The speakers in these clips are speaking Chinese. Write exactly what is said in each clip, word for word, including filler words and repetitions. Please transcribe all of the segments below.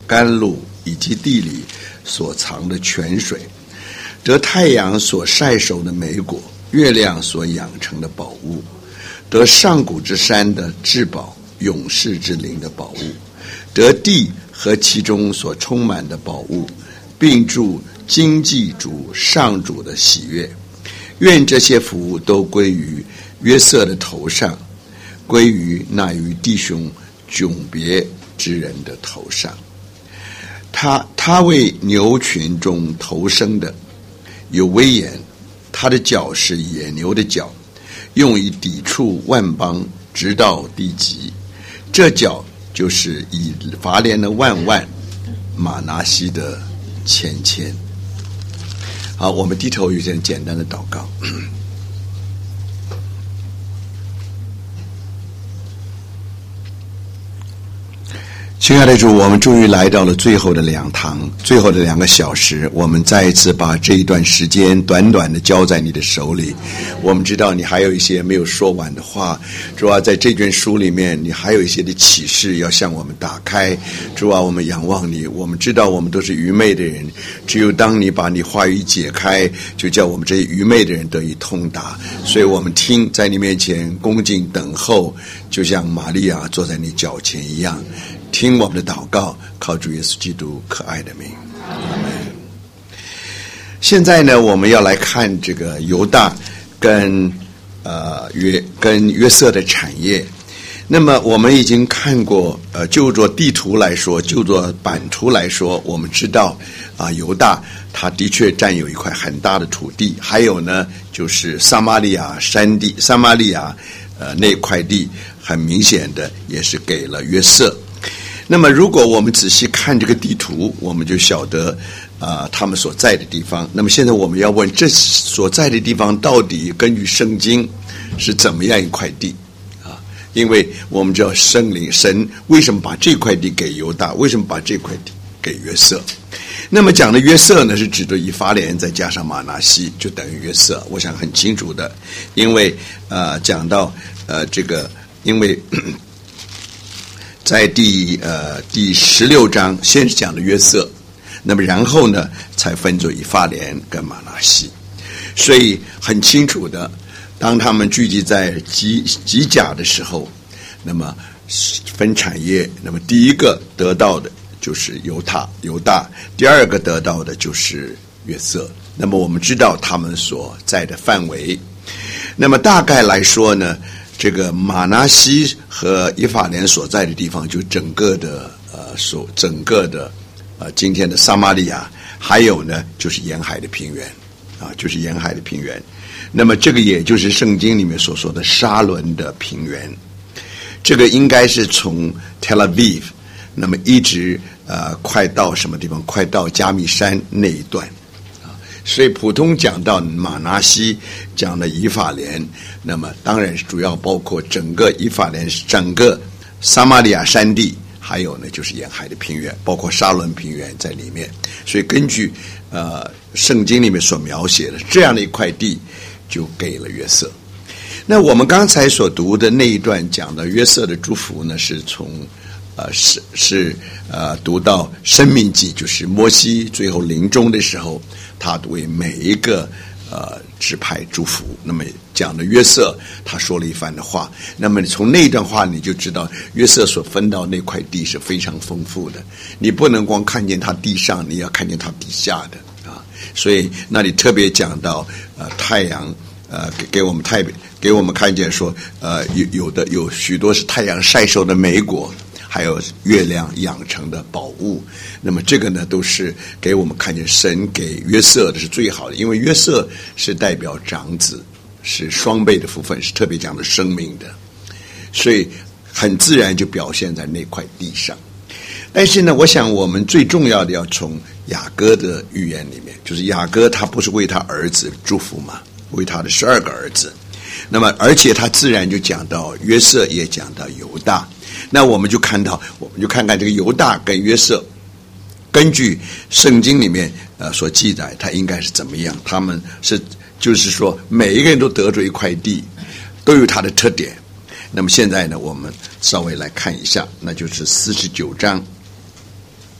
甘露以及地里所藏的泉水，得太阳所晒熟的美果，月亮所养成的宝物，得上古之山的至宝，永世之灵的宝物，得地和其中所充满的宝物，并祝经济主上主的喜悦。愿这些福都归于约瑟的头上，归于那与弟兄迥别之人的头上。他他为牛群中头生的，有威严，他的脚是野牛的脚，用以抵触万邦，直到地极。这脚就是以法莲的万万，马拿西的千千。好，我们低头有点简单的祷告。亲爱的主，我们终于来到了最后的两堂，最后的两个小时，我们再一次把这一段时间短短的交在你的手里。我们知道你还有一些没有说完的话，主啊，在这卷书里面你还有一些的启示要向我们打开。主啊，我们仰望你，我们知道我们都是愚昧的人，只有当你把你话语解开，就叫我们这些愚昧的人得以通达。所以我们听，在你面前恭敬等候，就像玛利亚坐在你脚前一样，听我们的祷告，靠主耶稣基督可爱的名，阿们。现在呢，我们要来看这个犹大跟呃约跟约瑟的产业。那么我们已经看过，呃，就做地图来说，就做版图来说，我们知道啊，犹大他的确占有一块很大的土地，还有呢，就是撒玛利亚山地，撒玛利亚呃那块地，很明显的也是给了约瑟。那么如果我们仔细看这个地图，我们就晓得啊、呃、他们所在的地方。那么现在我们要问，这所在的地方到底根据圣经是怎么样一块地啊？因为我们知道圣灵神为什么把这块地给犹大，为什么把这块地给约瑟？那么讲的约瑟呢，是指的以法莲再加上马拿西，就等于约瑟。我想很清楚的，因为呃讲到呃这个，因为在第呃第十六章先是讲的约瑟，那么然后呢才分作以法莲跟马拿西，所以很清楚的，当他们聚集在吉吉甲的时候，那么分产业，那么第一个得到的就是犹大，犹大，第二个得到的就是约瑟。那么我们知道他们所在的范围，那么大概来说呢，这个马拿西和以法莲所在的地方，就整个的呃所整个的呃今天的撒玛利亚，还有呢就是沿海的平原啊，就是沿海的平原。那么这个也就是圣经里面所说的沙伦的平原，这个应该是从 Tel Aviv， 那么一直呃快到什么地方？快到加密山那一段。所以普通讲到马拿西，讲的以法莲，那么当然是主要包括整个以法莲，整个撒玛利亚山地，还有呢就是沿海的平原，包括沙伦平原在里面。所以根据呃圣经里面所描写的这样的一块地，就给了约瑟。那我们刚才所读的那一段讲的约瑟的祝福呢，是从呃是是呃读到申命记，就是摩西最后临终的时候，他为每一个呃支派祝福。那么讲的约瑟他说了一番的话，那么从那段话你就知道约瑟所分到那块地是非常丰富的，你不能光看见他地上，你要看见他底下的啊。所以那里特别讲到呃太阳呃给给我们太给我们看见说呃有有的有许多是太阳晒熟的美果，还有月亮养成的宝物。那么这个呢都是给我们看见神给约瑟的是最好的，因为约瑟是代表长子，是双倍的福分，是特别讲的生命的，所以很自然就表现在那块地上。但是呢，我想我们最重要的要从雅各的预言里面，就是雅各他不是为他儿子祝福吗？为他的十二个儿子，那么而且他自然就讲到约瑟，也讲到犹大。那我们就看到，我们就看看这个犹大跟约瑟，根据圣经里面呃所记载，他应该是怎么样？他们是就是说，每一个人都得着一块地，都有他的特点。那么现在呢，我们稍微来看一下，那就是四十九章。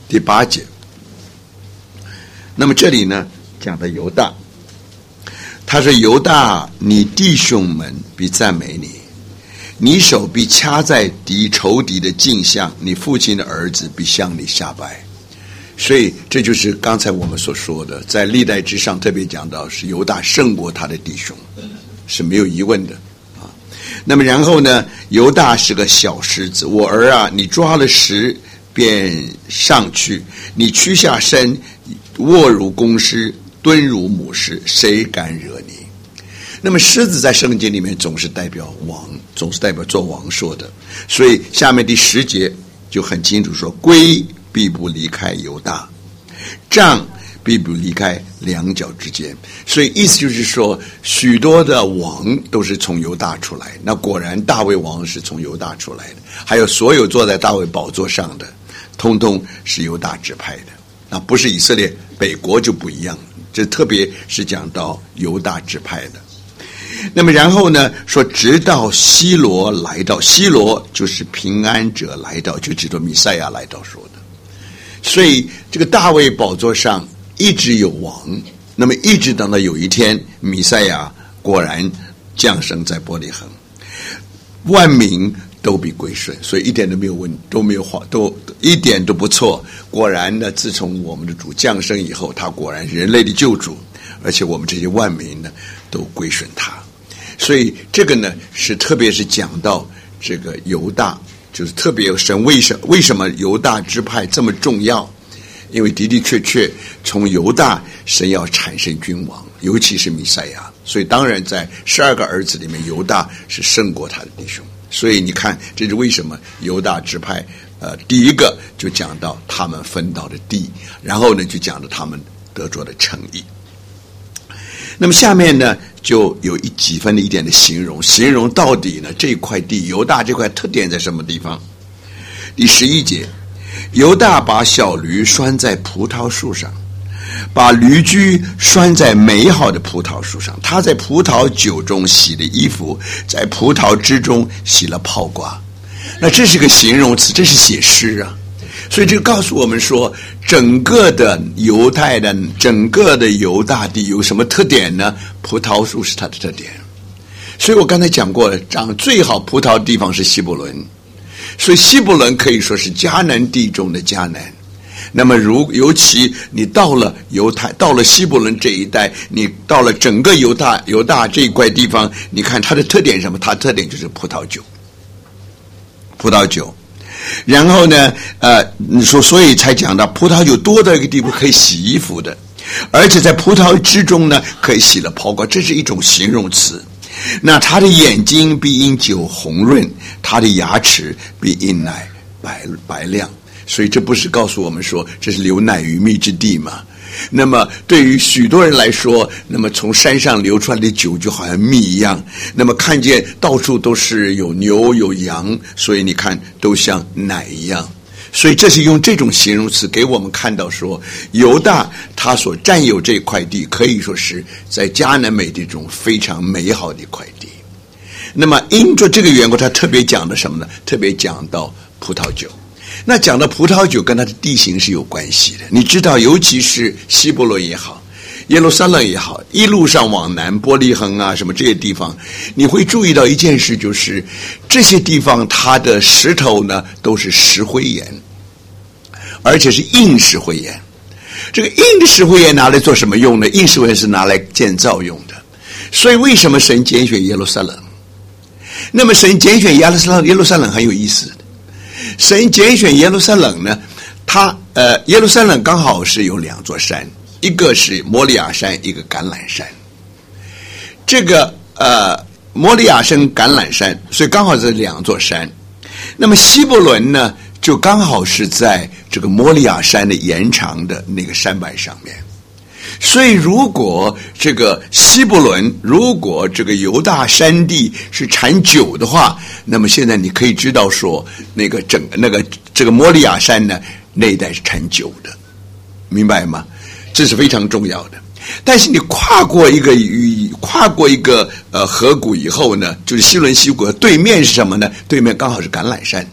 第八节。那么这里呢讲的犹大，他说犹大，你弟兄们必赞美你，你手必掐在敌仇敌的镜像，你父亲的儿子必向你下拜。所以这就是刚才我们所说的，在历代之上特别讲到是犹大胜过他的弟兄，是没有疑问的啊。那么然后呢，犹大是个小狮子，我儿啊，你抓了食便上去，你屈下身卧如公狮，蹲如母狮，谁敢惹你？那么狮子在圣经里面总是代表王，总是代表做王说的，所以下面第十节就很清楚说，龟必不离开犹大，杖必不离开两脚之间。所以意思就是说，许多的王都是从犹大出来，那果然大卫王是从犹大出来的，还有所有坐在大卫宝座上的通通是犹大支派的，那不是以色列北国就不一样，这特别是讲到犹大支派的。那么然后呢说，直到希罗来到，希罗就是平安者来到，就指着弥赛亚来到说的。所以这个大卫宝座上一直有王，那么一直等到有一天弥赛亚果然降生在伯利恒，万民都必归顺，所以一点都没有问，都没有话，都一点都不错。果然呢，自从我们的主降生以后，他果然是人类的救主，而且我们这些万民呢都归顺他。所以这个呢是特别是讲到这个犹大，就是特别神为什为什么犹大支派这么重要？因为的的确确从犹大神要产生君王，尤其是弥赛亚，所以当然在十二个儿子里面，犹大是胜过他的弟兄。所以你看，这是为什么犹大支派呃，第一个就讲到他们分到的地，然后呢就讲到他们得着的诚意。那么下面呢就有一几分的一点的形容，形容到底呢这块地犹大这块特点在什么地方。第十一节，犹大把小驴拴在葡萄树上，把驴驹拴在美好的葡萄树上，他在葡萄酒中洗了衣服，在葡萄汁中洗了泡瓜。那这是个形容词，这是写诗啊。所以这个告诉我们说，整个的犹太的整个的犹大地有什么特点呢？葡萄树是它的特点。所以我刚才讲过了，长最好葡萄的地方是希伯伦，所以希伯伦可以说是迦南地中的迦南。那么如尤其你到了犹太，到了希伯伦这一带，你到了整个犹大犹大这一块地方，你看它的特点是什么？它的特点就是葡萄酒，葡萄酒。然后呢呃你说所以才讲到葡萄酒多到一个地步可以洗衣服的，而且在葡萄之中呢可以洗了泡瓜，这是一种形容词。那他的眼睛必因酒红润，他的牙齿必因奶白白亮。所以这不是告诉我们说这是流奶与蜜之地吗？那么对于许多人来说，那么从山上流出来的酒就好像蜜一样，那么看见到处都是有牛有羊，所以你看都像奶一样。所以这是用这种形容词给我们看到说，犹大他所占有这块地可以说是在迦南美地中非常美好的一块地。那么因着这个缘故，他特别讲的什么呢？特别讲到葡萄酒。那讲到葡萄酒跟它的地形是有关系的，你知道尤其是希伯伦也好，耶路撒冷也好，一路上往南伯利恒啊什么这些地方，你会注意到一件事，就是这些地方它的石头呢都是石灰岩，而且是硬石灰岩。这个硬的石灰岩拿来做什么用呢？硬石灰岩是拿来建造用的。所以为什么神拣选耶路撒冷？那么神拣选耶路撒冷，耶路撒冷很有意思。神拣选耶路撒冷呢，他呃，耶路撒冷刚好是有两座山，一个是摩利亚山，一个橄榄山。这个呃，摩利亚山、橄榄山，所以刚好是两座山。那么希伯伦呢，就刚好是在这个摩利亚山的延长的那个山脉上面。所以如果这个希伯伦，如果这个犹大山地是产酒的话，那么现在你可以知道说，那个整个那个这个摩利亚山呢，那一带是产酒的，明白吗？这是非常重要的。但是你跨过一个跨过一个呃河谷以后呢，就是希伦溪谷，对面是什么呢？对面刚好是橄榄山。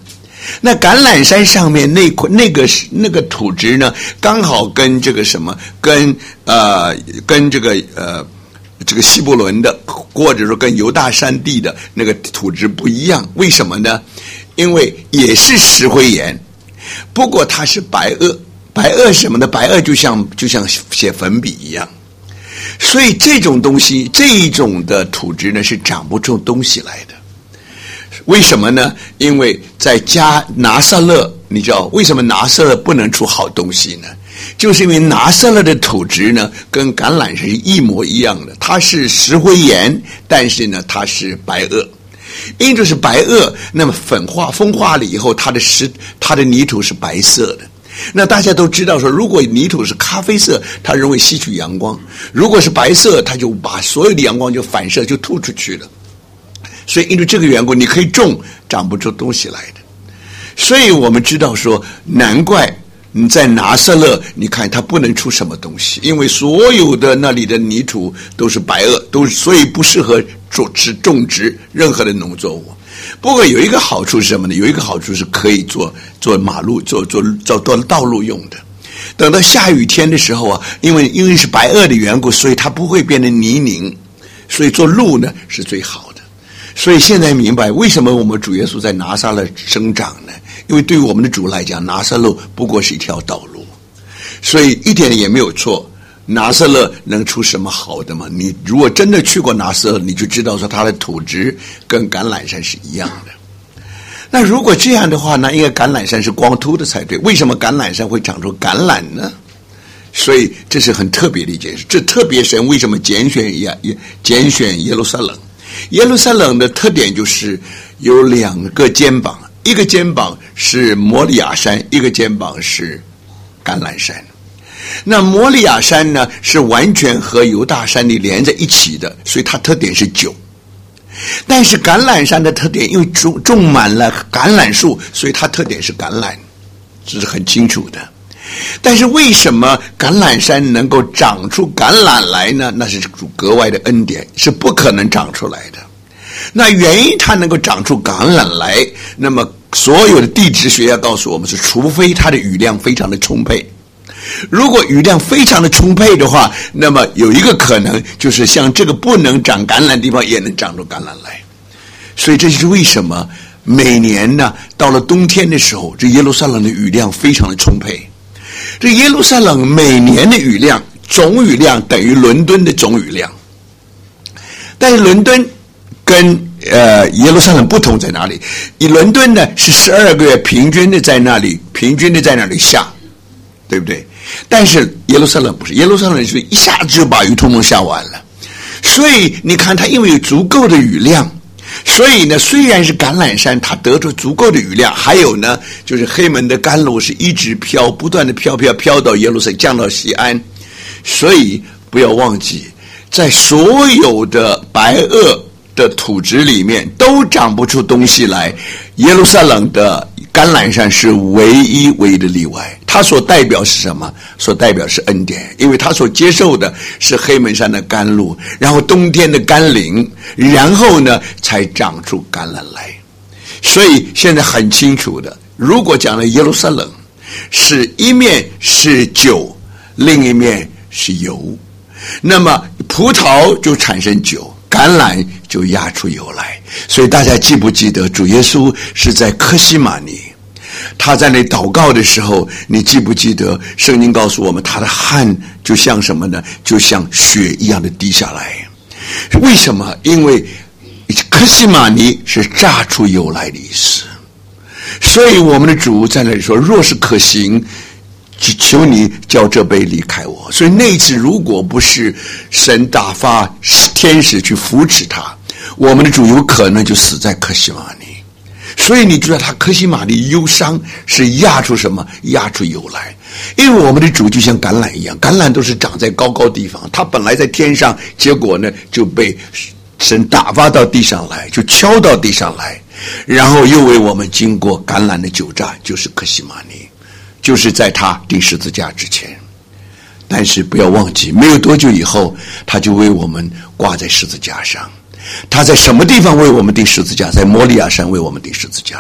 那橄榄山上面那块那个那个土质呢，刚好跟这个什么，跟呃跟这个呃这个希伯伦的，或者说跟犹大山地的那个土质不一样。为什么呢？因为也是石灰岩，不过它是白垩。白垩什么呢？白垩就像就像写粉笔一样。所以这种东西，这一种的土质呢，是长不出东西来的。为什么呢？因为在加拿撒勒，你知道为什么拿撒勒不能出好东西呢？就是因为拿撒勒的土质呢，跟橄榄是一模一样的，它是石灰岩，但是呢，它是白垩。因为是白垩，那么粉化风化了以后，它的石它的泥土是白色的。那大家都知道说，如果泥土是咖啡色，它容易吸取阳光；如果是白色，它就把所有的阳光就反射就吐出去了。所以因为这个缘故，你可以种，长不出东西来的。所以我们知道说，难怪你在拿撒勒，你看它不能出什么东西，因为所有的那里的泥土都是白垩，都所以不适合种植种植任何的农作物。不过有一个好处是什么呢？有一个好处是可以做做马路、做做做做道路用的。等到下雨天的时候啊，因为因为是白垩的缘故，所以它不会变成泥泞，所以做路呢是最好的。所以现在明白为什么我们主耶稣在拿撒勒生长呢？因为对于我们的主来讲，拿撒勒不过是一条道路，所以一点也没有错。拿撒勒能出什么好的吗？你如果真的去过拿撒勒，你就知道说它的土质跟橄榄山是一样的。那如果这样的话呢，应该橄榄山是光秃的才对。为什么橄榄山会长出橄榄呢？所以这是很特别的一件事。这特别神为什么拣选耶拣选耶路撒冷？耶路撒冷的特点就是有两个肩膀，一个肩膀是摩利亚山，一个肩膀是橄榄山。那摩利亚山呢，是完全和犹大山里连在一起的，所以它特点是酒。但是橄榄山的特点，因为种种满了橄榄树，所以它特点是橄榄，这是很清楚的。但是为什么橄榄山能够长出橄榄来呢？那是主格外的恩典，是不可能长出来的。那原因它能够长出橄榄来，那么所有的地质学家告诉我们是，除非它的雨量非常的充沛。如果雨量非常的充沛的话，那么有一个可能就是像这个不能长橄榄的地方也能长出橄榄来。所以这就是为什么每年呢，到了冬天的时候，这耶路撒冷的雨量非常的充沛。这耶路撒冷每年的雨量总雨量等于伦敦的总雨量，但是伦敦跟呃耶路撒冷不同在哪里？以伦敦呢是十二个月平均的在那里平均的在那里下，对不对？但是耶路撒冷不是，耶路撒冷是一下子就把雨通通下完了。所以你看它因为有足够的雨量，所以呢虽然是橄榄山它得出足够的雨量，还有呢就是黑门的甘露是一直飘，不断的飘飘飘到耶路撒冷，降到西安。所以不要忘记，在所有的白垩的土质里面都长不出东西来，耶路撒冷的橄榄山是唯一唯一的例外。它所代表是什么？所代表是恩典，因为它所接受的是黑门山的甘露，然后冬天的甘霖，然后呢才长出橄榄来。所以现在很清楚的，如果讲了耶路撒冷是一面是酒，另一面是油，那么葡萄就产生酒，橄榄就压出油来。所以大家记不记得主耶稣是在客西马尼，他在那祷告的时候，你记不记得圣经告诉我们，他的汗就像什么呢？就像血一样的滴下来。为什么？因为客西马尼是榨出油来的意思。所以我们的主在那里说，若是可行，求你叫这杯离开我。所以那一次如果不是神打发天使去扶持他，我们的主有可能就死在客西马尼。所以你知道他客西马尼忧伤是压出什么？压出油来。因为我们的主就像橄榄一样，橄榄都是长在高高地方，它本来在天上，结果呢就被神打发到地上来，就敲到地上来，然后又为我们经过橄榄的酒榨，就是客西马尼，就是在他钉十字架之前。但是不要忘记，没有多久以后，他就为我们挂在十字架上。他在什么地方为我们钉十字架？在摩利亚山为我们钉十字架的。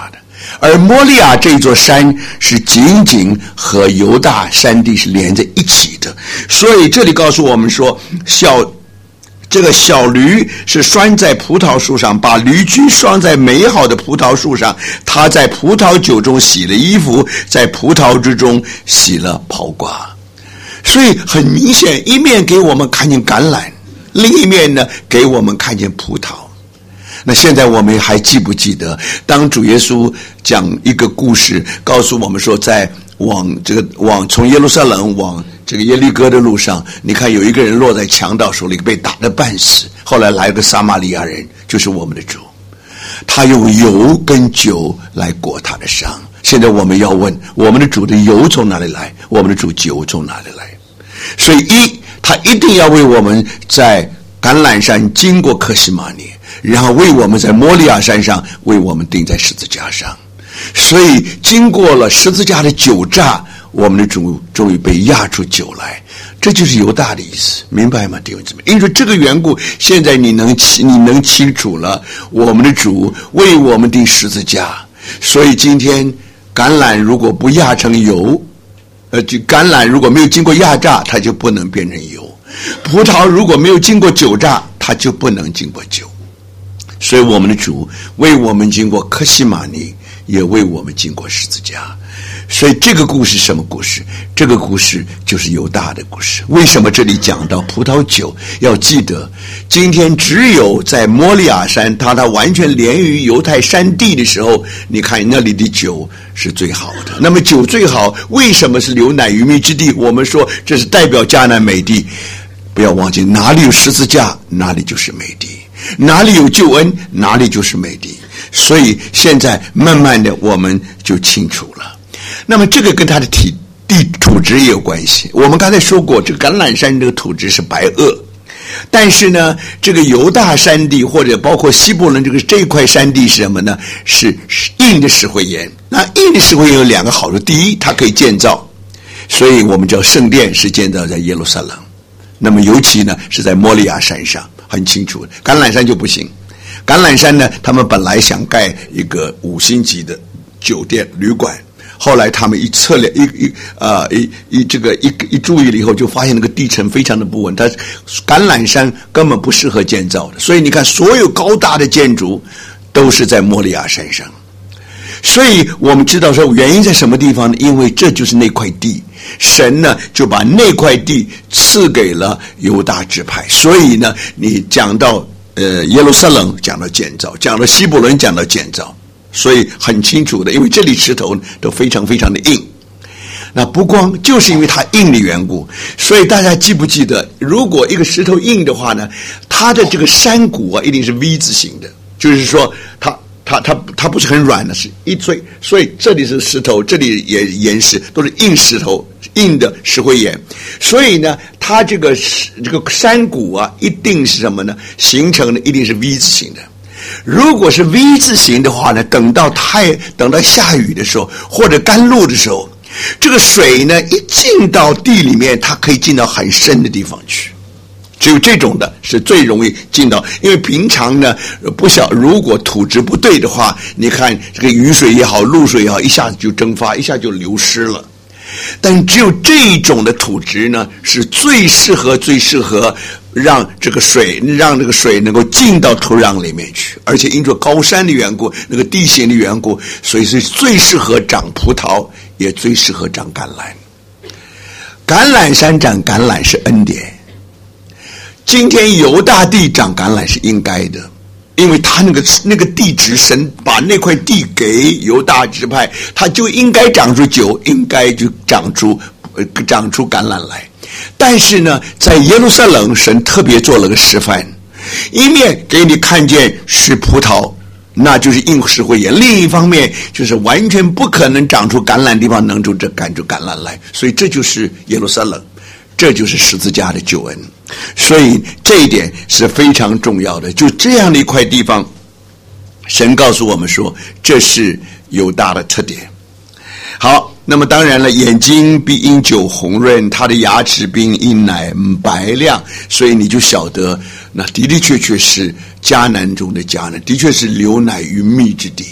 而摩利亚这座山是紧紧和犹大山地是连在一起的，所以这里告诉我们说，小这个小驴是拴在葡萄树上，把驴驹拴在美好的葡萄树上，他在葡萄酒中洗了衣服，在葡萄之中洗了袍褂。所以很明显，一面给我们看见橄榄，另一面呢给我们看见葡萄。那现在我们还记不记得，当主耶稣讲一个故事，告诉我们说，在往这个往从耶路撒冷往这个耶利哥的路上，你看有一个人落在强盗手里，被打得半死，后来来个撒玛利亚人，就是我们的主，他用油跟酒来裹他的伤。现在我们要问，我们的主的油从哪里来？我们的主酒从哪里来？所以一，他一定要为我们在橄榄山经过客西马尼，然后为我们在摩利亚山上为我们钉在十字架上。所以经过了十字架的酒榨，我们的主终于被压出酒来，这就是犹大的意思，明白吗，弟兄姊妹？因为这个缘故，现在你能你能清楚了，我们的主为我们钉十字架。所以今天橄榄如果不压成油，呃，就橄榄如果没有经过压榨，它就不能变成油；葡萄如果没有经过酒榨，它就不能经过酒。所以我们的主为我们经过客西马尼，也为我们经过十字架。所以这个故事什么故事？这个故事就是犹大的故事。为什么这里讲到葡萄酒？要记得，今天只有在摩利亚山，当它完全连于犹太山地的时候，你看那里的酒是最好的。那么酒最好，为什么是流奶与蜜之地？我们说这是代表迦南美地。不要忘记，哪里有十字架，哪里就是美地；哪里有救恩，哪里就是美地。所以现在慢慢的我们就清楚了。那么这个跟它的体地土质也有关系。我们刚才说过，这个橄榄山这个土质是白垩，但是呢，这个犹大山地或者包括希伯伦这个这一块山地是什么呢？是硬的石灰岩。那硬的石灰岩有两个好处：第一，它可以建造，所以我们叫圣殿是建造在耶路撒冷。那么尤其呢是在摩利亚山上，很清楚。橄榄山就不行。橄榄山呢，他们本来想盖一个五星级的酒店旅馆，后来他们一测量一一呃一一这个一一注意了以后，就发现那个地层非常的不稳，它橄榄山根本不适合建造的。所以你看，所有高大的建筑都是在摩利亚山上。所以我们知道说原因在什么地方呢？因为这就是那块地，神呢就把那块地赐给了犹大支派。所以呢，你讲到呃耶路撒冷讲到建造，讲到希伯伦讲到建造，所以很清楚的，因为这里石头都非常非常的硬。那不光就是因为它硬的缘故，所以大家记不记得，如果一个石头硬的话呢，它的这个山谷啊一定是 V 字形的，就是说它它它它不是很软的，是一脆，所以这里是石头，这里也岩石，都是硬石头，硬的石灰岩。所以呢，它这个这个山谷啊，一定是什么呢？形成的一定是 V 字形的。如果是 V 字形的话呢，等到太等到下雨的时候，或者干露的时候，这个水呢一进到地里面，它可以进到很深的地方去。只有这种的是最容易进到，因为平常呢不晓如果土质不对的话，你看这个雨水也好，露水也好，一下子就蒸发，一下就流失了。但只有这种的土质呢，是最适合最适合让这个水让这个水能够进到土壤里面去，而且因着高山的缘故，那个地形的缘故，所以是最适合长葡萄，也最适合长橄榄。橄榄山长橄榄是恩典。今天犹大地长橄榄是应该的，因为他那个那个地质，神把那块地给犹大支派，他就应该长出酒，应该就长出呃长出橄榄来。但是呢，在耶路撒冷，神特别做了个示范，一面给你看见是葡萄，那就是硬石灰岩；另一方面就是完全不可能长出橄榄的地方能出这赶出橄榄来，所以这就是耶路撒冷，这就是十字架的救恩。所以这一点是非常重要的。就这样的一块地方，神告诉我们说，这是犹大的特点。好，那么当然了，眼睛必因酒红润，他的牙齿必因奶白亮，所以你就晓得，那的的确确是迦南中的迦南，的确是流奶与蜜之地。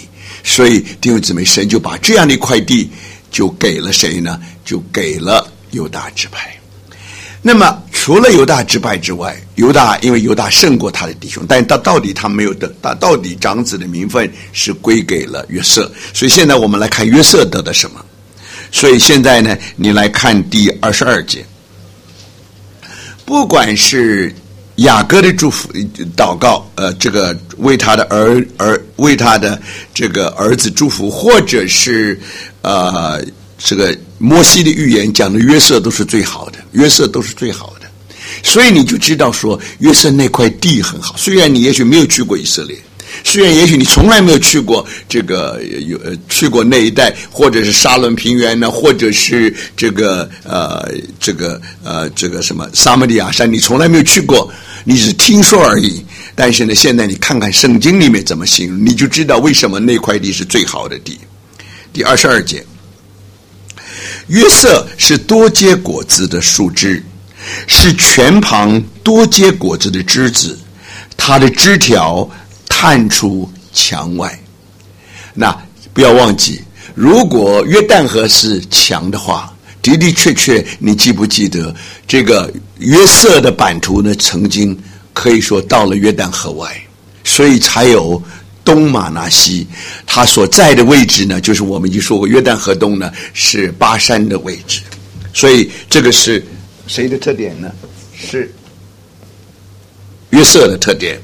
所以弟兄姊妹，神就把这样的一块地就给了谁呢？就给了犹大支派。那么除了犹大支派之外，犹大因为犹大胜过他的弟兄，但到到底他没有得，他到底长子的名分是归给了约瑟。所以现在我们来看约瑟得的什么。所以现在呢，你来看第二十二节，不管是雅各的祝福祷告，呃，这个为他的儿儿为他的这个儿子祝福，或者是呃这个摩西的预言讲的约瑟都是最好的，约瑟都是最好的。所以你就知道说约瑟那块地很好，虽然你也许没有去过以色列，虽然也许你从来没有去过这个有呃去过那一带，或者是沙伦平原呢，或者是这个呃这个呃这个什么撒玛利亚山，你从来没有去过，你只听说而已。但是呢，现在你看看圣经里面怎么形容，你就知道为什么那块地是最好的地。第二十二节，约瑟是多结果子的树枝，是泉旁多结果子的枝子，它的枝条探出墙外。那不要忘记，如果约旦河是墙的话，的的确确，你记不记得这个约瑟的版图呢？曾经可以说到了约旦河外，所以才有东马拿西。他所在的位置呢，就是我们已经说过，约旦河东呢是巴山的位置。所以这个是谁的特点呢？是约瑟的特点。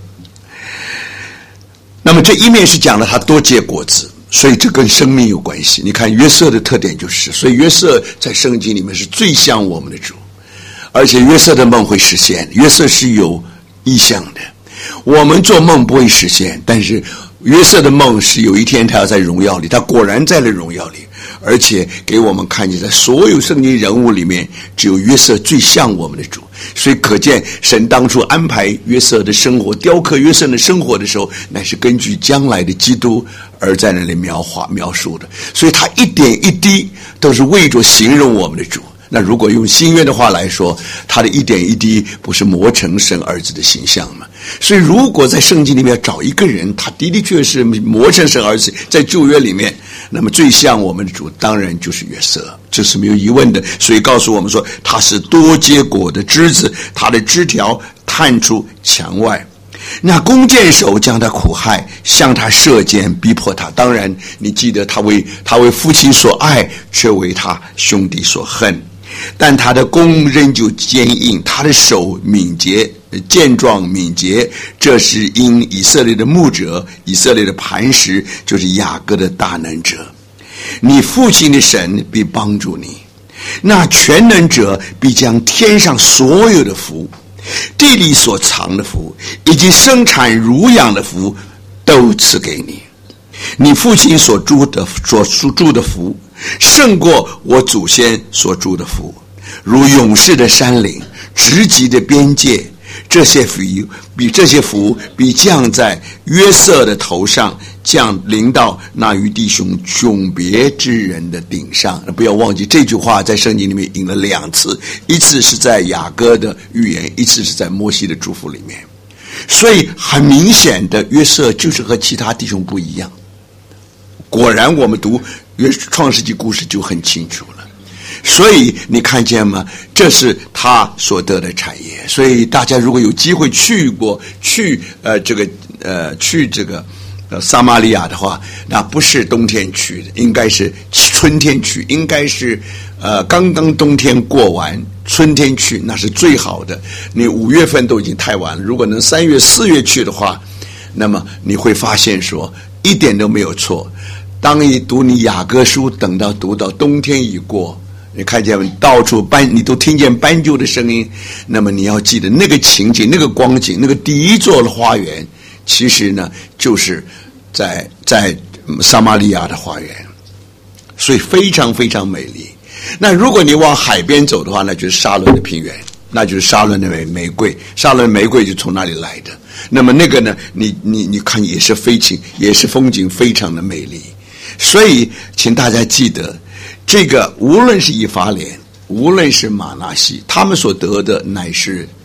那么这一面是讲了他多结果子，所以这跟生命有关系。你看约瑟的特点就是，所以约瑟在圣经里面是最像我们的主，而且约瑟的梦会实现。约瑟是有意向的，我们做梦不会实现，但是约瑟的梦是有一天他要在荣耀里，他果然在了荣耀里，而且给我们看见在所有圣经人物里面，只有约瑟最像我们的主。所以可见神当初安排约瑟的生活，雕刻约瑟的生活的时候，乃是根据将来的基督而在那里描画描述的。所以他一点一滴都是为着形容我们的主。那如果用新约的话来说，他的一点一滴不是磨成神儿子的形象吗？所以如果在圣经里面找一个人，他的的确是磨成神儿子，在旧约里面，那么最像我们的主当然就是约瑟，这是没有疑问的。所以告诉我们说，他是多结果的枝子，他的枝条探出墙外。那弓箭手将他苦害，向他射箭，逼迫他。当然你记得他为他为父亲所爱，却为他兄弟所恨。但他的弓仍旧坚硬，他的手敏捷健壮敏捷，这是因以色列的牧者，以色列的磐石，就是雅各的大能者。你父亲的神必帮助你，那全能者必将天上所有的福，地里所藏的福，以及生产乳养的福都赐给你。你父亲所住的所住的福胜过我祖先所住的福，如勇士的山岭，直级的边界。这些福比这些福必降在约瑟的头上，降临到那与弟兄迥别之人的顶上。不要忘记这句话在圣经里面引了两次，一次是在雅各的预言，一次是在摩西的祝福里面。所以很明显的，约瑟就是和其他弟兄不一样。果然我们读约创世纪故事就很清楚了。所以你看见吗？这是他所得的产业。所以大家如果有机会去过去呃这个呃去这个呃撒玛利亚的话，那不是冬天去的，应该是春天去，应该是呃刚刚冬天过完，春天去，那是最好的。你五月份都已经太晚了，如果能三月四月去的话，那么你会发现说一点都没有错。当你读你雅各书，等到读到冬天已过，你看见到处斑，你都听见斑鸠的声音，那么你要记得那个情景，那个光景，那个第一座的花园，其实呢就是在在撒玛利亚的花园，所以非常非常美丽。那如果你往海边走的话，那就是沙伦的平原，那就是沙伦的玫瑰，沙伦的玫瑰就从那里来的。那么那个呢，你你你看也是非情，也是风景非常的美丽。所以请大家记得，这个无论是以法莲，无论是马拿西，他们所得的乃是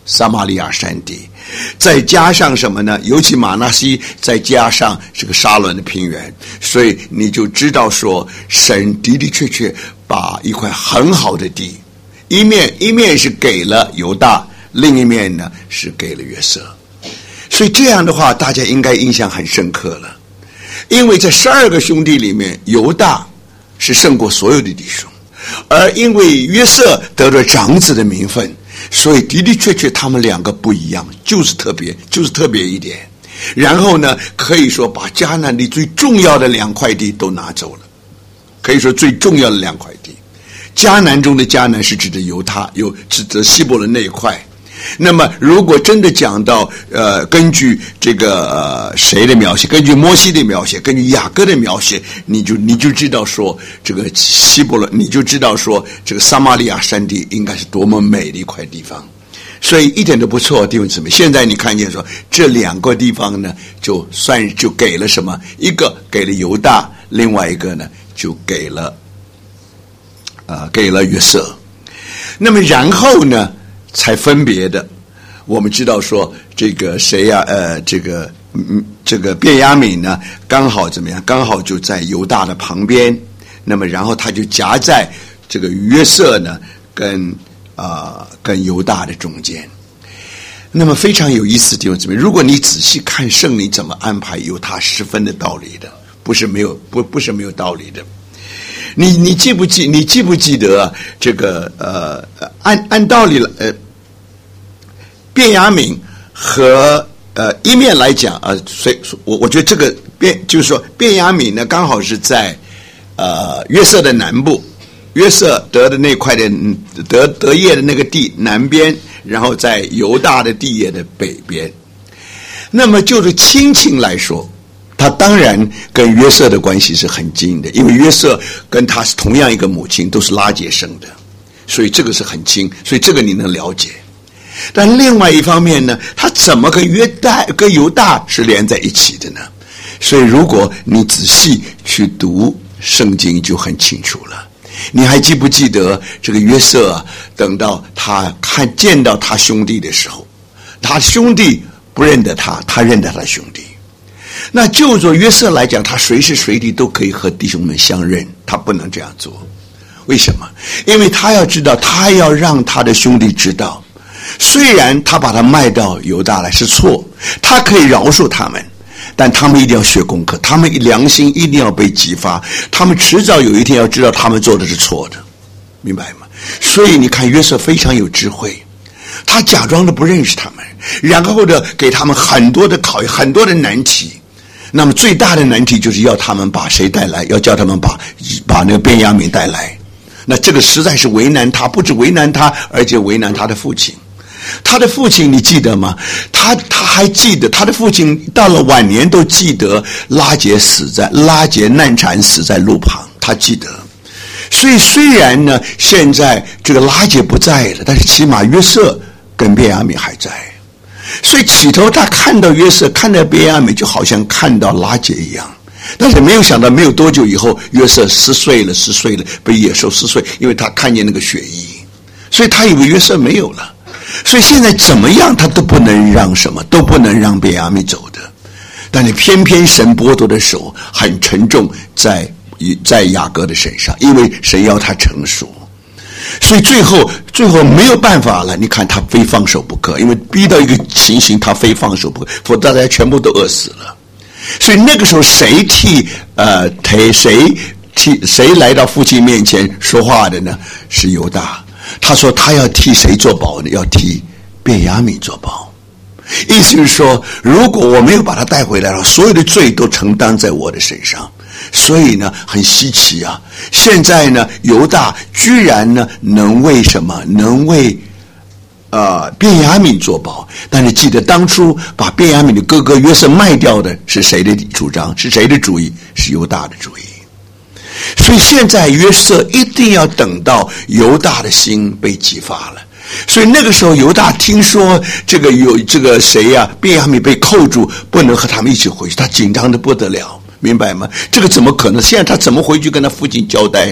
撒玛利亚山地，再加上什么呢？尤其马拿西，再加上这个沙伦的平原，所以你就知道说，神的的确确把一块很好的地，一面一面是给了犹大，另一面呢是给了约瑟。所以这样的话，大家应该印象很深刻了，因为这十二个兄弟里面，犹大是胜过所有的弟兄，而因为约瑟得了长子的名分，所以的的确确他们两个不一样，就是特别就是特别一点。然后呢，可以说把迦南地最重要的两块地都拿走了，可以说最重要的两块地。迦南中的迦南是指的犹他，有指的希伯伦那一块。那么如果真的讲到呃，根据这个呃谁的描写，根据摩西的描写，根据雅各的描写，你就你就知道说这个希伯伦，你就知道说这个撒玛利亚山地应该是多么美的一块地方。所以一点都不错，弟兄姊妹。现在你看见说这两个地方呢，就算就给了什么？一个给了犹大，另外一个呢就给了呃给了约瑟。那么然后呢才分别的，我们知道说这个谁呀、啊？呃，这个嗯，这个便雅悯呢，刚好怎么样？刚好就在犹大的旁边。那么然后他就夹在这个约瑟呢，跟啊、呃、跟犹大的中间。那么非常有意思的地方怎么样？如果你仔细看圣灵怎么安排，有他十分的道理的，不是没有不不是没有道理的。你你记不记？你记不记得、啊、这个呃按按道理呃。便雅悯和呃一面来讲啊，所以我我觉得这个便就是说便雅悯呢，刚好是在呃约瑟的南部，约瑟得的那块的得得业的那个地南边，然后在犹大的地业的北边。那么就是亲情来说，他当然跟约瑟的关系是很近的，因为约瑟跟他是同样一个母亲，都是拉结生的，所以这个是很亲，所以这个你能了解。但另外一方面呢，他怎么跟约大跟犹大是连在一起的呢？所以如果你仔细去读圣经就很清楚了。你还记不记得这个约瑟啊，等到他看见到他兄弟的时候，他兄弟不认得他，他认得他兄弟。那就做约瑟来讲，他随时随地都可以和弟兄们相认，他不能这样做。为什么？因为他要知道，他要让他的兄弟知道，虽然他把他卖到犹大来是错，他可以饶恕他们，但他们一定要学功课，他们良心一定要被激发，他们迟早有一天要知道他们做的是错的，明白吗？所以你看约瑟非常有智慧，他假装的不认识他们，然后的给他们很多的考验，很多的难题。那么最大的难题就是要他们把谁带来，要叫他们把把那个便雅悯带来。那这个实在是为难他，不止为难他，而且为难他的父亲。他的父亲你记得吗？他他还记得，他的父亲到了晚年都记得拉结死在拉结难产死在路旁，他记得。所以虽然呢现在这个拉结不在了，但是起码约瑟跟便雅悯还在。所以起头他看到约瑟，看到便雅悯，就好像看到拉结一样。但是没有想到，没有多久以后，约瑟撕碎了，撕碎了，被野兽撕碎，因为他看见那个血衣，所以他以为约瑟没有了。所以现在怎么样，他都不能让什么，都不能让便雅悯走的。但是偏偏神剥夺的手很沉重在在雅各的身上，因为神要他成熟。所以最后最后没有办法了，你看他非放手不可，因为逼到一个情形，他非放手不可，否则大家全部都饿死了。所以那个时候谁替呃谁谁替谁来到父亲面前说话的呢？是犹大。他说他要替谁做保呢？要替便雅悯做保。意思是说，如果我没有把他带回来了，所有的罪都承担在我的身上。所以呢很稀奇啊，现在呢犹大居然呢能为什么？能为呃便雅悯做保。但是记得当初把便雅悯的哥哥约瑟卖掉的是谁的主张？是谁的主意？是犹大的主意。所以现在约瑟一定要等到犹大的心被激发了。所以那个时候犹大听说这个有这个谁呀、啊，便雅悯被扣住，不能和他们一起回去，他紧张的不得了，明白吗？这个怎么可能？现在他怎么回去跟他父亲交代呢？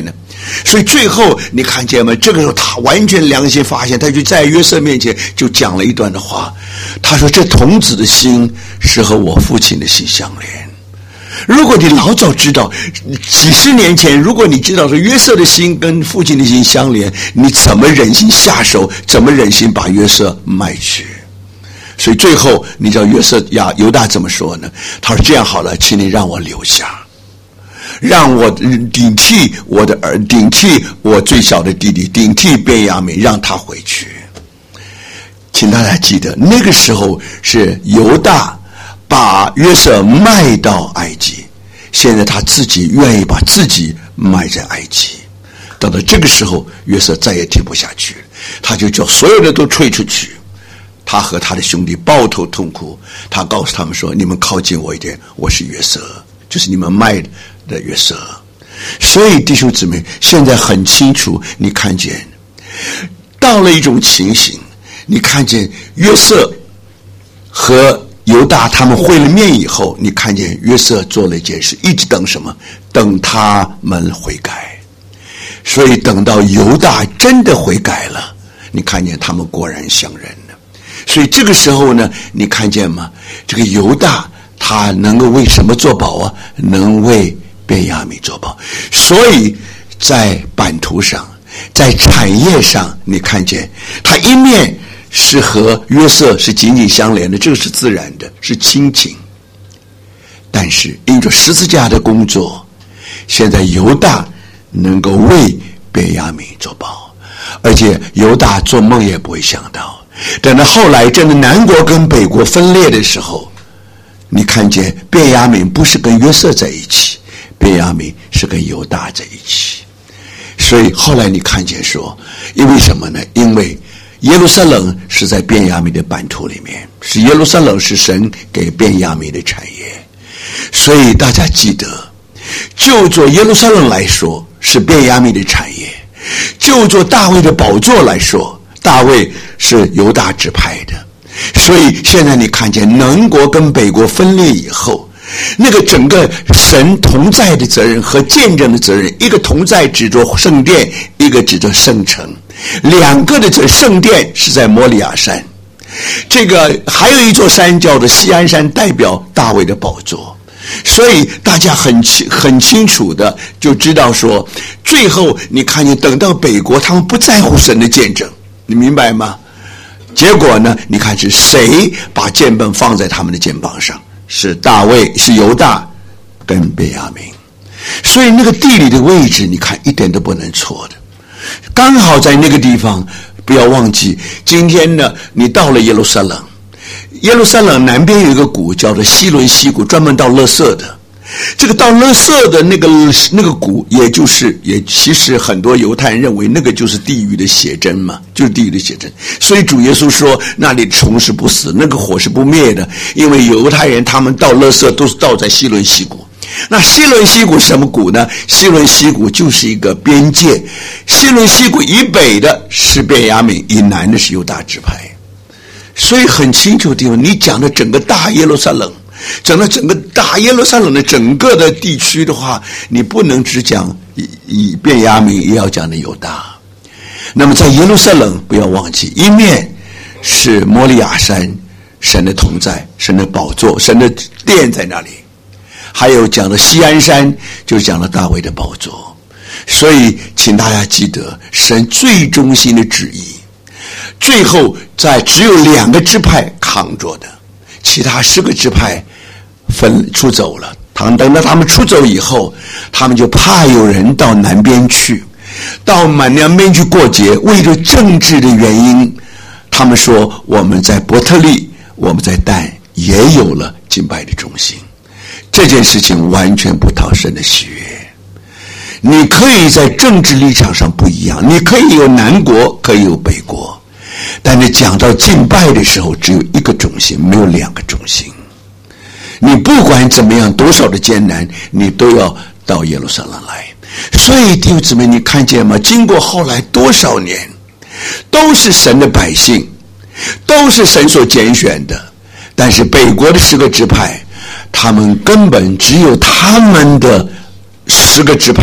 所以最后你看见吗？这个时候他完全良心发现，他就在约瑟面前就讲了一段的话。他说：“这童子的心是和我父亲的心相连。”如果你老早知道，几十年前，如果你知道说约瑟的心跟父亲的心相连，你怎么忍心下手？怎么忍心把约瑟卖去？所以最后你知道约瑟呀犹大怎么说呢？他说：“这样好了，请你让我留下，让我顶替我的儿，顶替我最小的弟弟，顶替便雅悯，让他回去。”请大家记得，那个时候是犹大把约瑟卖到埃及，现在他自己愿意把自己卖在埃及。等到这个时候，约瑟再也听不下去了，他就叫所有人都退出去。他和他的兄弟抱头痛哭，他告诉他们说：“你们靠近我一点，我是约瑟，就是你们卖的约瑟。”所以弟兄姊妹，现在很清楚，你看见到了一种情形，你看见约瑟和犹大他们会了面以后，你看见约瑟做了一件事，一直等什么？等他们悔改。所以等到犹大真的悔改了，你看见他们果然相认了。所以这个时候呢，你看见吗？这个犹大他能够为什么作保啊？能为便雅悯作保。所以在版图上，在产业上，你看见他一面是和约瑟是紧紧相连的，这个是自然的，是亲情。但是因着十字架的工作，现在犹大能够为便雅悯作保，而且犹大做梦也不会想到，等到后来真的南国跟北国分裂的时候，你看见便雅悯不是跟约瑟在一起，便雅悯是跟犹大在一起。所以后来你看见说，因为什么呢？因为耶路撒冷是在便雅悯的版图里面，是耶路撒冷是神给便雅悯的产业。所以大家记得，就做耶路撒冷来说是便雅悯的产业，就做大卫的宝座来说，大卫是犹大支派的。所以现在你看见南国跟北国分裂以后，那个整个神同在的责任和见证的责任，一个同在指着圣殿，一个指着圣城。两个的这圣殿是在摩利亚山，这个还有一座山叫做锡安山，代表大卫的宝座。所以大家很清很清楚的就知道说，最后你看见等到北国，他们不在乎神的见证，你明白吗？结果呢，你看是谁把剑柄放在他们的肩膀上？是大卫，是犹大跟便雅悯。所以那个地理的位置，你看一点都不能错的，刚好在那个地方。不要忘记，今天呢，你到了耶路撒冷，耶路撒冷南边有一个谷叫做西伦西谷，专门倒垃圾的。这个倒垃圾的那个那个谷，也就是也其实很多犹太人认为那个就是地狱的写真嘛，就是地狱的写真。所以主耶稣说那里虫是不死，那个火是不灭的，因为犹太人他们倒垃圾都是倒在西伦西谷。那西伦西谷是什么谷呢？西伦西谷就是一个边界，西伦西谷以北的是便雅悯，以南的是犹大支派。所以很清楚的地方，你讲的整个大耶路撒冷，整个整个大耶路撒冷的整个的地区的话，你不能只讲以以便雅悯，也要讲的犹大。那么在耶路撒冷，不要忘记，一面是摩利亚山，神的同在，神的宝座，神的殿在那里。还有讲的锡安山，就讲了大卫的宝座。所以请大家记得，神最中心的旨意，最后在只有两个支派扛着的，其他十个支派分出走了。等到他们出走以后，他们就怕有人到南边去，到南边去过节，为了政治的原因，他们说我们在伯特利，我们在但也有了敬拜的中心。这件事情完全不讨神的喜悦。你可以在政治立场上不一样，你可以有南国，可以有北国，但你讲到敬拜的时候，只有一个中心，没有两个中心。你不管怎么样，多少的艰难，你都要到耶路撒冷来。所以弟兄姊妹，你看见吗？经过后来多少年，都是神的百姓，都是神所拣选的，但是北国的十个支派，他们根本只有他们的十个支派，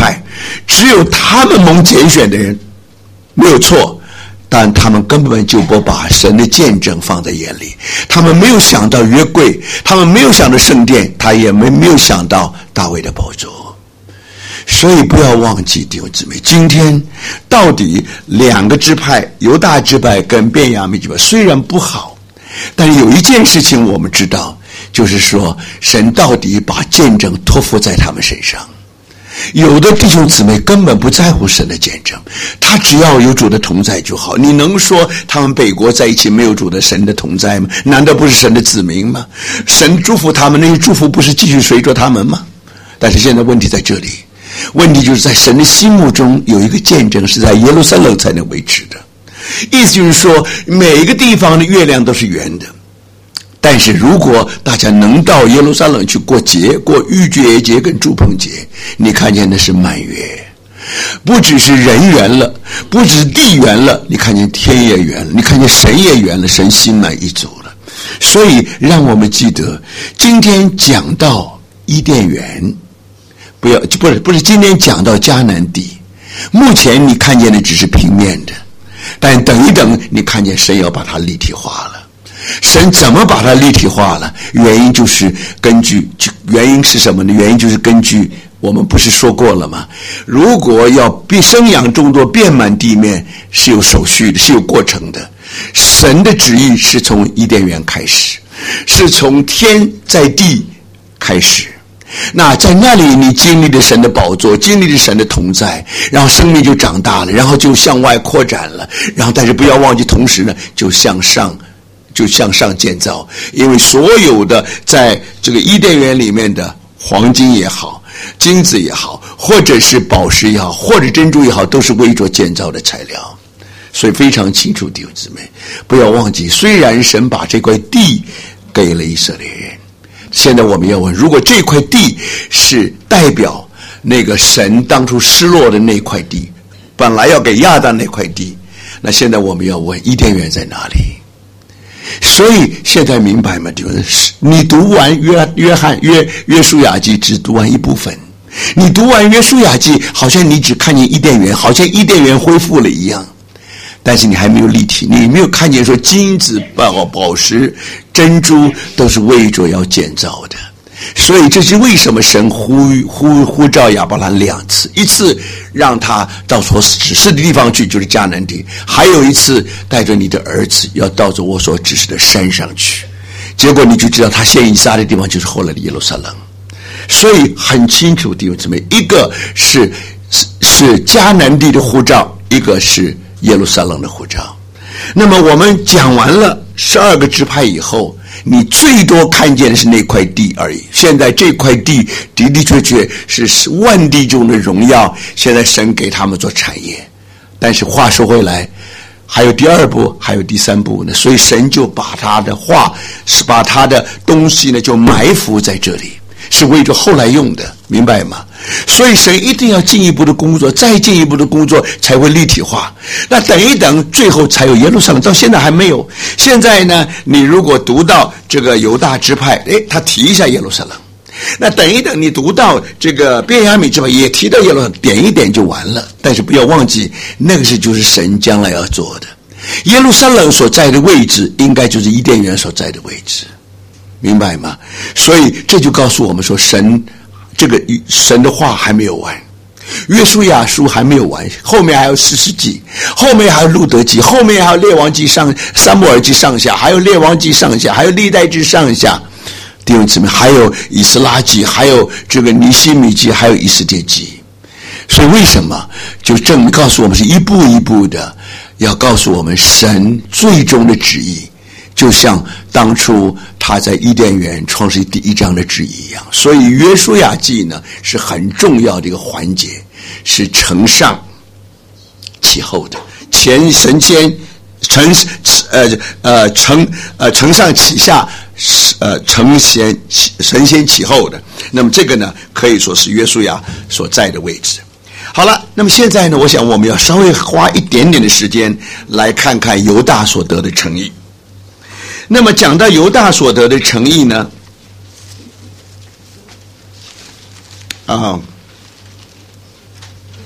只有他们蒙拣选的人没有错，但他们根本就不把神的见证放在眼里，他们没有想到约柜，他们没有想到圣殿，他也没没有想到大卫的宝座。所以不要忘记弟兄姊妹，今天到底两个支派，犹大支派跟便雅悯支派虽然不好，但是有一件事情我们知道，就是说神到底把见证托付在他们身上。有的弟兄姊妹根本不在乎神的见证，他只要有主的同在就好。你能说他们北国在一起没有主的神的同在吗？难道不是神的子民吗？神祝福他们，那些祝福不是继续随着他们吗？但是现在问题在这里，问题就是在神的心目中有一个见证是在耶路撒冷才能维持的，意思就是说每一个地方的月亮都是圆的，但是如果大家能到耶路撒冷去过节，过逾越节跟住棚节，你看见的是满月，不只是人圆了，不只是地圆了，你看见天也圆了，你看见神也圆了，神心满意足了。所以让我们记得，今天讲到伊甸园，不要不是不是今天讲到迦南地，目前你看见的只是平面的，但等一等，你看见神要把它立体化了。神怎么把它立体化了？原因就是根据，原因是什么呢？原因就是根据我们不是说过了吗？如果要生养众多，遍满地面，是有手续的，是有过程的。神的旨意是从伊甸园开始，是从天在地开始。那在那里你经历了神的宝座，经历了神的同在，然后生命就长大了，然后就向外扩展了，然后但是不要忘记同时呢就向上就向上建造，因为所有的在这个伊甸园里面的黄金也好，金子也好，或者是宝石也好，或者珍珠也好，都是为着建造的材料。所以非常清楚弟兄姊妹，不要忘记，虽然神把这块地给了以色列人，现在我们要问，如果这块地是代表那个神当初失落的那块地，本来要给亚当那块地，那现在我们要问伊甸园在哪里？所以现在明白吗？就是你读完约约翰约约书亚记只读完一部分，你读完约书亚记好像你只看见伊甸园，好像伊甸园恢复了一样，但是你还没有立体，你没有看见说金子、宝宝石、珍珠都是为着要建造的。所以这是为什么神呼呼呼召亚伯兰两次，一次让他到所指示的地方去，就是迦南地，还有一次带着你的儿子要到着我所指示的山上去。结果你就知道他献以撒的地方就是后来的耶路撒冷。所以很清楚弟兄姊妹，一个是是迦南地的呼召，一个是耶路撒冷的呼召。那么我们讲完了十二个支派以后，你最多看见的是那块地而已。现在这块地的的确确是万地中的荣耀，现在神给他们做产业。但是话说回来，还有第二步，还有第三步呢，所以神就把他的话，是把他的东西呢就埋伏在这里，是为着后来用的，明白吗？所以神一定要进一步的工作，再进一步的工作才会立体化。那等一等，最后才有耶路撒冷，到现在还没有。现在呢，你如果读到这个犹大支派，诶，他提一下耶路撒冷。那等一等，你读到这个便雅悯支派也提到耶路撒冷，点一点就完了。但是不要忘记，那个是就是神将来要做的。耶路撒冷所在的位置，应该就是伊甸园所在的位置，明白吗？所以这就告诉我们说，神这个神的话还没有完，约书亚书还没有完，后面还有士师记，后面还有路德记，后面还有列王记上、撒母耳记上下，还有列王记上下，还有历代志上下，弟兄姊妹，还有以斯拉记，还有这个尼希米记，还有以斯帖记。所以为什么就证明告诉我们是一步一步的要告诉我们神最终的旨意，就像当初他在伊甸园创世第一章的旨意一样。所以约书亚记呢是很重要的一个环节，是承上启后的，前神先承呃呃承呃承上启下，呃承先神先启后的。那么这个呢可以说是约书亚所在的位置。好了，那么现在呢，我想我们要稍微花一点点的时间来看看犹大所得的诚意。那么讲到犹大所得的诚意呢，啊，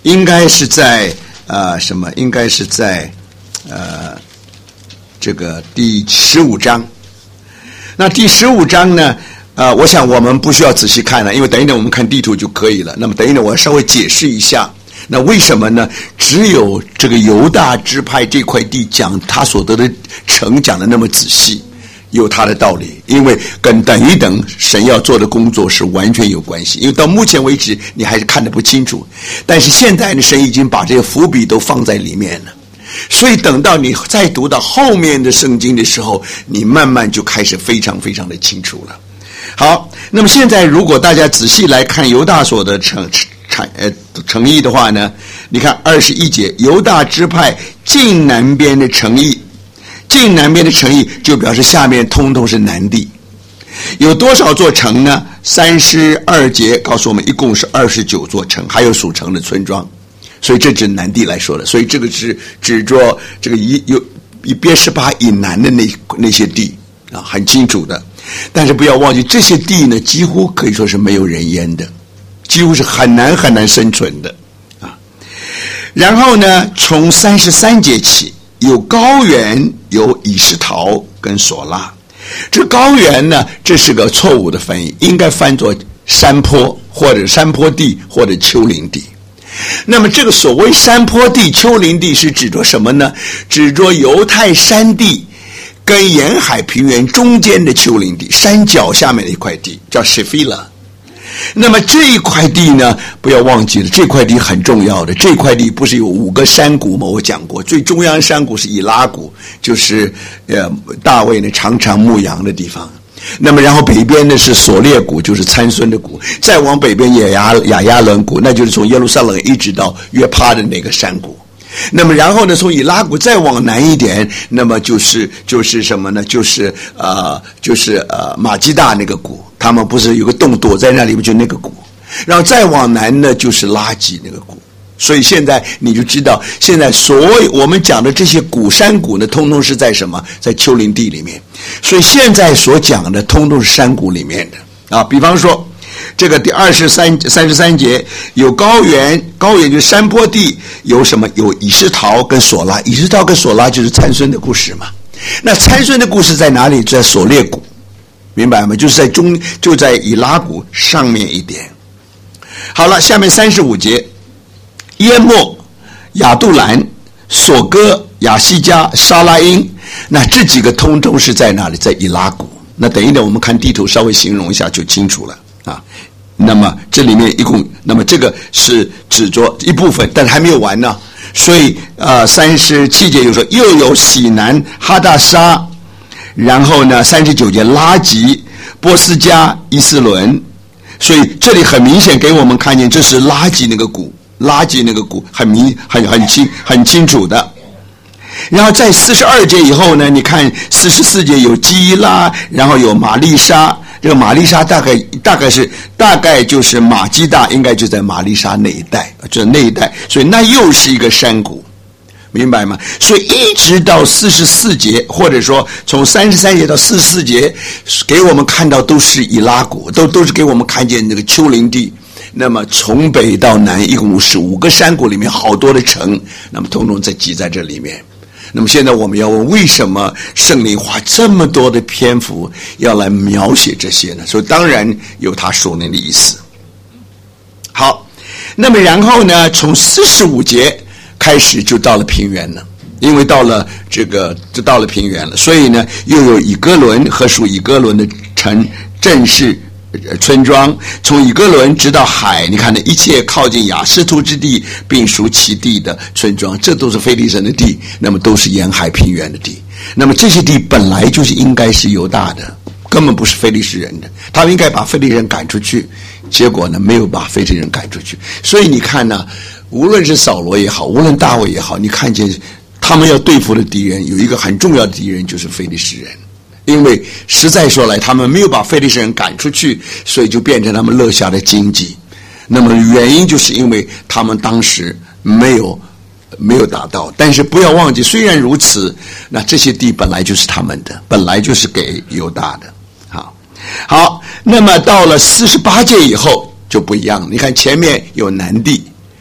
应该是在呃什么？应该是在呃这个第十五章。那第十五章呢？呃，我想我们不需要仔细看了，因为等一等我们看地图就可以了。那么等一等我稍微解释一下，那为什么呢？只有这个犹大支派这块地讲他所得的城讲的那么仔细，有他的道理，因为跟等一等神要做的工作是完全有关系。因为到目前为止你还是看得不清楚，但是现在呢，神已经把这个伏笔都放在里面了。所以等到你再读到后面的圣经的时候，你慢慢就开始非常非常的清楚了。好，那么现在如果大家仔细来看犹大所的诚诚呃诚意的话呢，你看二十一节，犹大支派近南边的诚意，近南边的诚意就表示下面通通是南地。有多少座城呢？三十二节告诉我们，一共是二十九座城，还有属城的村庄。所以这指南地来说的，所以这个是指着这个以有以别是巴以南的那那些地啊，很清楚的。但是不要忘记，这些地呢，几乎可以说是没有人烟的，几乎是很难很难生存的啊。然后呢，从三十三节起，有高原，有以实陶跟索拉。这高原呢，这是个错误的翻译，应该翻作山坡或者山坡地或者丘陵地。那么这个所谓山坡地、丘陵地是指着什么呢？指着犹太山地跟沿海平原中间的丘陵地，山脚下面的一块地叫谢菲拉。那么这一块地呢，不要忘记了，这块地很重要的。这块地不是有五个山谷吗？我讲过，最中央的山谷是以拉谷，就是呃大卫呢常常牧羊的地方。那么然后北边呢是索列谷，就是参孙的谷，再往北边也亚亚亚伦谷，那就是从耶路撒冷一直到约帕的那个山谷。那么然后呢，从以拉谷再往南一点，那么就是就是什么呢？就是呃就是呃马基大那个谷，他们不是有个洞躲在那里面，就那个谷。然后再往南呢，就是拉吉那个谷。所以现在你就知道，现在所有我们讲的这些谷山谷呢，通通是在什么？在丘陵地里面。所以现在所讲的，通通是山谷里面的啊。比方说，这个第二十三三十三节有高原，高原就是山坡地，有什么？有以实陶跟索拉。以实陶跟索拉就是参孙的故事嘛。那参孙的故事在哪里？在索列谷，明白吗？就是在中，就在以拉谷上面一点。好了，下面三十五节。耶莫、亚杜兰、索哥、亚西加、沙拉因，那这几个通通是在哪里？在以拉谷。那等一等我们看地图稍微形容一下就清楚了啊。那么这里面一共，那么这个是指着一部分，但还没有完呢。所以呃，三十七节又说又有喜南、哈大沙，然后呢三十九节拉吉、波斯加、伊斯伦。所以这里很明显给我们看见，这是拉吉那个谷。拉吉那个谷很明很很清很清楚的。然后在四十二节以后呢，你看四十四节有基拉，然后有玛丽莎。这个玛丽莎大概大概是大概就是马基大，应该就在玛丽莎那一带，就是那一带，所以那又是一个山谷，明白吗？所以一直到四十四节，或者说从三十三节到四十四节，给我们看到都是以拉谷，都都是给我们看见那个丘陵地。那么从北到南一共是五个山谷里面好多的城，那么统统在挤在这里面。那么现在我们要问，为什么圣灵花这么多的篇幅要来描写这些呢？所以当然有他属灵的意思。好，那么然后呢，从四十五节开始就到了平原了，因为到了这个就到了平原了，所以呢又有以哥伦和属以哥伦的城镇市村庄，从以哥伦直到海，你看呢，一切靠近亚斯突之地并属其地的村庄，这都是非利士的地，那么都是沿海平原的地。那么这些地本来就是应该是犹大的，根本不是非利士人的，他们应该把非利士人赶出去，结果呢没有把非利士人赶出去。所以你看呢，无论是扫罗也好，无论大卫也好，你看见他们要对付的敌人有一个很重要的敌人，就是非利士人。因为实在说来，他们没有把非利士人赶出去，所以就变成他们勒下的荆棘。那么原因就是因为他们当时没有没有达到。但是不要忘记，虽然如此，那这些地本来就是他们的，本来就是给犹大的。好，好，那么到了四十八节以后就不一样了。你看前面有南地，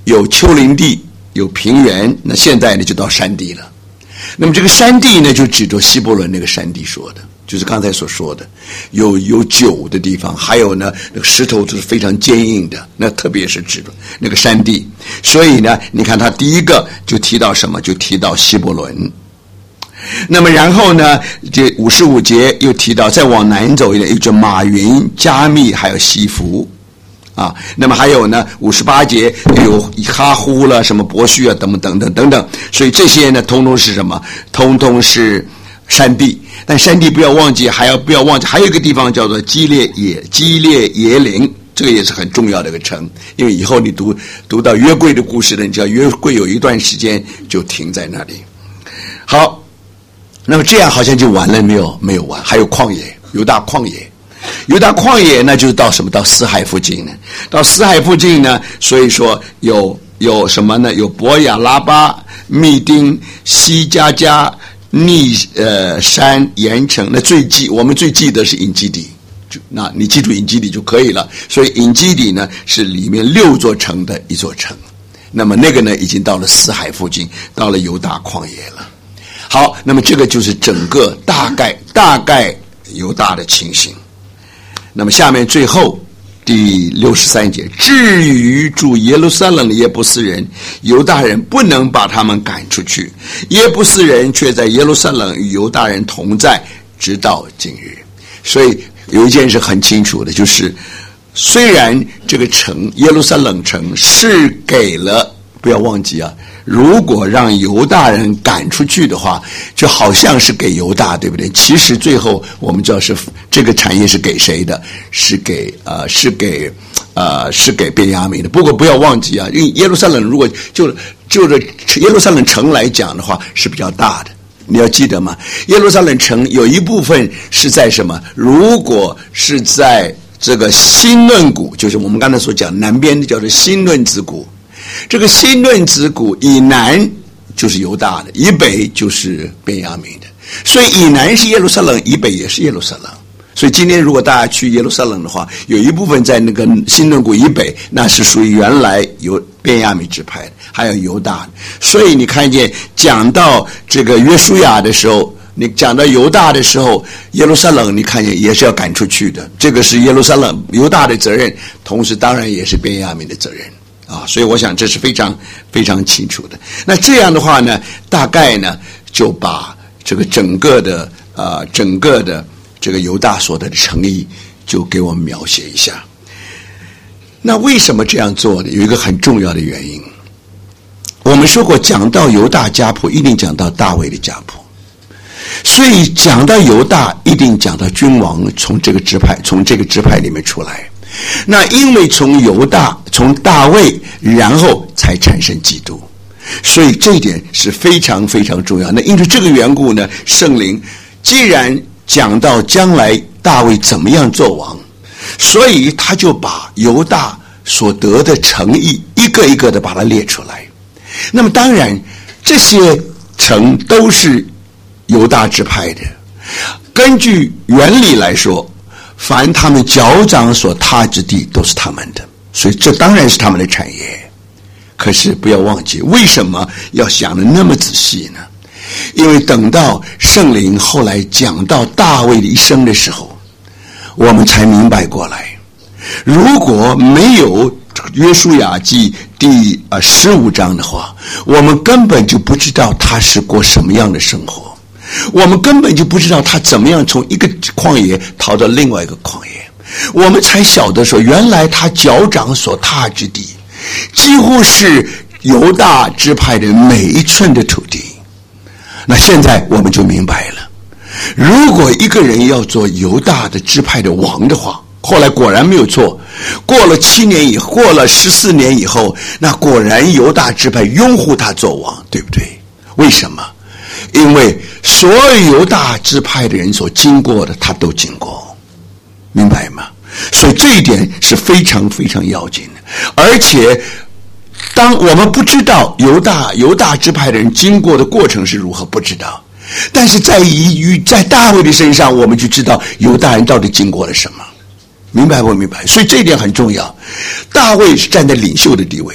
有丘陵地，有平原，那现在呢就到山地了。那么这个山地呢，就指着希伯伦那个山地说的，就是刚才所说的，有有酒的地方，还有呢那个石头都是非常坚硬的，那特别是指着那个山地。所以呢，你看他第一个就提到什么，就提到希伯伦。那么然后呢，这五十五节又提到再往南走一点，有叫马云、加密还有西弗啊。那么还有呢五十八节有哈呼了什么伯叙啊等等等等等。所以这些呢通通是什么？通通是山地。但山地不要忘记，还要不要忘记还有一个地方叫做基列耶基列耶林，这个也是很重要的一个城。因为以后你读读到约柜的故事呢，你知道约柜有一段时间就停在那里。好，那么这样好像就完了没有？没有完，还有旷野，犹大旷野。犹大旷野那就是到什么？到死海附近呢？到死海附近呢，所以说有有什么呢？有伯亚拉巴、密丁、西加加、逆呃山、盐城。那最记我们最记得是隐基底，就那你记住隐基底就可以了。所以隐基底呢是里面六座城的一座城。那么那个呢已经到了死海附近，到了犹大旷野了。好，那么这个就是整个大概大概犹大的情形。那么下面最后第六十三节，至于住耶路撒冷的耶布斯人，犹大人不能把他们赶出去，耶布斯人却在耶路撒冷与犹大人同在，直到今日。所以有一件事很清楚的，就是虽然这个城耶路撒冷城是给了，不要忘记啊，如果让犹大人赶出去的话，就好像是给犹大，对不对？其实最后我们知道是这个产业是给谁的？是给呃是给呃是给便雅悯的。不过不要忘记啊，因为耶路撒冷如果就就着耶路撒冷城来讲的话是比较大的。你要记得吗？耶路撒冷城有一部分是在什么？如果是在这个新论谷，就是我们刚才所讲南边的叫做新论子谷。这个新论子谷以南就是犹大的，以北就是便雅悯的，所以以南是耶路撒冷，以北也是耶路撒冷。所以今天如果大家去耶路撒冷的话，有一部分在那个新论谷以北，那是属于原来有便雅悯支派的，还有犹大的。所以你看见讲到这个约书亚的时候，你讲到犹大的时候，耶路撒冷你看见也是要赶出去的，这个是耶路撒冷犹大的责任，同时当然也是便雅悯的责任啊，所以我想这是非常非常清楚的。那这样的话呢，大概呢就把这个整个的呃整个的这个犹大所得的诚意就给我们描写一下。那为什么这样做呢？有一个很重要的原因。我们说过，讲到犹大家谱，一定讲到大卫的家谱。所以讲到犹大，一定讲到君王从这个支派，从这个支派里面出来。那因为从犹大，从大卫，然后才产生基督，所以这一点是非常非常重要。那因为这个缘故呢，圣灵既然讲到将来大卫怎么样做王，所以他就把犹大所得的诚意一个一个的把它列出来。那么当然这些城都是犹大支派的，根据原理来说，凡他们脚掌所踏之地都是他们的，所以这当然是他们的产业。可是不要忘记，为什么要想得那么仔细呢？因为等到圣灵后来讲到大卫的一生的时候，我们才明白过来，如果没有约书亚记第呃十五章的话，我们根本就不知道他是过什么样的生活，我们根本就不知道他怎么样从一个旷野逃到另外一个旷野，我们才晓得说，原来他脚掌所踏之地几乎是犹大支派的每一寸的土地。那现在我们就明白了，如果一个人要做犹大的支派的王的话，后来果然没有错，过了七年以后，过了十四年以后，那果然犹大支派拥护他做王，对不对？为什么？因为所有犹大支派的人所经过的，他都经过，明白吗？所以这一点是非常非常要紧的。而且当我们不知道犹大犹大支派的人经过的过程是如何，不知道，但是在于在大卫的身上，我们就知道犹大人到底经过了什么，明白不明白？所以这一点很重要。大卫是站在领袖的地位，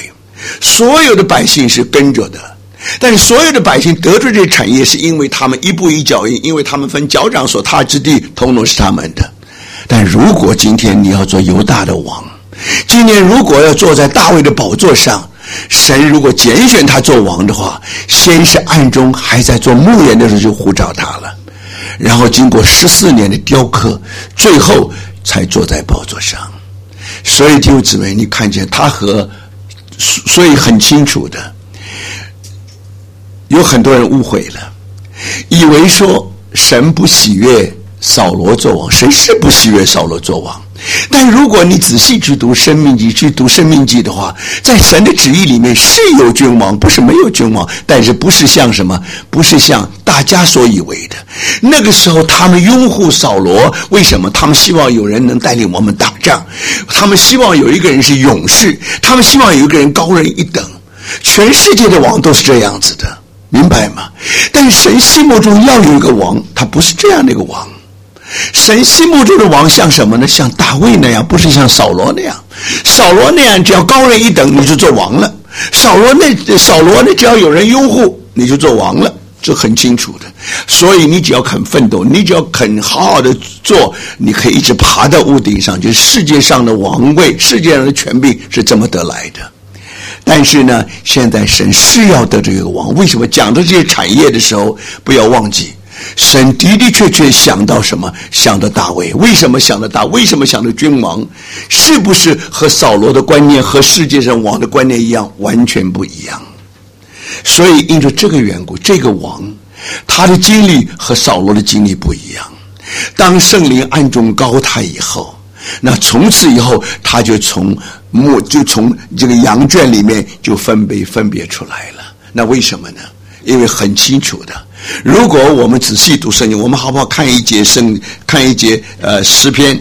所有的百姓是跟着的，但是所有的百姓得着这产业，是因为他们一步一脚印，因为他们分脚掌所踏之地，统统是他们的。但如果今天你要做犹大的王，今天如果要坐在大卫的宝座上，神如果拣选他做王的话，先是暗中还在做牧人的时候就呼召他了，然后经过十四年的雕刻，最后才坐在宝座上。所以弟兄姊妹，你看见他和，所以很清楚的，有很多人误会了，以为说神不喜悦扫罗做王，神是不喜悦扫罗做王。但如果你仔细去读申命记，去读申命记的话，在神的旨意里面是有君王，不是没有君王，但是不是像什么，不是像大家所以为的。那个时候他们拥护扫罗，为什么？他们希望有人能带领我们打仗，他们希望有一个人是勇士，他们希望有一个人高人一等。全世界的王都是这样子的，明白吗？但是神心目中要有一个王，他不是这样的一个王。神心目中的王像什么呢？像大卫那样，不是像扫罗那样。扫罗那样只要高人一等你就做王了，扫罗那扫罗呢只要有人拥护你就做王了，这很清楚的。所以你只要肯奋斗，你只要肯好好的做，你可以一直爬到屋顶上，就是世界上的王位，世界上的权柄是这么得来的。但是呢，现在神是要得这个王，为什么？讲到这些产业的时候，不要忘记神的的确确想到什么？想到大卫。为什么想到大？为什么想到君王？是不是和扫罗的观念和世界上王的观念一样？完全不一样。所以因着这个缘故，这个王他的经历和扫罗的经历不一样。当圣灵暗中膏他以后，那从此以后他就从牧就从这个羊圈里面就分别分别出来了。那为什么呢？因为很清楚的，如果我们仔细读圣经，我们好不好看一节圣看一节呃诗篇？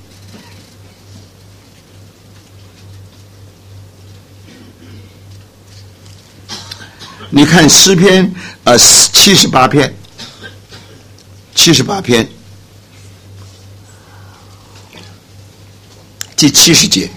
你看诗篇呃七十八篇，七十八篇第七十节。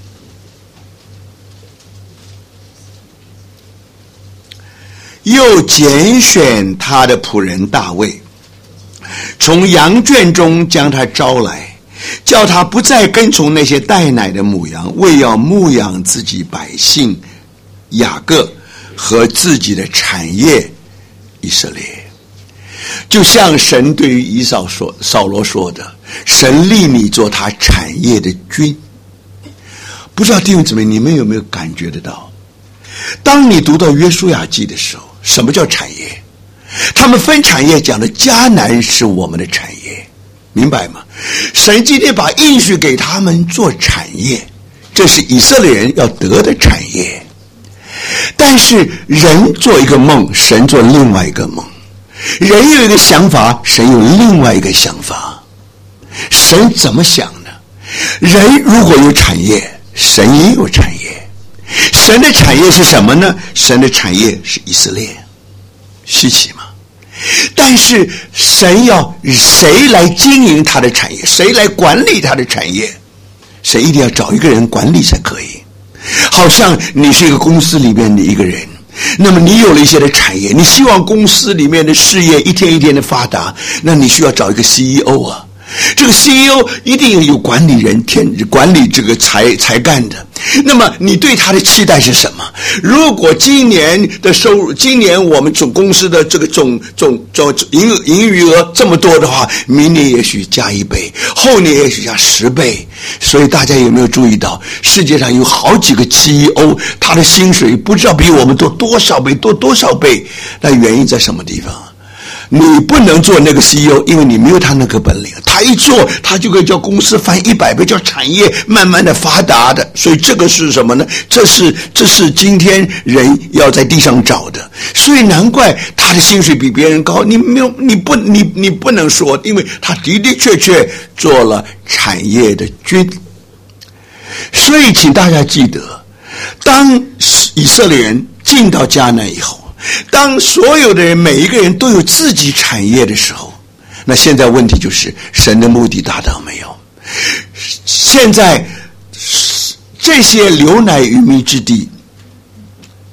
又拣选他的仆人大卫，从羊圈中将他招来，叫他不再跟从那些带奶的母羊，为要牧养自己百姓雅各和自己的产业以色列。就像神对于以扫说扫罗说的，神立你做他产业的君。不知道弟兄姊妹你们有没有感觉得到，当你读到约书亚记的时候，什么叫产业？他们分产业讲的迦南是我们的产业，明白吗？神今天把应许给他们做产业，这是以色列人要得的产业。但是人做一个梦，神做另外一个梦，人有一个想法，神有另外一个想法。神怎么想呢？人如果有产业，神也有产业。神的产业是什么呢？神的产业是以色列，稀奇吗？但是神要谁来经营他的产业，谁来管理他的产业？神一定要找一个人管理才可以。好像你是一个公司里面的一个人，那么你有了一些的产业，你希望公司里面的事业一天一天的发达，那你需要找一个 C E O 啊。这个 C E O 一定有管理人天管理这个才才干的。那么你对他的期待是什么？如果今年的收入，今年我们总公司的这个总总总营营余额这么多的话，明年也许加一倍，后年也许加十倍。所以大家有没有注意到，世界上有好几个 C E O， 他的薪水不知道比我们多多少倍，多多少倍？那原因在什么地方？你不能做那个 C E O， 因为你没有他那个本领。他一做，他就可以叫公司翻一百倍，叫产业慢慢的发达的。所以这个是什么呢？这是这是今天人要在地上找的。所以难怪他的薪水比别人高。你没有，你不，你你不能说，因为他的的确确做了产业的君。所以请大家记得，当以色列人进到迦南以后，当所有的人每一个人都有自己产业的时候，那现在问题就是神的目的达到没有？现在这些流奶与蜜之地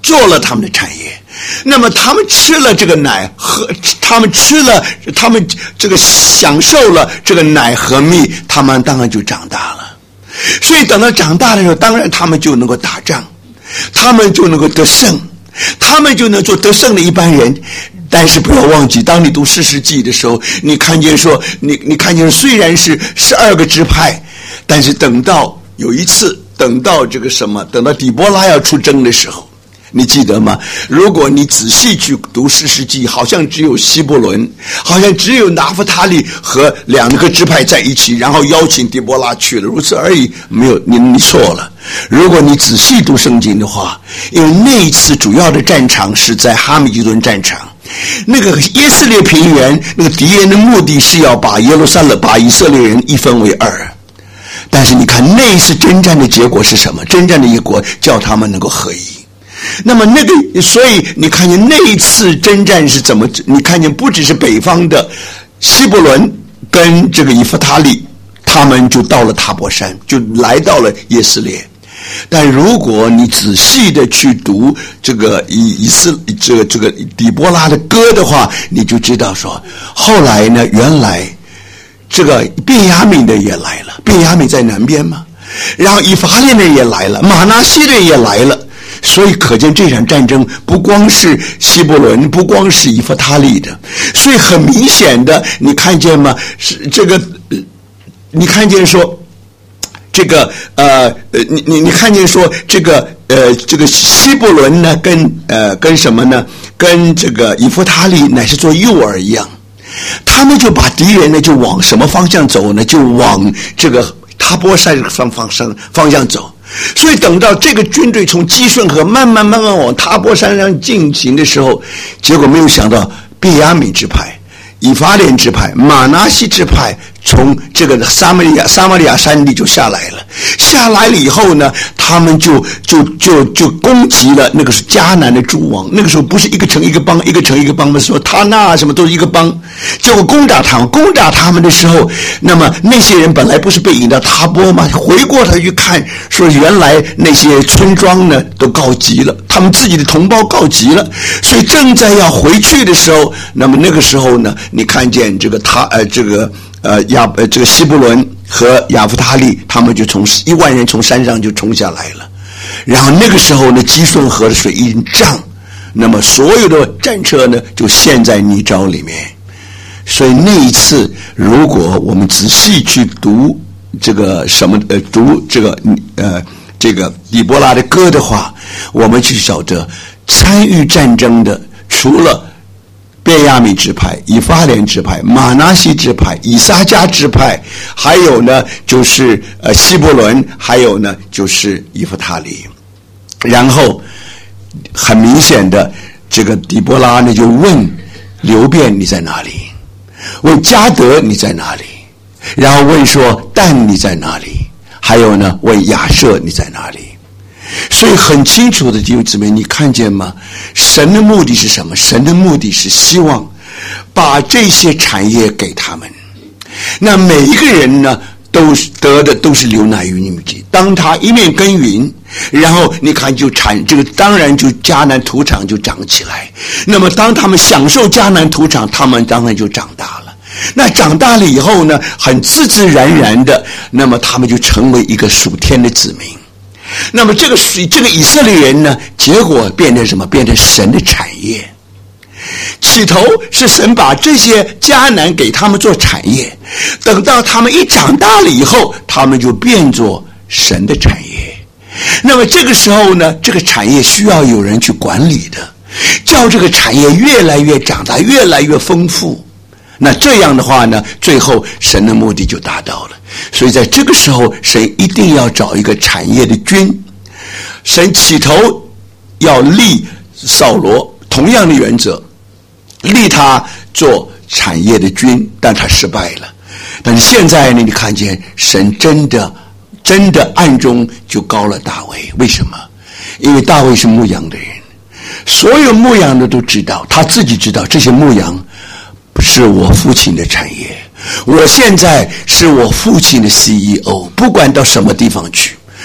做了他们的产业。那么他们吃了这个奶和他们吃了他们这个享受了这个奶和蜜，他们当然就长大了。所以等到长大的时候，当然他们就能够打仗，他们就能够得胜，他们就能做得胜的一般人。但是不要忘记，当你读士师记的时候，你看见说你你看见虽然是十二个支派，但是等到有一次等到这个什么等到底波拉要出征的时候，你记得吗？如果你仔细去读士师记，好像只有希伯伦，好像只有拿弗他利和两个支派在一起，然后邀请底波拉去了，如此而已。没有，你你错了。如果你仔细读圣经的话，因为那一次主要的战场是在哈米吉顿战场，那个耶斯列平原，那个敌人的目的是要把耶路撒冷把以色列人一分为二。但是你看那一次征战的结果是什么？征战的结果叫他们能够合一。那么那个，所以你看见那一次征战是怎么？你看见不只是北方的希伯伦跟这个以弗他利，他们就到了塔伯山，就来到了耶斯列。但如果你仔细的去读这个以以斯这个这个底波拉的歌的话，你就知道说，后来呢，原来这个便雅悯的也来了，便雅悯在南边嘛，然后以法莲的也来了，马拿西的也来了。所以可见这场战争不光是希伯伦，不光是以弗他利的，所以很明显的，你看见吗？是这个，你看见说，这个呃呃，你你你看见说这个呃这个希伯伦呢，跟呃跟什么呢？跟这个以弗他利乃是做诱饵一样，他们就把敌人呢就往什么方向走呢？就往这个塔波山方方向方向走。所以等到这个军队从基顺河慢慢慢慢往塔波山上进行的时候，结果没有想到便雅悯支派、以法莲支派、马拿西支派从这个撒玛利亚撒玛利亚山地就下来了。下来了以后呢，他们就就就就攻击了那个是迦南的诸王。那个时候不是一个城一个邦，一个城一个邦的时候，他那什么都是一个邦。结果攻打他们，攻打他们的时候，那么那些人本来不是被引到塔波吗？回过头去看，说原来那些村庄呢都告急了，他们自己的同胞告急了，所以正在要回去的时候，那么那个时候呢，你看见这个他呃这个呃亚呃这个希伯伦和亚弗他利，他们就从一万人从山上就冲下来了，然后那个时候呢，基顺河的水已经涨，那么所有的战车呢就陷在泥沼里面。所以那一次，如果我们仔细去读这个什么呃读这个呃这个底波拉的歌的话，我们就晓得参与战争的除了便雅悯支派、以法莲支派、马拿西支派、以撒迦支派，还有呢就是呃希伯伦，还有呢就是以弗他利。然后很明显的，这个底波拉呢就问流便你在哪里？问迦得你在哪里？然后问说但你在哪里？还有呢问亚设你在哪里？所以很清楚的弟兄姊妹，你看见吗？神的目的是什么？神的目的是希望把这些产业给他们。那每一个人呢都得的都是流奶与蜜之。当他一面耕耘，然后你看就产这个，当然就迦南土场就长起来。那么当他们享受迦南土场，他们当然就长大了。那长大了以后呢，很自自然然的，那么他们就成为一个属天的子民。那么这个这个以色列人呢，结果变成什么？变成神的产业。起头是神把这些迦南给他们做产业，等到他们一长大了以后，他们就变作神的产业。那么这个时候呢，这个产业需要有人去管理的，叫这个产业越来越长大，越来越丰富。那这样的话呢，最后神的目的就达到了。所以在这个时候，神一定要找一个产业的君。神起头要立扫罗，同样的原则，立他做产业的君，但他失败了。但是现在呢，你看见神真的真的暗中就膏了大卫。为什么？因为大卫是牧羊的人，所有牧羊的都知道，他自己知道这些牧羊是我父亲的产业，我现在是我父亲的 C E O， 不管到什么地方去，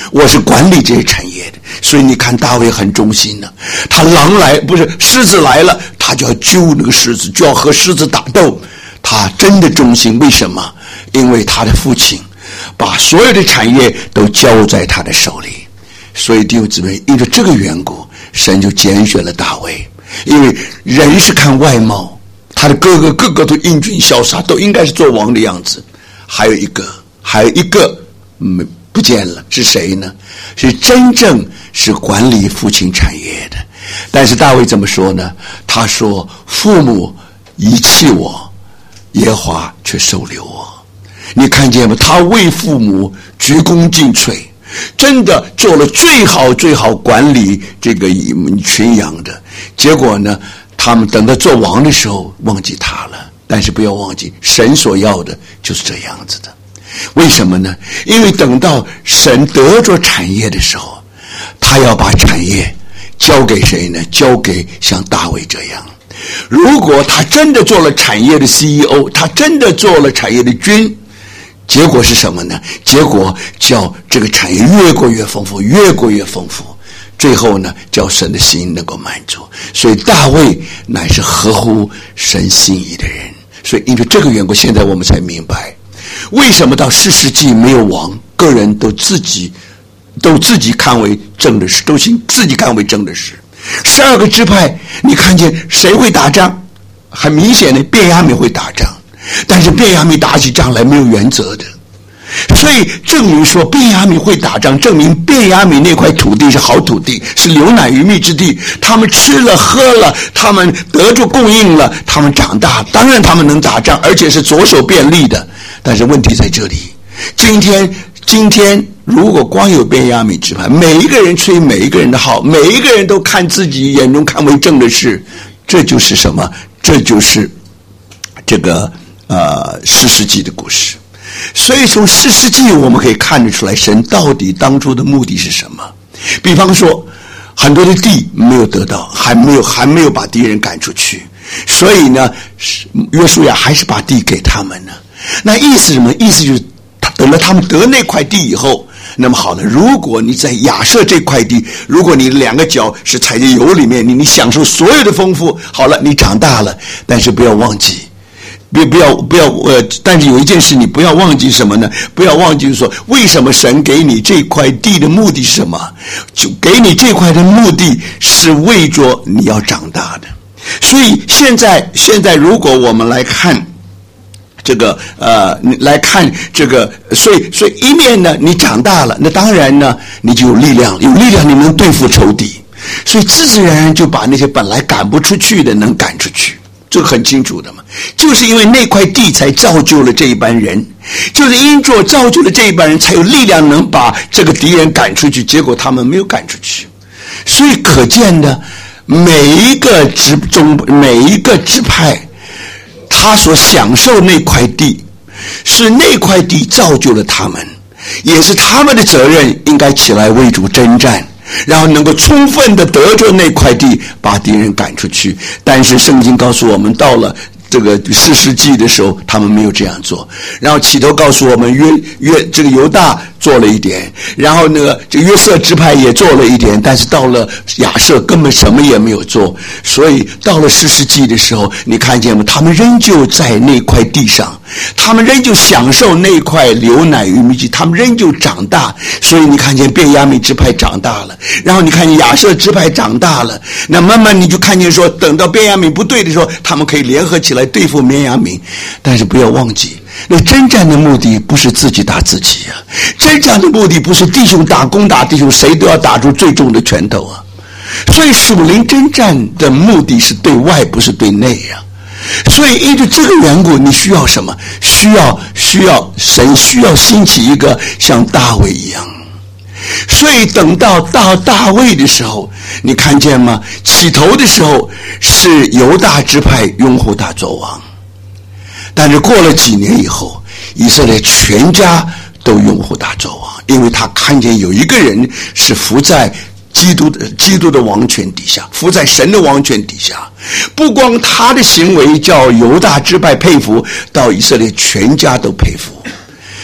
我是管理这些产业的。所以你看大卫很忠心呢、啊，他狼来不是狮子来了，他就要揪那个狮子，就要和狮子打斗。他真的忠心，为什么？因为他的父亲把所有的产业都交在他的手里。所以弟兄姊妹，因为这个缘故，神就拣选了大卫。因为人是看外貌，他的哥哥个个都英俊潇洒，都应该是做王的样子。还有一个还有一个嗯不见了，是谁呢？是真正是管理父亲产业的。但是大卫怎么说呢？他说父母遗弃我，耶和华却收留我。你看见吗？他为父母鞠躬尽瘁，真的做了最好最好管理这个群羊的。结果呢，他们等到做王的时候忘记他了。但是不要忘记，神所要的就是这样子的。为什么呢？因为等到神得着产业的时候，他要把产业交给谁呢？交给像大卫这样。如果他真的做了产业的 C E O， 他真的做了产业的君，结果是什么呢？结果叫这个产业越过越丰富，越过越丰富，最后呢，叫神的心能够满足。所以大卫乃是合乎神心意的人。所以因为这个缘故，现在我们才明白为什么到士师记没有王，个人都自己都自己看为正的事，都行自己看为正的事。十二个支派，你看见谁会打仗？很明显的，便雅悯会打仗，但是便雅悯打起仗来没有原则的。所以证明说便雅悯会打仗，证明便雅悯那块土地是好土地，是流奶与蜜之地。他们吃了喝了，他们得着供应了，他们长大，当然他们能打仗，而且是左手便利的。但是问题在这里，今天今天如果光有便雅悯支派，每一个人吹每一个人的号，每一个人都看自己眼中看为正的事，这就是什么？这就是这个呃士师记的故事。所以从士师记我们可以看得出来，神到底当初的目的是什么。比方说很多的地没有得到，还没有还没有把敌人赶出去，所以呢约书亚还是把地给他们呢。那意思什么？意思就是等到他们得那块地以后，那么好了，如果你在亚设这块地，如果你两个脚是踩在油里面，你你享受所有的丰富，好了，你长大了，但是不要忘记别不要不要呃，但是有一件事你不要忘记什么呢？不要忘记说，为什么神给你这块地的目的是什么？就给你这块的目的是为着你要长大的。所以现在现在如果我们来看这个呃来看这个，所以所以一面呢你长大了，那当然呢你就有力量，有力量你能对付仇敌，所以自自然然就把那些本来赶不出去的能赶出去。这个很清楚的嘛，就是因为那块地才造就了这一班人，就是因着造就了这一班人，才有力量能把这个敌人赶出去，结果他们没有赶出去。所以可见的，每一个支中每一个支派，他所享受那块地，是那块地造就了他们，也是他们的责任，应该起来为主征战，然后能够充分的得着那块地，把敌人赶出去。但是圣经告诉我们，到了这个士师记的时候，他们没有这样做。然后起头告诉我们，约约这个犹大做了一点，然后呢这个约瑟支派也做了一点，但是到了亚设根本什么也没有做。所以到了士师记的时候，你看见吗？他们仍旧在那块地上，他们仍旧享受那块流奶与蜜之地，他们仍旧长大。所以你看见便雅悯支派长大了，然后你看见亚设支派长大了，那慢慢你就看见说，等到便雅悯不对的时候，他们可以联合起来对付便雅悯。但是不要忘记，那征战的目的不是自己打自己啊，征战的目的不是弟兄打攻打弟兄，谁都要打出最重的拳头啊。所以属灵征战的目的是对外，不是对内啊。所以因着这个缘故，你需要什么？需要需要神需要兴起一个像大卫一样。所以等到到大卫的时候，你看见吗？起头的时候是犹大支派拥护他做王，但是过了几年以后，以色列全家都拥护他做王，因为他看见有一个人是伏在基督的基督的王权底下，伏在神的王权底下。不光他的行为叫犹大支派佩服，到以色列全家都佩服。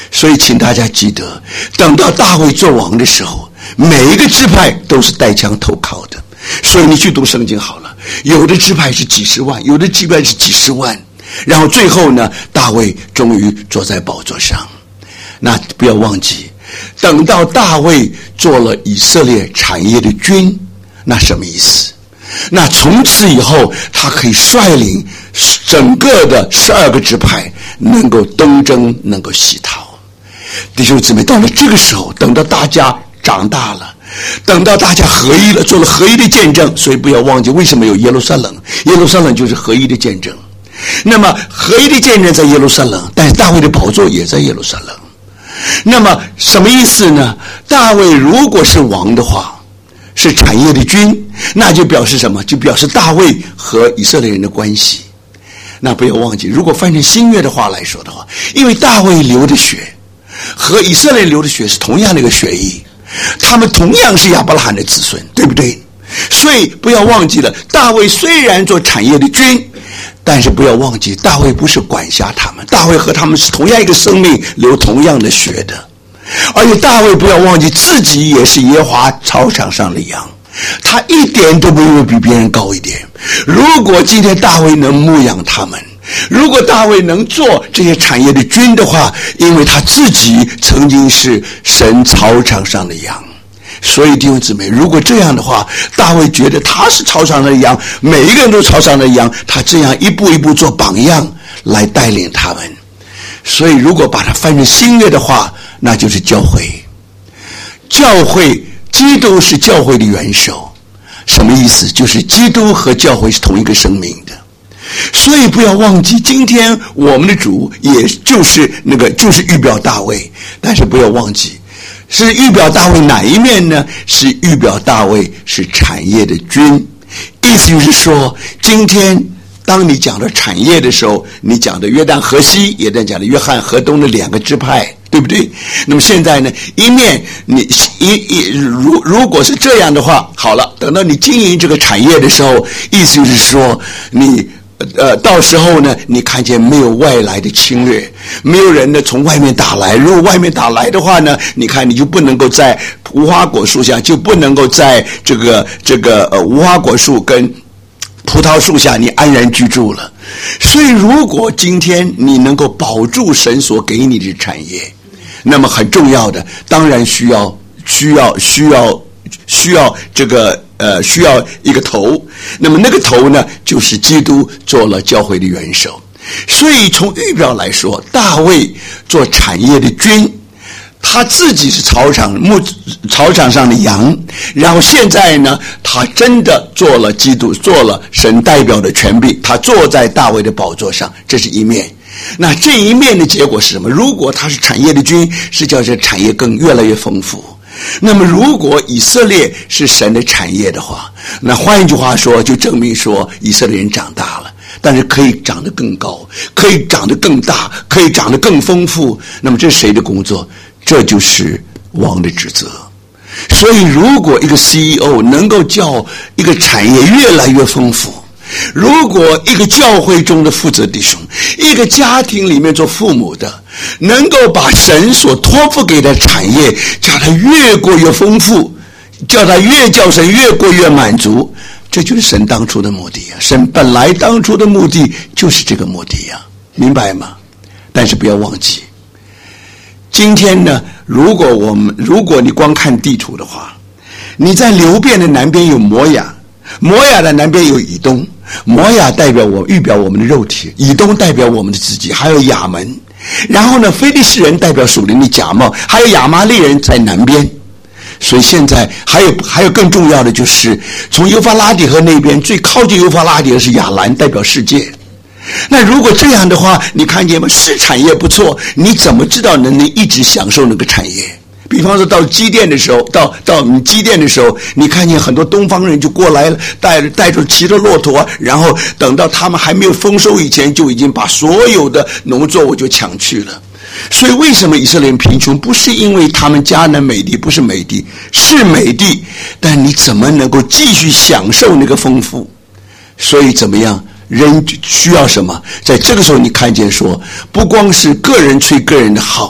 所以请大家记得，等到大卫做王的时候，每一个支派都是带枪投靠的。所以你去读圣经好了，有的支派是几十万，有的支派是几十万，然后最后呢，大卫终于坐在宝座上。那不要忘记，等到大卫做了以色列产业的君，那什么意思？那从此以后，他可以率领整个的十二个支派能够东征，能够西逃。弟兄姊妹，到了这个时候，等到大家长大了，等到大家合一了，做了合一的见证，所以不要忘记为什么有耶路撒冷，耶路撒冷就是合一的见证。那么合一的见证在耶路撒冷，但是大卫的宝座也在耶路撒冷。那么什么意思呢？大卫如果是王的话，是产业的君，那就表示什么？就表示大卫和以色列人的关系。那不要忘记，如果翻成新约的话来说的话，因为大卫流的血和以色列流的血是同样的一个血液，他们同样是亚伯拉罕的子孙，对不对？所以不要忘记了，大卫虽然做产业的君，但是不要忘记，大卫不是管辖他们，大卫和他们是同样一个生命，流同样的血的。而且大卫不要忘记，自己也是耶和华草场上的羊，他一点都不会比别人高一点。如果今天大卫能牧养他们，如果大卫能做这些产业的君的话，因为他自己曾经是神草场上的羊。所以弟兄姊妹，如果这样的话，大卫觉得他是草场上的羊，每一个人都草场上的羊，他这样一步一步做榜样来带领他们。所以如果把它翻成新约的话，那就是教会。教会，基督是教会的元首。什么意思？就是基督和教会是同一个生命的。所以不要忘记，今天我们的主也就是那个就是预表大卫，但是不要忘记，是预表大卫哪一面呢？是预表大卫是产业的君。意思就是说，今天当你讲到产业的时候，你讲的约旦河西，也在讲的约翰河东的两个支派，对不对？那么现在呢，一面你一一如如果是这样的话，好了，等到你经营这个产业的时候，意思就是说，你呃，到时候呢，你看见没有外来的侵略，没有人呢从外面打来。如果外面打来的话呢，你看你就不能够在无花果树下，就不能够在这个这个呃无花果树跟葡萄树下你安然居住了。所以如果今天你能够保住神所给你的产业，那么很重要的，当然需要需要需要需要这个呃需要一个头。那么那个头呢，就是基督做了教会的元首。所以从预表来说，大卫做产业的君，他自己是草场牧草场上的羊，然后现在呢，他真的做了基督，做了神代表的权柄，他坐在大卫的宝座上，这是一面。那这一面的结果是什么？如果他是产业的君，是叫这产业更越来越丰富。那么如果以色列是神的产业的话，那换一句话说，就证明说以色列人长大了，但是可以长得更高，可以长得更大，可以长得更丰富。那么这是谁的工作？这就是王的职责。所以如果一个 C E O 能够叫一个产业越来越丰富，如果一个教会中的负责弟兄，一个家庭里面做父母的，能够把神所托付给的产业叫他越过越丰富，叫他越叫神越过越满足，这就是神当初的目的啊！神本来当初的目的就是这个目的啊，明白吗？但是不要忘记，今天呢，如果我们如果你光看地图的话，你在流便的南边有摩亚，摩亚的南边有以东，摩亚代表我预表我们的肉体，以东代表我们的自己，还有亚门。然后呢，非利士人代表属灵的假冒，还有亚玛力人在南边。所以现在还有还有更重要的，就是从幼发拉底河那边最靠近幼发拉底的是亚兰，代表世界。那如果这样的话，你看见吗？是产业不错，你怎么知道能能一直享受那个产业？比方说到基甸的时候，到到你基甸的时候，你看见很多东方人就过来了，带带着骑着骆驼，然后等到他们还没有丰收以前，就已经把所有的农作物就抢去了。所以为什么以色列人贫穷？不是因为他们迦南美地不是美地，是美地，但你怎么能够继续享受那个丰富？所以怎么样？人需要什么？在这个时候你看见说，不光是个人吹个人的好，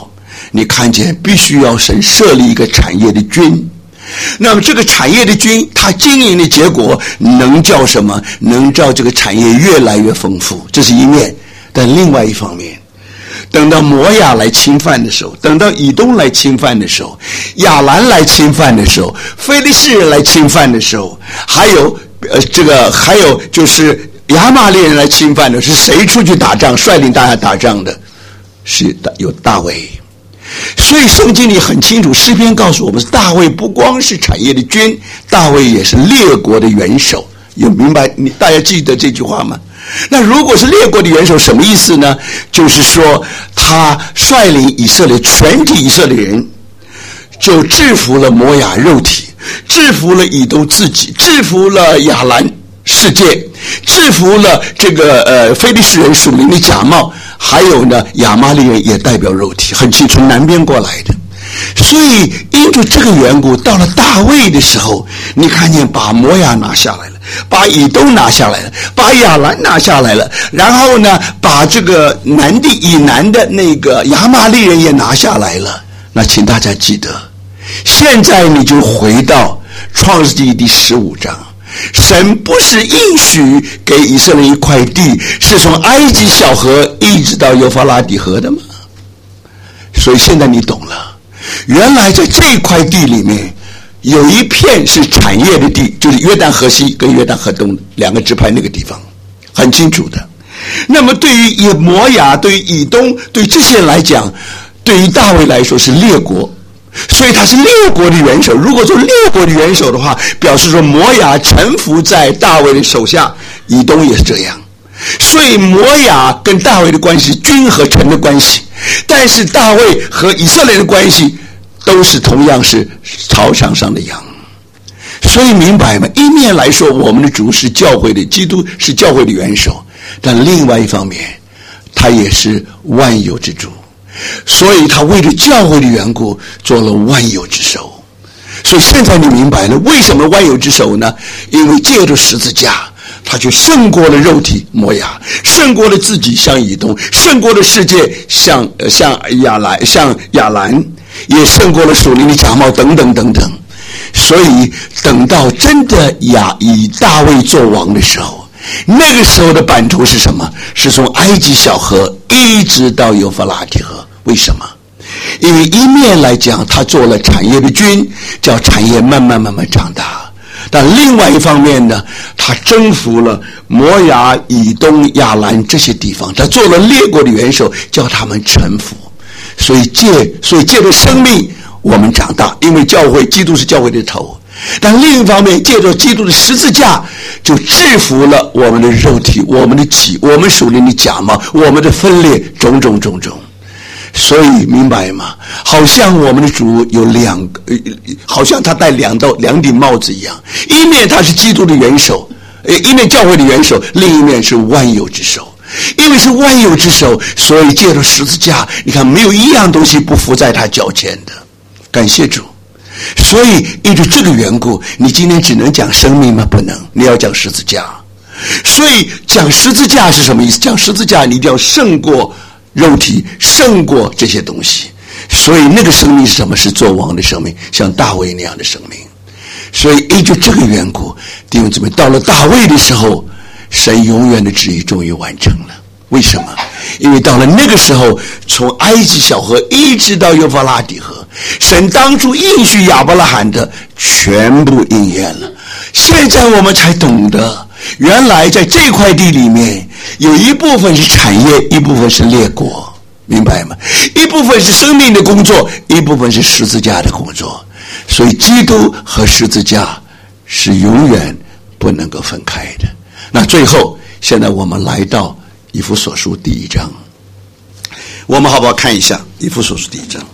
你看见必须要神设立一个产业的军。那么这个产业的军，它经营的结果能叫什么？能叫这个产业越来越丰富，这是一面。但另外一方面，等到摩亚来侵犯的时候，等到以东来侵犯的时候，亚兰来侵犯的时候，非利士人来侵犯的时候，还有呃这个还有就是亚玛力人来侵犯的，是谁出去打仗，率领大家打仗的？是有大卫。所以圣经里很清楚，诗篇告诉我们，大卫不光是产业的君，大卫也是列国的元首。有明白？你大家记得这句话吗？那如果是列国的元首，什么意思呢？就是说他率领以色列全体以色列人，就制服了摩亚肉体，制服了以东自己，制服了亚兰世界，制服了这个呃非利士人属灵的假冒，还有呢亚玛力人也代表肉体，很清楚，从南边过来的。所以因着这个缘故，到了大卫的时候，你看见把摩亚拿下来了，把以东拿下来了，把亚兰拿下来了，然后呢把这个南地以南的那个亚玛力人也拿下来了。那请大家记得，现在你就回到创世纪第十五章，神不是应许给以色列一块地，是从埃及小河一直到幼发拉底河的吗？所以现在你懂了，原来在这块地里面有一片是产业的地，就是约旦河西跟约旦河东两个支派那个地方，很清楚的。那么对于以摩亚，对于以东，对这些来讲，对于大卫来说是列国，所以他是列国的元首。如果做列国的元首的话，表示说摩亚臣服在大卫的手下，以东也是这样。所以摩亚跟大卫的关系是君和臣的关系，但是大卫和以色列的关系都是同样是草场上的羊。所以明白吗？一面来说，我们的主是教会的，基督是教会的元首，但另外一方面他也是万有之主，所以他为了教会的缘故做了万有之首。所以现在你明白了为什么万有之首呢？因为借着十字架，他就胜过了肉体摩亚，胜过了自己像以东，胜过了世界像呃像亚兰像亚兰，也胜过了属灵的假冒等等等等。所以等到真的亚以大卫做王的时候，那个时候的版图是什么？是从埃及小河一直到幼发拉底河。为什么？因为一面来讲他做了产业的君，叫产业慢慢慢慢长大，但另外一方面呢，他征服了摩亚、以东、亚兰这些地方，他做了列国的元首，叫他们臣服。所以借所以借着生命我们长大，因为教会基督是教会的头。但另一方面，借着基督的十字架，就制服了我们的肉体，我们的己，我们属灵的假冒，我们的分裂，种种种种。所以明白吗？好像我们的主有两个，好像他戴两道两顶帽子一样，一面他是基督的元首，一面教会的元首，另一面是万有之首。因为是万有之首，所以借着十字架，你看没有一样东西不服在他脚前的。感谢主。所以因着这个缘故，你今天只能讲生命吗？不能，你要讲十字架。所以讲十字架是什么意思？讲十字架你一定要胜过肉体，胜过这些东西。所以那个生命是什么？是做王的生命，像大卫那样的生命。所以因着这个缘故，弟兄姊妹，到了大卫的时候，神永远的旨意终于完成了。为什么？因为到了那个时候，从埃及小河一直到幼发拉底河，神当初应许亚伯拉罕的全部应验了。现在我们才懂得，原来在这块地里面有一部分是产业，一部分是列国，明白吗？一部分是生命的工作，一部分是十字架的工作。所以基督和十字架是永远不能够分开的。那最后现在我们来到以弗所书第一章，我们好不好看一下以弗所书第一章？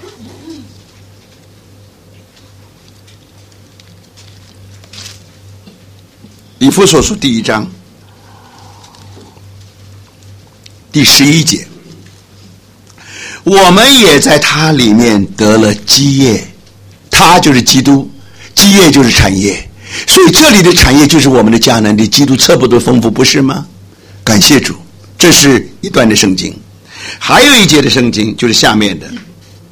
以弗所书第一章第十一节，我们也在他里面得了基业，他就是基督，基业就是产业，所以这里的产业就是我们的迦南地，基督测不得丰富，不是吗？感谢主。这是一段的圣经。还有一节的圣经就是下面的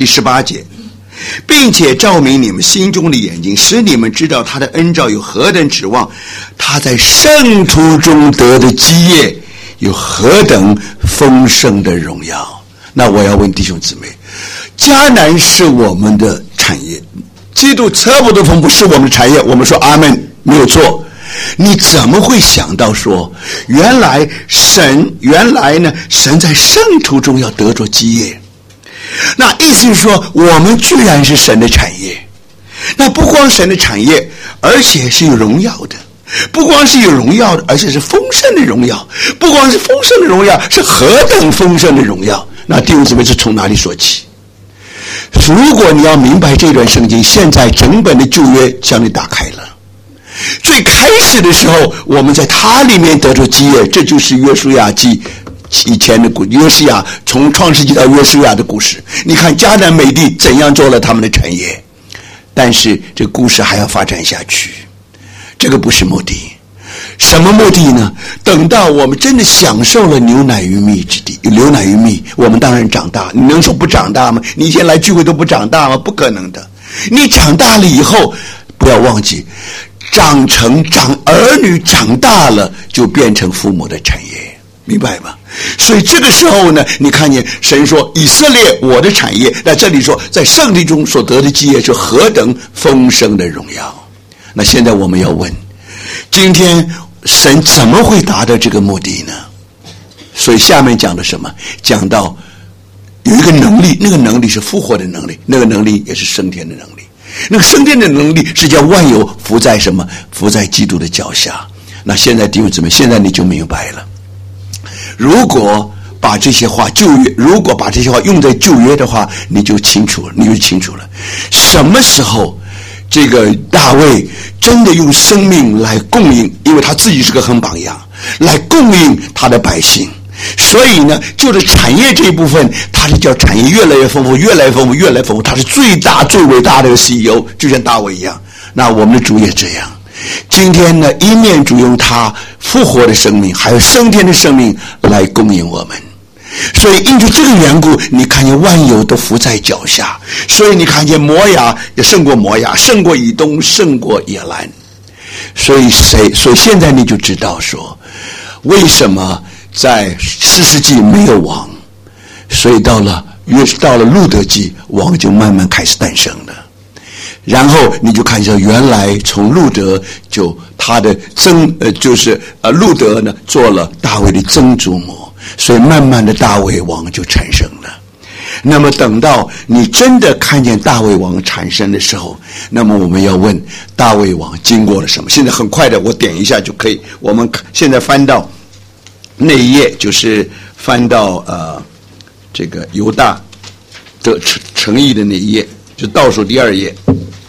第十八节，并且照明你们心中的眼睛，使你们知道他的恩召有何等指望，他在圣徒中得的基业有何等丰盛的荣耀。那我要问弟兄姊妹，迦南是我们的产业，基督车不多丰富是我们的产业，我们说阿们，没有错。你怎么会想到说原来神原来呢神在圣徒中要得着基业？那意思是说我们居然是神的产业，那不光神的产业，而且是有荣耀的，不光是有荣耀的，而且是丰盛的荣耀，不光是丰盛的荣耀，是何等丰盛的荣耀。那弟兄姊妹是从哪里说起？如果你要明白这段圣经，现在整本的旧约向你打开了。最开始的时候我们在它里面得着基业，这就是约书亚记以前的故约书亚从创世纪到约书亚的故事。你看迦南美地怎样做了他们的产业，但是这个故事还要发展下去，这个不是目的。什么目的呢？等到我们真的享受了牛奶与蜜之地，牛奶与蜜，我们当然长大。你能说不长大吗？你以前来聚会都不长大吗？不可能的。你长大了以后，不要忘记长成长儿女长大了就变成父母的产业，明白吗？所以这个时候呢，你看见神说以色列我的产业，那这里说在圣地中所得的基业是何等丰盛的荣耀。那现在我们要问，今天神怎么会达到这个目的呢？所以下面讲的什么？讲到有一个能力，那个能力是复活的能力，那个能力也是升天的能力。那个升天的能力是将万有伏在什么？伏在基督的脚下。那现在弟兄姊妹，现在你就明白了。如果把这些话旧约，如果把这些话用在旧约的话，你就清楚了，你就清楚了。什么时候这个大卫真的用生命来供应，因为他自己是个很榜样，来供应他的百姓。所以呢，就是产业这一部分，它是叫产业越来越丰富，越来越丰富，越来越丰富。它是最大、最伟大的 C E O， 就像大卫一样。那我们的主也这样。今天呢，一面主用他复活的生命，还有升天的生命来供应我们。所以因着这个缘故，你看见万有都伏在脚下。所以你看见摩亚也胜过摩亚，胜过以东，胜过亚兰。所以谁？所以现在你就知道说，为什么在士师记没有王，所以到了约到了路德记，王就慢慢开始诞生了。然后你就看见原来从路德就他的曾呃就是呃路德呢做了大卫的曾祖母，所以慢慢的大卫王就产生了。那么等到你真的看见大卫王产生的时候，那么我们要问大卫王经过了什么？现在很快的我点一下就可以。我们现在翻到那一页，就是翻到呃这个犹大的诚意的那一页，就倒数第二页，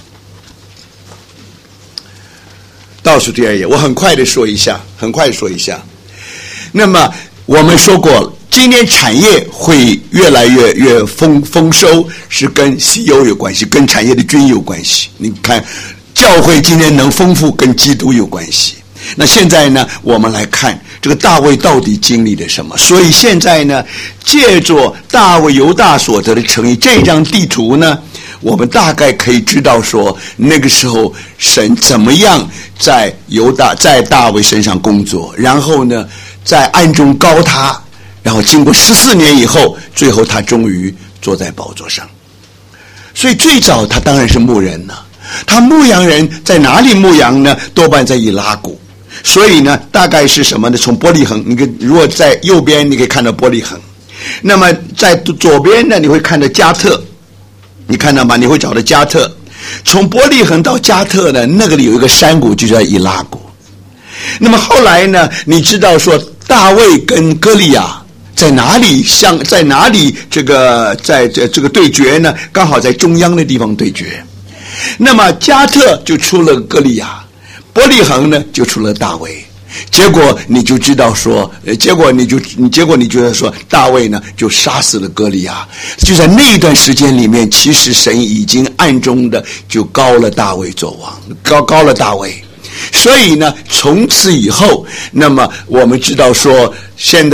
倒数第二页。我很快的说一下，很快的说一下。那么我们说过了，今天产业会越来越越丰丰收，是跟 C E O 有关系，跟产业的均有关系。你看，教会今天能丰富，跟基督有关系。那现在呢，我们来看这个大卫到底经历了什么。所以现在呢，借着大卫犹大所得的诚意这张地图呢，我们大概可以知道说，那个时候神怎么样在犹大在大卫身上工作，然后呢在暗中膏他，然后经过十四年以后，最后他终于坐在宝座上。所以最早他当然是牧人了，他牧羊人在哪里牧羊呢？多半在以拉谷。所以呢，大概是什么呢？从伯利恒，你可如果在右边你可以看到伯利恒，那么在左边呢你会看到加特，你看到吗？你会找到加特。从伯利恒到加特呢，那个里有一个山谷，就叫以拉谷。那么后来呢，你知道说大卫跟歌利亚在哪里相在哪里这个在这这个对决呢？刚好在中央的地方对决。那么加特就出了歌利亚，伯利恒呢就出了大卫。结果你就知道说，结果你就结果你觉得说，大卫呢就杀死了歌利亚。就在那一段时间里面，其实神已经暗中的就膏了大卫做王，膏膏了大卫。所以呢，从此以后，那么我们知道说，现在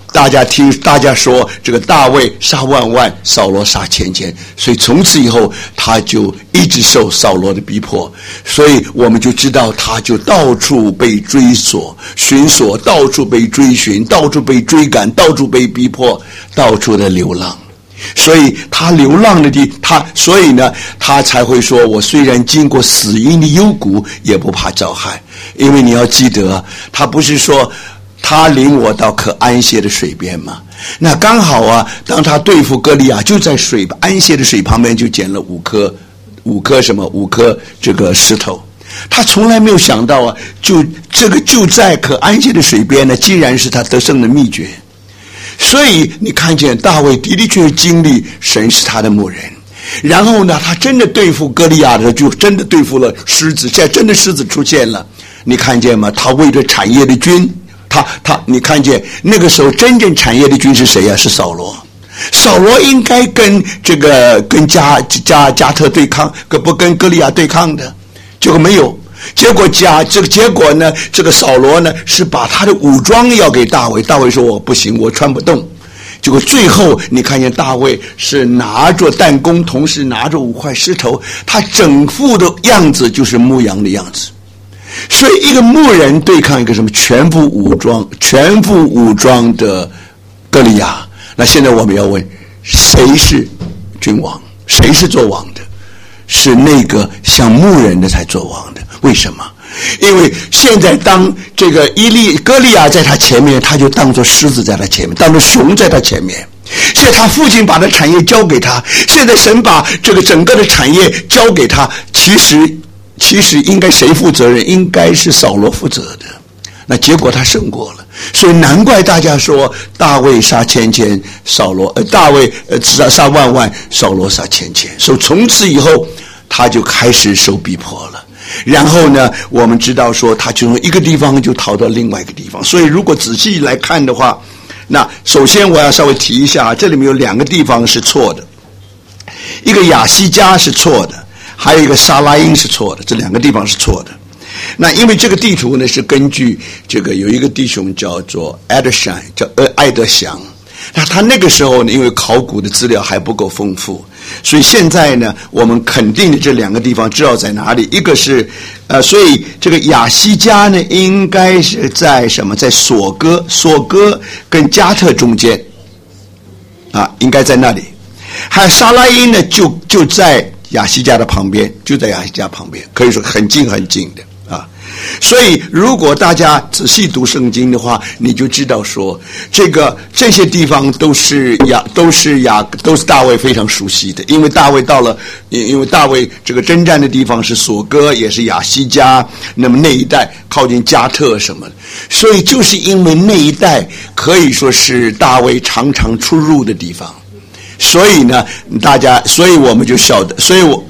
大家听，大家说这个大卫杀万万，扫罗杀千千，所以从此以后他就一直受扫罗的逼迫，所以我们就知道他就到处被追索、寻索，到处被追寻，到处被追赶，到处被逼迫，到处的流浪。所以他流浪的地，他所以呢，他才会说：“我虽然经过死荫的幽谷，也不怕遭害。”因为你要记得，他不是说他领我到可安歇的水边嘛？那刚好啊，当他对付歌利亚，就在水安歇的水旁边，就捡了五颗，五颗什么？五颗这个石头。他从来没有想到啊，就这个就在可安歇的水边呢，竟然是他得胜的秘诀。所以你看见大卫的的确确经历神是他的牧人，然后呢，他真的对付歌利亚的时候，就真的对付了狮子，现在真的狮子出现了。你看见吗？他为着产业的军，他他，你看见那个时候真正产业的军是谁呀、啊？是扫罗。扫罗应该跟这个跟加加加特对抗，跟不跟歌利亚对抗的，结果没有。结果加这个结果呢，这个扫罗呢是把他的武装要给大卫，大卫说我不行，我穿不动。结果最后你看见大卫是拿着弹弓，同时拿着五块石头，他整副的样子就是牧羊的样子。所以一个牧人对抗一个什么全副武装全副武装的歌利亚，那现在我们要问，谁是君王？谁是做王的？是那个像牧人的才做王的。为什么？因为现在当这个伊利歌利亚在他前面，他就当作狮子在他前面，当作熊在他前面。现在他父亲把他产业交给他，现在神把这个整个的产业交给他，其实其实应该谁负责任？应该是扫罗负责的。那结果他胜过了，所以难怪大家说大卫杀千千，扫罗呃大卫呃杀杀万万，扫罗杀千千。所以从此以后他就开始受逼迫了。然后呢，我们知道说他就从一个地方就逃到另外一个地方。所以如果仔细来看的话，那首先我要稍微提一下，这里面有两个地方是错的，一个亚西加是错的，还有一个沙拉因是错的，这两个地方是错的。那因为这个地图呢是根据这个有一个弟兄叫做艾德山，叫呃艾德祥，那他那个时候呢，因为考古的资料还不够丰富，所以现在呢，我们肯定的这两个地方知道在哪里。一个是呃，所以这个亚西加呢，应该是在什么？在索哥，索哥跟加特中间啊，应该在那里。还有沙拉因呢，就就在亚西加的旁边，就在亚西加旁边，可以说很近很近的。啊，所以如果大家仔细读圣经的话，你就知道说，这个这些地方都是亚都是亚都是大卫非常熟悉的，因为大卫到了，因为大卫这个征战的地方是索哥，也是亚西加，那么那一带靠近加特什么的，所以就是因为那一带可以说是大卫常常出入的地方，所以呢，大家，所以我们就晓得，所以我。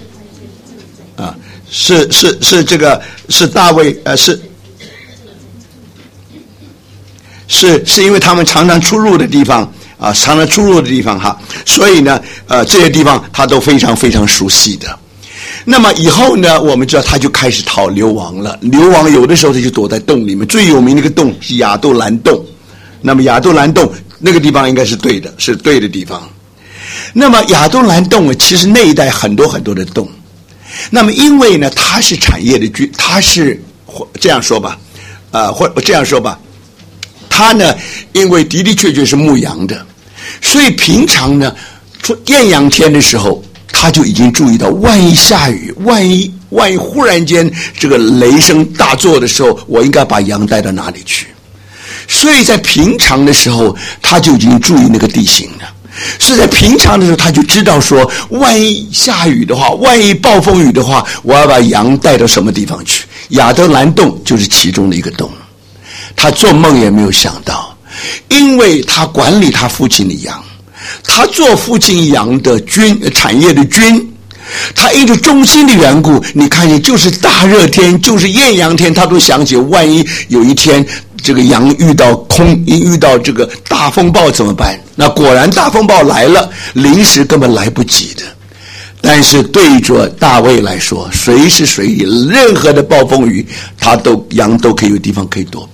是是是这个是大卫呃是是是因为他们常常出入的地方啊，常常出入的地方哈，所以呢呃这些地方他都非常非常熟悉的。那么以后呢，我们知道他就开始逃流亡了。流亡有的时候他就躲在洞里面，最有名的一个洞是亚杜兰洞。那么亚杜兰洞那个地方应该是对的，是对的地方。那么亚杜兰洞其实那一带很多很多的洞。那么因为呢他是产业的军，他是这样说吧呃或这样说吧他呢因为的的确确是牧羊的，所以平常呢艳阳天的时候他就已经注意到，万一下雨，万一万一忽然间这个雷声大作的时候，我应该把羊带到哪里去。所以在平常的时候他就已经注意那个地形了，是在平常的时候他就知道说，万一下雨的话，万一暴风雨的话，我要把羊带到什么地方去。亚德兰洞就是其中的一个洞，他做梦也没有想到，因为他管理他父亲的羊，他做父亲羊的军产业的军，他因着忠心的缘故，你看见就是大热天，就是艳阳天，他都想起万一有一天这个羊遇到空遇到这个大风暴怎么办。那果然大风暴来了，临时根本来不及的。但是对着大卫来说，随时随地任何的暴风雨他都羊都可以有地方可以躲避。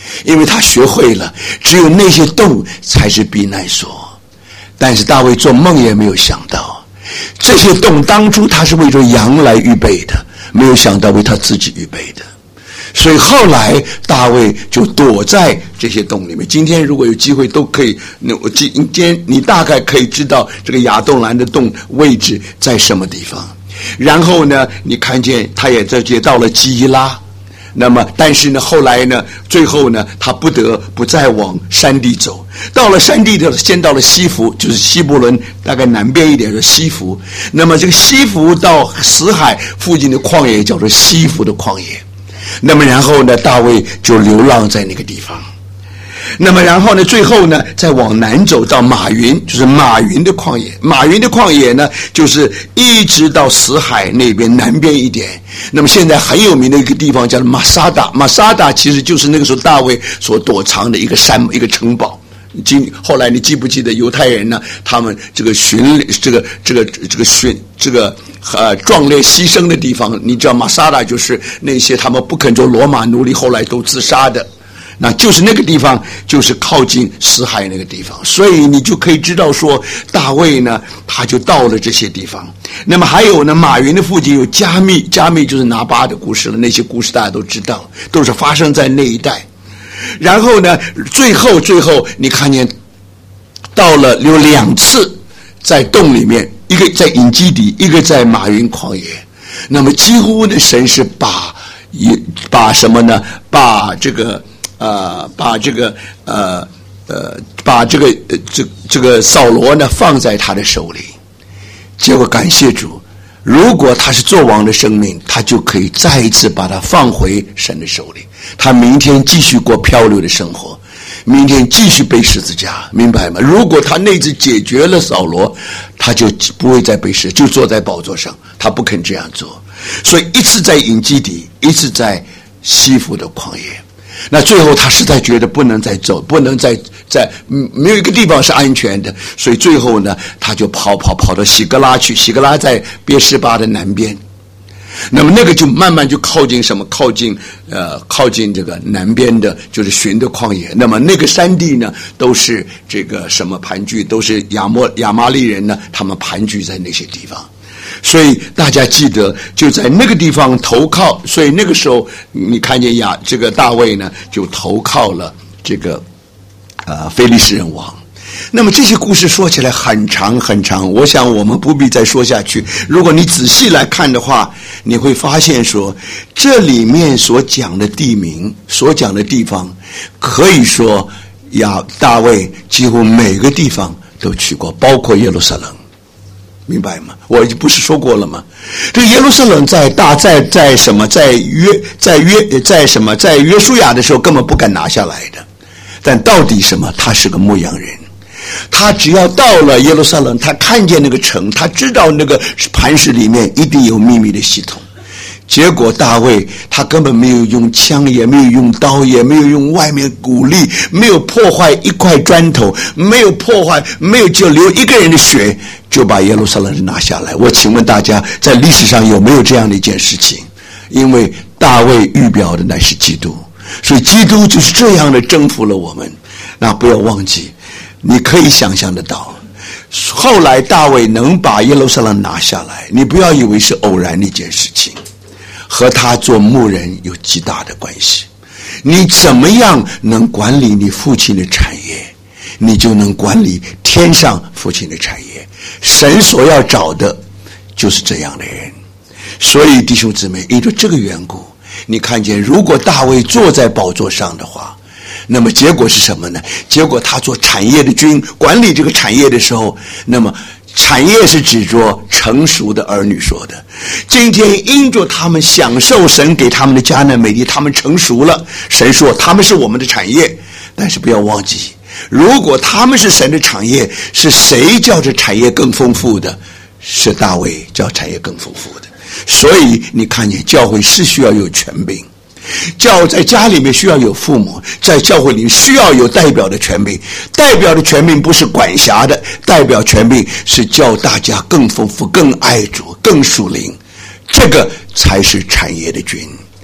因为他学会了只有那些洞才是避难所。但是大卫做梦也没有想到，这些洞当初他是为着羊来预备的，没有想到为他自己预备的。所以后来大卫就躲在这些洞里面。今天如果有机会都可以，那我今天你大概可以知道这个亚杜兰的洞位置在什么地方。然后呢，你看见他也在也到了基伊拉。那么但是呢后来呢最后呢他不得不再往山地走，到了山地的先到了西弗，就是希伯伦大概南边一点的西弗。那么这个西弗到死海附近的旷野叫做西弗的旷野。那么然后呢大卫就流浪在那个地方。那么然后呢最后呢再往南走到马云，就是马云的旷野。马云的旷野呢就是一直到死海那边南边一点。那么现在很有名的一个地方叫马沙达，马沙达其实就是那个时候大卫所躲藏的一个山，一个城堡。今后来你记不记得犹太人呢，他们这个巡这个这个这个巡这个呃壮烈牺牲的地方，你知道马沙达就是那些他们不肯做罗马奴隶后来都自杀的，那就是那个地方，就是靠近死海那个地方。所以你就可以知道说大卫呢他就到了这些地方。那么还有呢马云的附近有加密，加密就是拿巴的故事了，那些故事大家都知道，都是发生在那一带。然后呢最后最后你看见到了有两次在洞里面，一个在隐基底，一个在马云旷野。那么几乎呢神是把把什么呢把这个呃把这个呃呃把这个呃这这个扫罗呢放在他的手里。结果感谢主，如果他是做王的生命，他就可以再一次把他放回神的手里，他明天继续过漂流的生活，明天继续背十字架，明白吗？如果他那次解决了扫罗，他就不会再背十字架，就坐在宝座上，他不肯这样做。所以一次在隐基底，一次在西弗的旷野。那最后他实在觉得不能再走，不能再在没有一个地方是安全的，所以最后呢他就跑跑跑到喜格拉去。喜格拉在别是巴的南边，那么那个就慢慢就靠近什么靠近呃靠近这个南边的就是寻的旷野。那么那个山地呢都是这个什么盘踞，都是亚摩亚玛利人呢，他们盘踞在那些地方。所以大家记得就在那个地方投靠，所以那个时候你看见亚这个大卫呢就投靠了这个呃非利士人王。那么这些故事说起来很长很长，我想我们不必再说下去。如果你仔细来看的话，你会发现说这里面所讲的地名，所讲的地方，可以说亚大卫几乎每个地方都去过，包括耶路撒冷，明白吗？我不是说过了吗？这耶路撒冷在大在在什么在约在约在什么在约书亚的时候根本不敢拿下来的，但到底什么？他是个牧羊人，他只要到了耶路撒冷，他看见那个城，他知道那个磐石里面一定有秘密的系统。结果大卫他根本没有用枪，也没有用刀，也没有用外面鼓励，没有破坏一块砖头，没有破坏，没有就流一个人的血，就把耶路撒冷拿下来。我请问大家，在历史上有没有这样的一件事情？因为大卫预表的乃是基督，所以基督就是这样的征服了我们。那不要忘记，你可以想象得到，后来大卫能把耶路撒冷拿下来，你不要以为是偶然的一件事情，和他做牧人有极大的关系。你怎么样能管理你父亲的产业，你就能管理天上父亲的产业。神所要找的就是这样的人。所以弟兄姊妹，因为这个缘故，你看见如果大卫坐在宝座上的话，那么结果是什么呢？结果他做产业的君，管理这个产业的时候，那么产业是指着成熟的儿女说的。今天因着他们享受神给他们的迦南美地，他们成熟了，神说他们是我们的产业。但是不要忘记，如果他们是神的产业，是谁叫这产业更丰富的？是大卫叫产业更丰富的。所以你看见教会是需要有权柄，教在家里面需要有父母，在教会里面需要有代表的权柄。代表的权柄不是管辖的，代表权柄是叫大家更丰富，更爱主，更属灵，这个才是产业的君。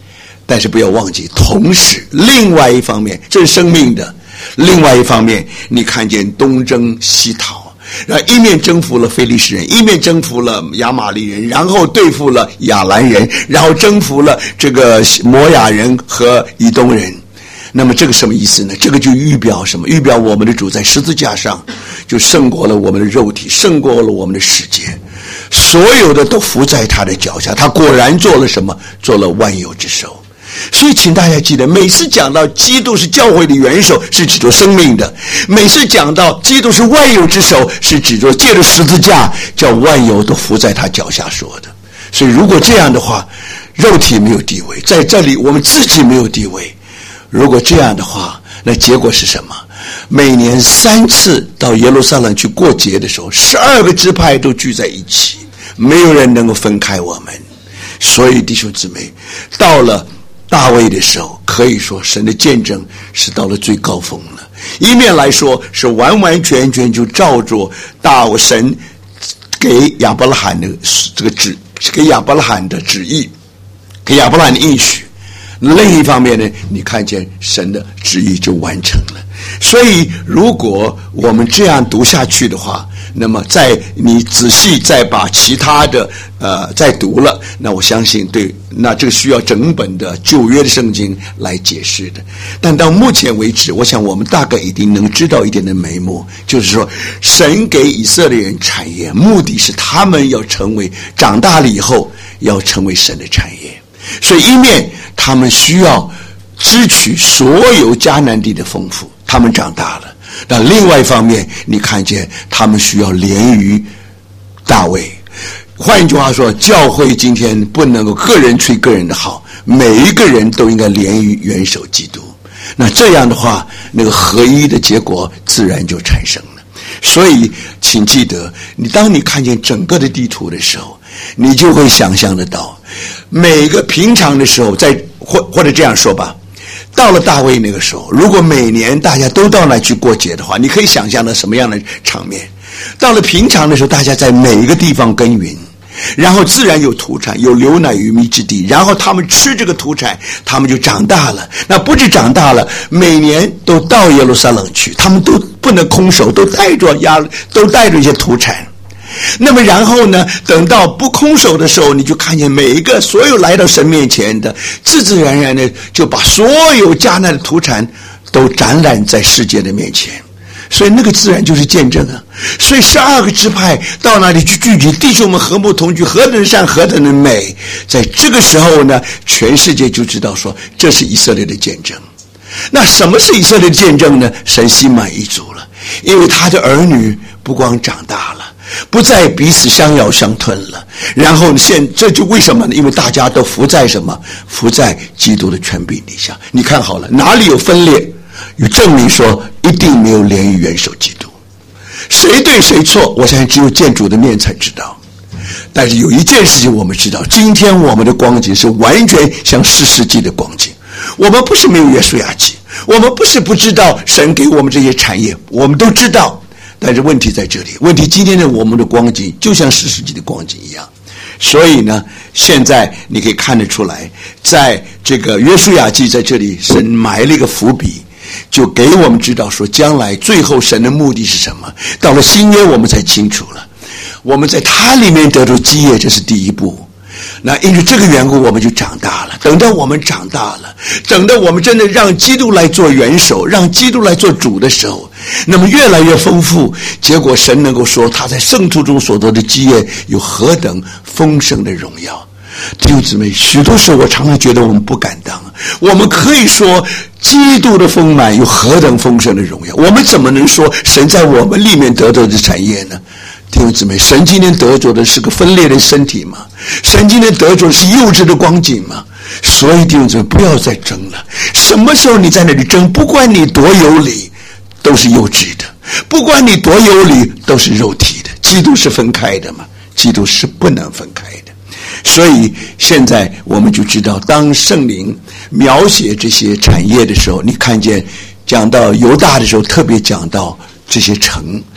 但是不要忘记，同时另外一方面，这是生命的。另外一方面，你看见东征西讨，然后一面征服了非利士人，一面征服了亚玛力人，然后对付了亚兰人，然后征服了这个摩亚人和以东人。那么这个什么意思呢？这个就预表什么？预表我们的主在十字架上就胜过了我们的肉体，胜过了我们的世界，所有的都伏在他的脚下。他果然做了什么？做了万有之首。所以请大家记得，每次讲到基督是教会的元首，是指着生命的；每次讲到基督是万有之首，是指着借着十字架叫万有都伏在他脚下说的。所以如果这样的话，肉体没有地位，在这里我们自己没有地位。如果这样的话，那结果是什么？每年三次到耶路撒冷去过节的时候，十二个支派都聚在一起，没有人能够分开我们。所以弟兄姊妹，到了大卫的时候，可以说神的见证是到了最高峰了。一面来说是完完全全就照着大卫神给亚伯拉罕的这个旨，给亚伯拉罕的旨意，给亚伯拉罕的应许。另一方面呢，你看见神的旨意就完成了。所以如果我们这样读下去的话，那么在你仔细再把其他的呃再读了，那我相信对，那这个需要整本的旧约的圣经来解释的。但到目前为止，我想我们大概一定能知道一点的眉目，就是说神给以色列人产业，目的是他们要成为长大了以后要成为神的产业。所以一面他们需要支取所有迦南地的丰富，他们长大了。那另外一方面，你看见他们需要连于大卫。换一句话说，教会今天不能够个人吹个人的好，每一个人都应该连于元首基督。那这样的话，那个合一的结果自然就产生了。所以请记得，你当你看见整个的地图的时候，你就会想象得到，每个平常的时候，在或或者这样说吧，到了大卫那个时候，如果每年大家都到那去过节的话，你可以想象到什么样的场面。到了平常的时候，大家在每一个地方耕耘，然后自然有土产，有流奶与蜜之地，然后他们吃这个土产，他们就长大了。那不止长大了，每年都到耶路撒冷去，他们都不能空手，都带着压，都带着一些土产。那么然后呢，等到不空手的时候，你就看见每一个所有来到神面前的，自自然然的就把所有迦南的土产都展览在世界的面前。所以那个自然就是见证啊。所以十二个支派到那里去聚集，弟兄们和睦同居，何等善，何等的美。在这个时候呢，全世界就知道说这是以色列的见证。那什么是以色列的见证呢？神心满意足了，因为他的儿女不光长大了，不再彼此相咬相吞了。然后现这就为什么呢？因为大家都伏在什么？伏在基督的权柄底下。你看好了，哪里有分裂，有证明说一定没有连于元首基督。谁对谁错，我相信只有见主的面才知道。但是有一件事情我们知道，今天我们的光景是完全像士师记的光景。我们不是没有约书亚记，我们不是不知道神给我们这些产业，我们都知道。但是问题在这里，问题今天的我们的光景就像士师记的光景一样。所以呢，现在你可以看得出来，在这个约书亚记在这里神埋了一个伏笔，就给我们知道说将来最后神的目的是什么。到了新约我们才清楚了，我们在他里面得到基业，这是第一步。那因为这个缘故，我们就长大了。等到我们长大了，等到我们真的让基督来做元首，让基督来做主的时候，那么越来越丰富。结果神能够说他在圣徒中所得的基业有何等丰盛的荣耀。弟兄姊妹，许多时候我常常觉得我们不敢当。我们可以说基督的丰满有何等丰盛的荣耀，我们怎么能说神在我们里面得到的产业呢？弟兄姊妹，神今天得着的是个分裂的身体吗？神今天得着的是幼稚的光景吗？所以弟兄姊妹，不要再争了。什么时候你在那里争，不管你多有理，都是幼稚的；不管你多有理，都是肉体的。基督是分开的嘛？基督是不能分开的。所以现在我们就知道，当圣灵描写这些产业的时候，你看见讲到犹大的时候，特别讲到这些城，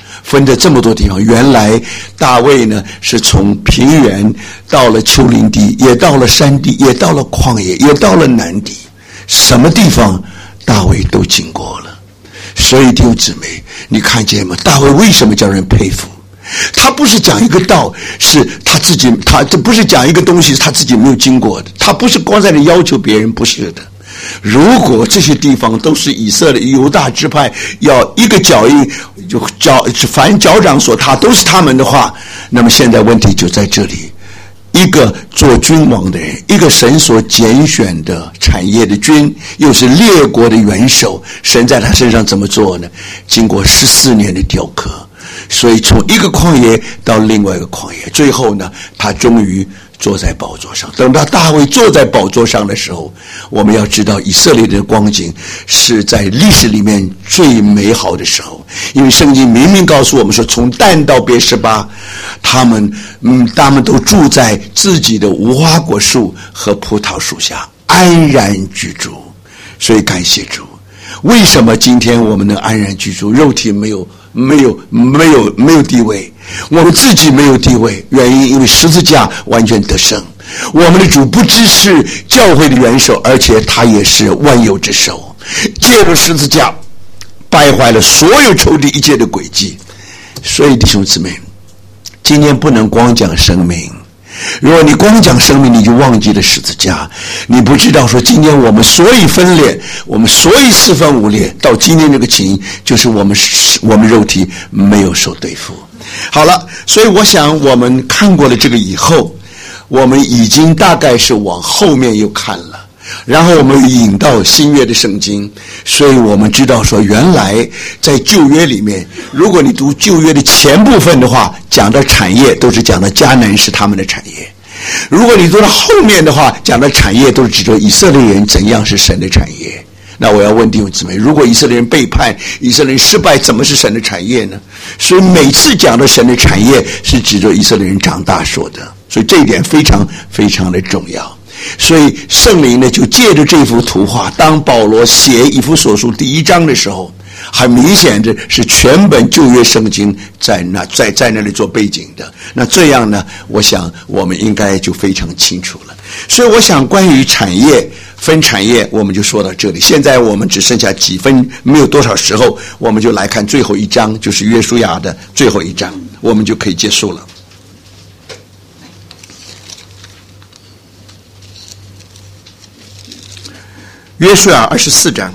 分着这么多地方。原来大卫呢是从平原到了丘陵地，也到了山地，也到了旷野，也到了南地，什么地方大卫都经过了。所以弟兄姊妹，你看见吗？大卫为什么叫人佩服？他不是讲一个道，是他自己，他这不是讲一个东西是他自己没有经过的，他不是光在那要求别人，不是的。如果这些地方都是以色列犹大支派要一个脚印就脚凡脚掌所踏都是他们的话，那么现在问题就在这里，一个做君王的人，一个神所拣选的产业的君，又是列国的元首，神在他身上怎么做呢？经过十四年的雕刻，所以从一个旷野到另外一个旷野，最后呢他终于坐在宝座上。等到大卫坐在宝座上的时候，我们要知道以色列的光景是在历史里面最美好的时候，因为圣经明明告诉我们说，从但到别是巴，他们嗯，他们都住在自己的无花果树和葡萄树下安然居住。所以感谢主，为什么今天我们能安然居住？肉体没有没有没有没有地位，我们自己没有地位，原因因为十字架完全得胜。我们的主不只是教会的元首，而且他也是万有之首，借着十字架败坏了所有仇敌一切的诡计。所以弟兄姊妹，今天不能光讲生命，如果你光讲生命，你就忘记了十字架，你不知道说今天我们所以分裂，我们所以四分五裂，到今天这个情就是我们我们肉体没有受对付。好了，所以我想我们看过了这个以后，我们已经大概是往后面又看了，然后我们引到新约的圣经，所以我们知道说原来在旧约里面，如果你读旧约的前部分的话，讲的产业都是讲的迦南是他们的产业，如果你读到后面的话，讲的产业都是指着以色列人怎样是神的产业。那我要问弟兄姊妹，如果以色列人背叛，以色列人失败，怎么是神的产业呢？所以每次讲的神的产业是指着以色列人长大说的，所以这一点非常非常的重要。所以圣灵呢就借着这幅图画，当保罗写以弗所书第一章的时候，很明显的是全本旧约圣经在那在在那里做背景的。那这样呢，我想我们应该就非常清楚了。所以我想关于产业分产业我们就说到这里，现在我们只剩下几分，没有多少时候，我们就来看最后一章，就是约书亚的最后一章，我们就可以结束了。约书亚二十四章。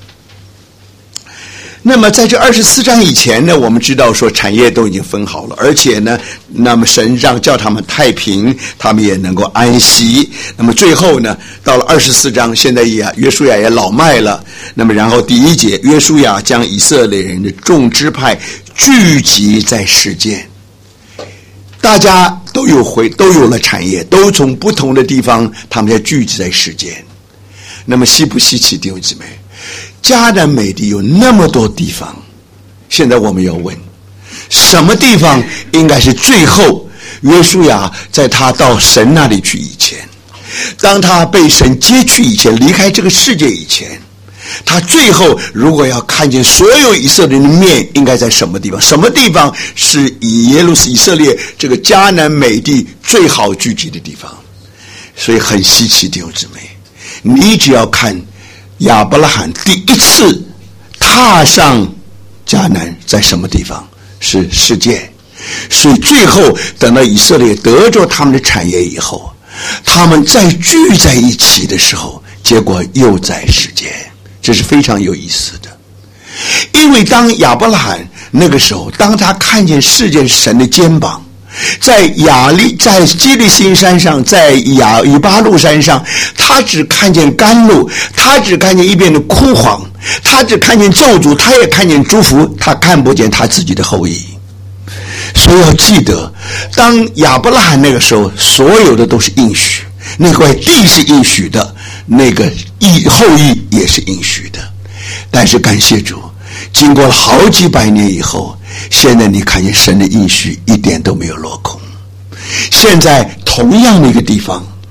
那么在这二十四章以前呢，我们知道说产业都已经分好了，而且呢，那么神让叫他们太平，他们也能够安息。那么最后呢，到了二十四章，现在也约书亚也老迈了。那么然后第一节，约书亚将以色列人的众支派聚集在示剑，大家都有回都有了产业，都从不同的地方，他们在聚集在示剑。那么稀不稀奇，弟兄姊妹？迦南美地有那么多地方，现在我们要问，什么地方应该是最后约书亚在他到神那里去以前，当他被神接去以前，离开这个世界以前，他最后如果要看见所有以色列人的面，应该在什么地方？什么地方是以耶路以色列这个迦南美地最好聚集的地方？所以很稀奇，弟兄姊妹，你只要看亚伯拉罕第一次踏上迦南在什么地方？是示剑。所以最后等到以色列得着他们的产业以后，他们再聚在一起的时候，结果又在示剑，这是非常有意思的。因为当亚伯拉罕那个时候，当他看见示剑神的肩膀，在亚利在基利心山上，在亚以巴路山上，他只看见甘露，他只看见一边的枯黄，他只看见咒诅，他也看见祝福，他看不见他自己的后裔。所以要记得，当亚伯拉罕那个时候，所有的都是应许，那块地是应许的，那个后裔也是应许的。但是感谢主，经过了好几百年以后，现在你看见神的应许一点都没有落空。现在同样的一个地方，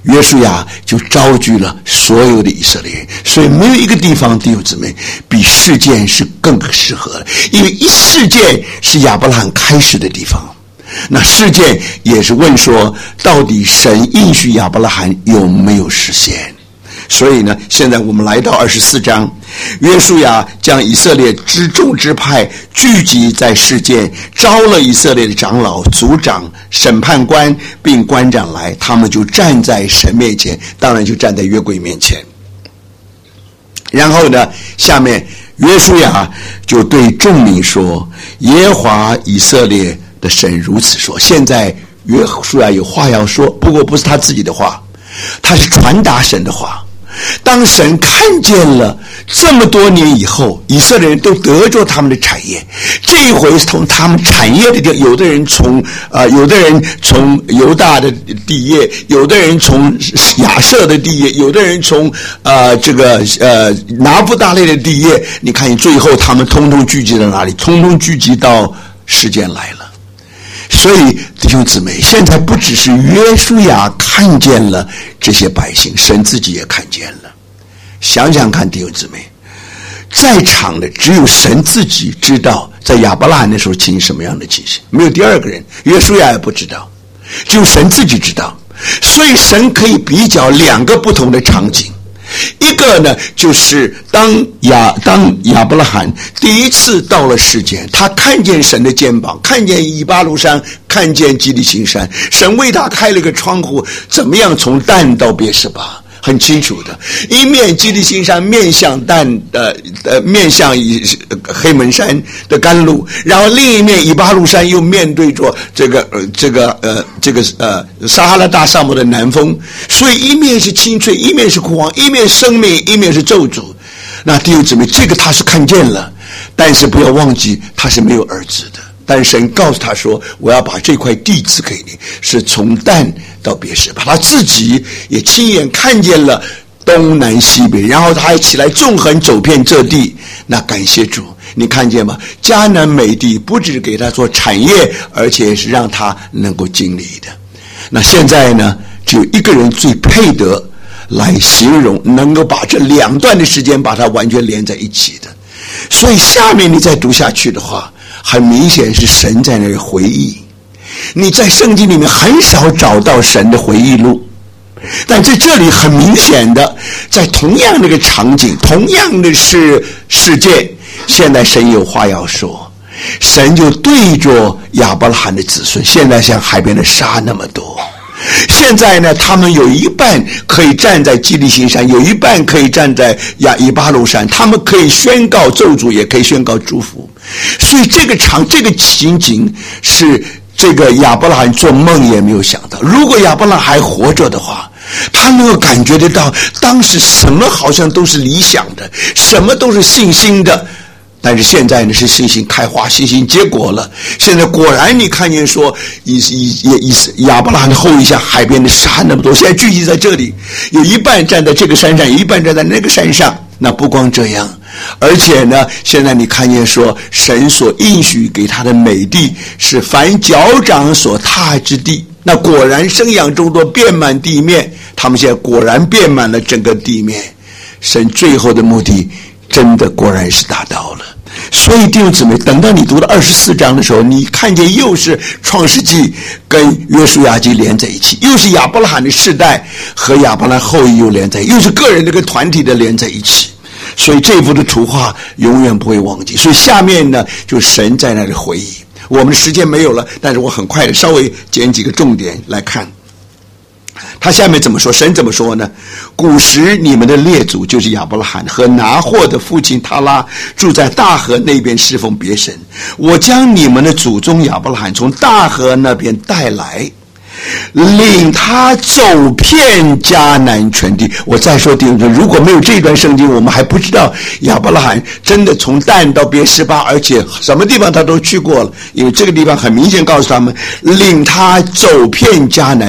约书亚就招聚了所有的以色列人。所以没有一个地方，弟兄姊妹，比示剑是更适合的，因为一示剑是亚伯拉罕开始的地方。那示剑也是问说，到底神应许亚伯拉罕有没有实现？所以呢，现在我们来到二十四章，约书亚将以色列之众支派聚集在示剑，招了以色列的长老、族长、审判官并官长来，他们就站在神面前，当然就站在约柜面前。然后呢，下面约书亚就对众民说，耶和华以色列的神如此说。现在约书亚有话要说，不过不是他自己的话，他是传达神的话。当神看见了这么多年以后，以色列人都得着他们的产业，这一回从他们产业的地，有的人从呃，有的人从犹大的地业，有的人从亚设的地业，有的人从呃这个呃拿布大类的地业。你看，最后他们通通聚集到哪里？通通聚集到示剑来了。所以弟兄姊妹，现在不只是约书亚看见了这些百姓，神自己也看见了。想想看，弟兄姊妹，在场的只有神自己知道在亚伯拉罕的时候情形什么样的情形，没有第二个人，约书亚也不知道，只有神自己知道。所以神可以比较两个不同的场景。一个呢，就是当亚当亚伯拉罕第一次到了世间，他看见神的肩膀，看见以巴路山，看见基利心山，神为他开了个窗户，怎么样从但到别是巴，很清楚的。一面基利心山面向但呃呃面向黑门山的甘露，然后另一面以巴路山又面对着这个呃这个呃这个呃撒哈拉大沙漠的南风，所以一面是青翠，一面是枯黄，一面生命，一面是咒诅。那弟兄姊妹，这个他是看见了，但是不要忘记他是没有儿子的。但神告诉他说，我要把这块地赐给你，是从但到别是巴。他自己也亲眼看见了东南西北，然后他还起来纵横走遍这地。那感谢主，你看见吗？迦南美地不只给他做产业，而且是让他能够经历的。那现在呢，只有一个人最配得来形容能够把这两段的时间把它完全连在一起的。所以下面你再读下去的话，很明显是神在那里回忆。你在圣经里面很少找到神的回忆录，但在这里很明显的，在同样那个场景，同样的是事件，现在神有话要说。神就对着亚伯拉罕的子孙，现在像海边的沙那么多，现在呢，他们有一半可以站在基利心山，有一半可以站在亚以巴路山，他们可以宣告咒诅，也可以宣告祝福。所以这个场这个情景是这个亚伯拉罕做梦也没有想到。如果亚伯拉罕还活着的话，他能够感觉得到当时什么好像都是理想的，什么都是信心的。但是现在呢，是信心开花，信心结果了。现在果然你看见说以以以亚伯拉罕的后裔像海边的沙那么多，现在聚集在这里，有一半站在这个山上，有一半站在那个山上。那不光这样，而且呢，现在你看见说神所应许给他的美地是凡脚掌所踏之地，那果然生养众多，遍满地面。他们现在果然遍满了整个地面，神最后的目的真的果然是达到了。所以弟兄姊妹，等到你读到二十四章的时候，你看见又是创世纪跟约书亚记连在一起，又是亚伯拉罕的世代和亚伯拉罕后裔又连在一起，又是个人的跟团体的连在一起。所以这幅的图画永远不会忘记。所以下面呢，就神在那里回忆。我们的时间没有了，但是我很快的稍微捡几个重点来看。他下面怎么说？神怎么说呢？古时你们的列祖就是亚伯拉罕和拿霍的父亲他拉，住在大河那边侍奉别神。我将你们的祖宗亚伯拉罕从大河那边带来，领他走遍迦南全地。我再说弟兄们，如果没有这段圣经，我们还不知道亚伯拉罕真的从但到别是巴，而且什么地方他都去过了。因为这个地方很明显告诉他们，领他走遍迦南地。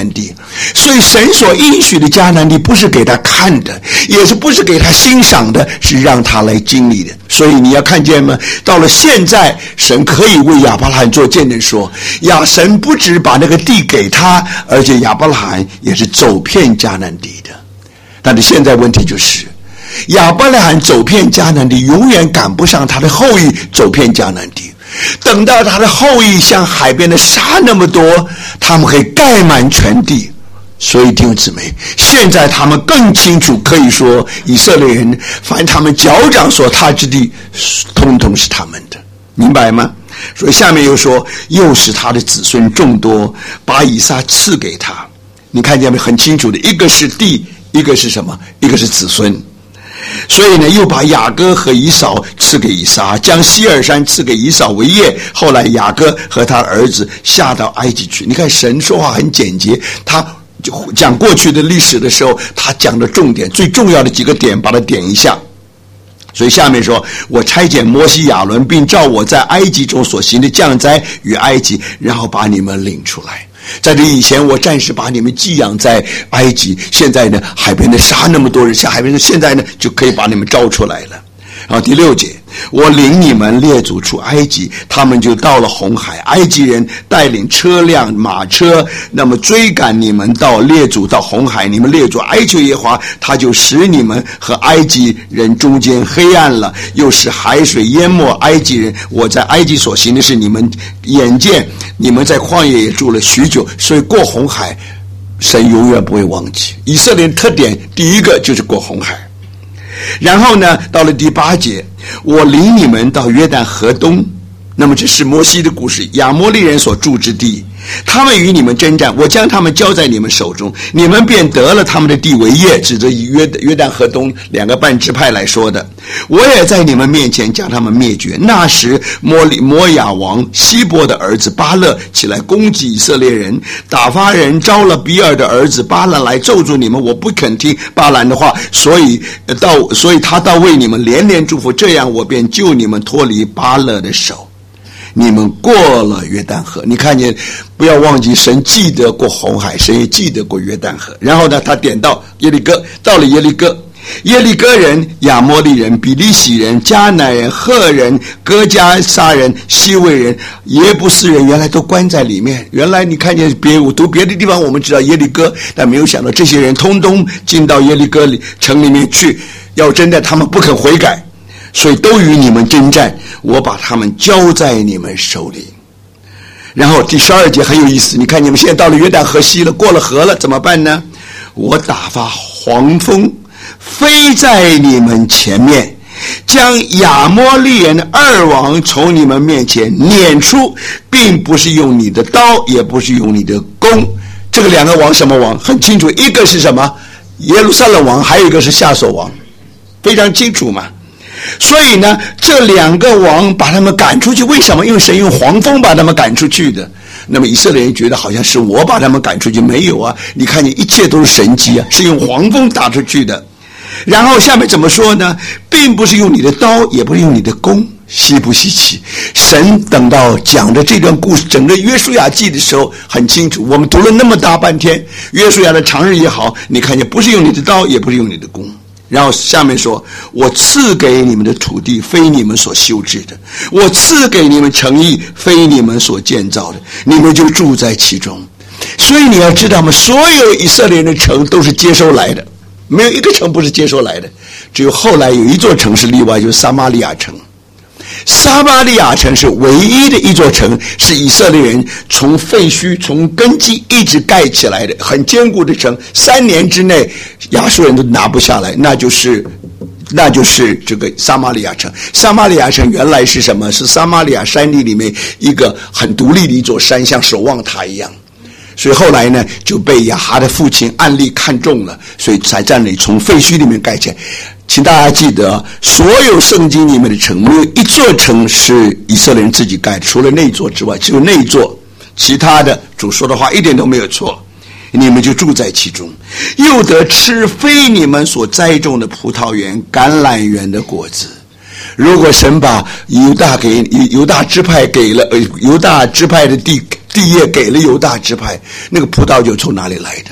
所以神所应许的迦南地不是给他看的，也是不是给他欣赏的，是让他来经历的。所以你要看见吗？到了现在，神可以为亚伯拉罕做见证说，亚神不只把那个地给他，而且亚伯拉罕也是走遍迦南地的。但是现在问题就是，亚伯拉罕走遍迦南地永远赶不上他的后裔走遍迦南地。等到他的后裔像海边的沙那么多，他们可以盖满全地。所以弟兄姊妹，现在他们更清楚，可以说以色列人凡他们脚掌所踏之地，通通是他们的，明白吗？所以下面又说，又使他的子孙众多，把以撒赐给他。你看见没？很清楚的，一个是地，一个是什么？一个是子孙。所以呢，又把雅各和以扫赐给以撒，将西尔山赐给以扫为业。后来雅各和他儿子下到埃及去。你看神说话很简洁，他讲过去的历史的时候，他讲的重点最重要的几个点把它点一下。所以下面说，我差遣摩西亚伦，并照我在埃及中所行的降灾与埃及，然后把你们领出来。在这以前，我暂时把你们寄养在埃及，现在呢，海边的沙那么多人下海边的，现在呢就可以把你们招出来了。然后第六节，我领你们列祖出埃及，他们就到了红海，埃及人带领车辆马车，那么追赶你们到列祖到红海，你们列祖哀求耶和华，他就使你们和埃及人中间黑暗了，又使海水淹没埃及人。我在埃及所行的是，你们眼见，你们在旷野也住了许久，所以过红海神永远不会忘记。以色列的特点第一个就是过红海。然后呢，到了第八节，我领你们到约旦河东，那么这是摩西的故事，亚摩利人所住之地，他们与你们征战，我将他们交在你们手中，你们便得了他们的地为业，指着以约约旦河东两个半支派来说的。我也在你们面前将他们灭绝。那时摩利摩亚王希波的儿子巴勒起来攻击以色列人，打发人招了比尔的儿子巴兰来咒诅你们，我不肯听巴兰的话，所以到所以他倒为你们连连祝福，这样我便救你们脱离巴勒的手。你们过了约旦河，你看见，不要忘记神记得过红海，神也记得过约旦河。然后呢，他点到耶利哥，到了耶利哥，耶利哥人、亚摩利人、比利洗人、迦南人、赫人、哥迦撒人、西魏人、耶布斯人，原来都关在里面。原来你看见别读别的地方，我们知道耶利哥，但没有想到这些人通通进到耶利哥里城里面去，要征战，他们不肯悔改，所以都与你们征战，我把他们交在你们手里。然后第十二节很有意思，你看你们现在到了约旦河西了，过了河了，怎么办呢？我打发黄蜂飞在你们前面，将亚摩利人二王从你们面前撵出，并不是用你的刀，也不是用你的弓。这个两个王什么王很清楚，一个是什么？耶路撒冷王，还有一个是夏所王，非常清楚嘛。所以呢，这两个王把他们赶出去，为什么？因为神用黄蜂把他们赶出去的。那么以色列人觉得好像是我把他们赶出去，没有啊，你看见一切都是神迹啊，是用黄蜂打出去的。然后下面怎么说呢？并不是用你的刀，也不是用你的弓，稀不稀奇？神等到讲的这段故事，整个约书亚记的时候很清楚，我们读了那么大半天，约书亚的长日也好，你看见不是用你的刀，也不是用你的弓。然后下面说，我赐给你们的土地非你们所修治的，我赐给你们城邑非你们所建造的，你们就住在其中。所以你要知道吗？所有以色列人的城都是接收来的，没有一个城不是接收来的，只有后来有一座城是例外，就是撒玛利亚城。撒玛利亚城是唯一的一座城，是以色列人从废墟从根基一直盖起来的，很坚固的城，三年之内亚述人都拿不下来，那就是那就是这个撒玛利亚城。撒玛利亚城原来是什么？是撒玛利亚山地里面一个很独立的一座山，像守望塔一样。所以后来呢，就被亚哈的父亲暗利看中了，所以才在那里从废墟里面盖起来。请大家记得，所有圣经里面的城，没有一座城是以色列人自己盖的，除了那座之外，只有那一座，其他的主说的话一点都没有错。你们就住在其中，又得吃非你们所栽种的葡萄园、橄榄园的果子。如果神把犹大给犹大支派给了呃犹大支派的地地业给了犹大支派，那个葡萄就从哪里来的？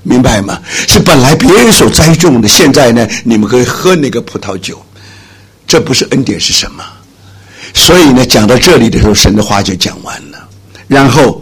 明白吗？是本来别人所栽种的，现在呢，你们可以喝那个葡萄酒，这不是恩典是什么？所以呢，讲到这里的时候，神的话就讲完了。然后，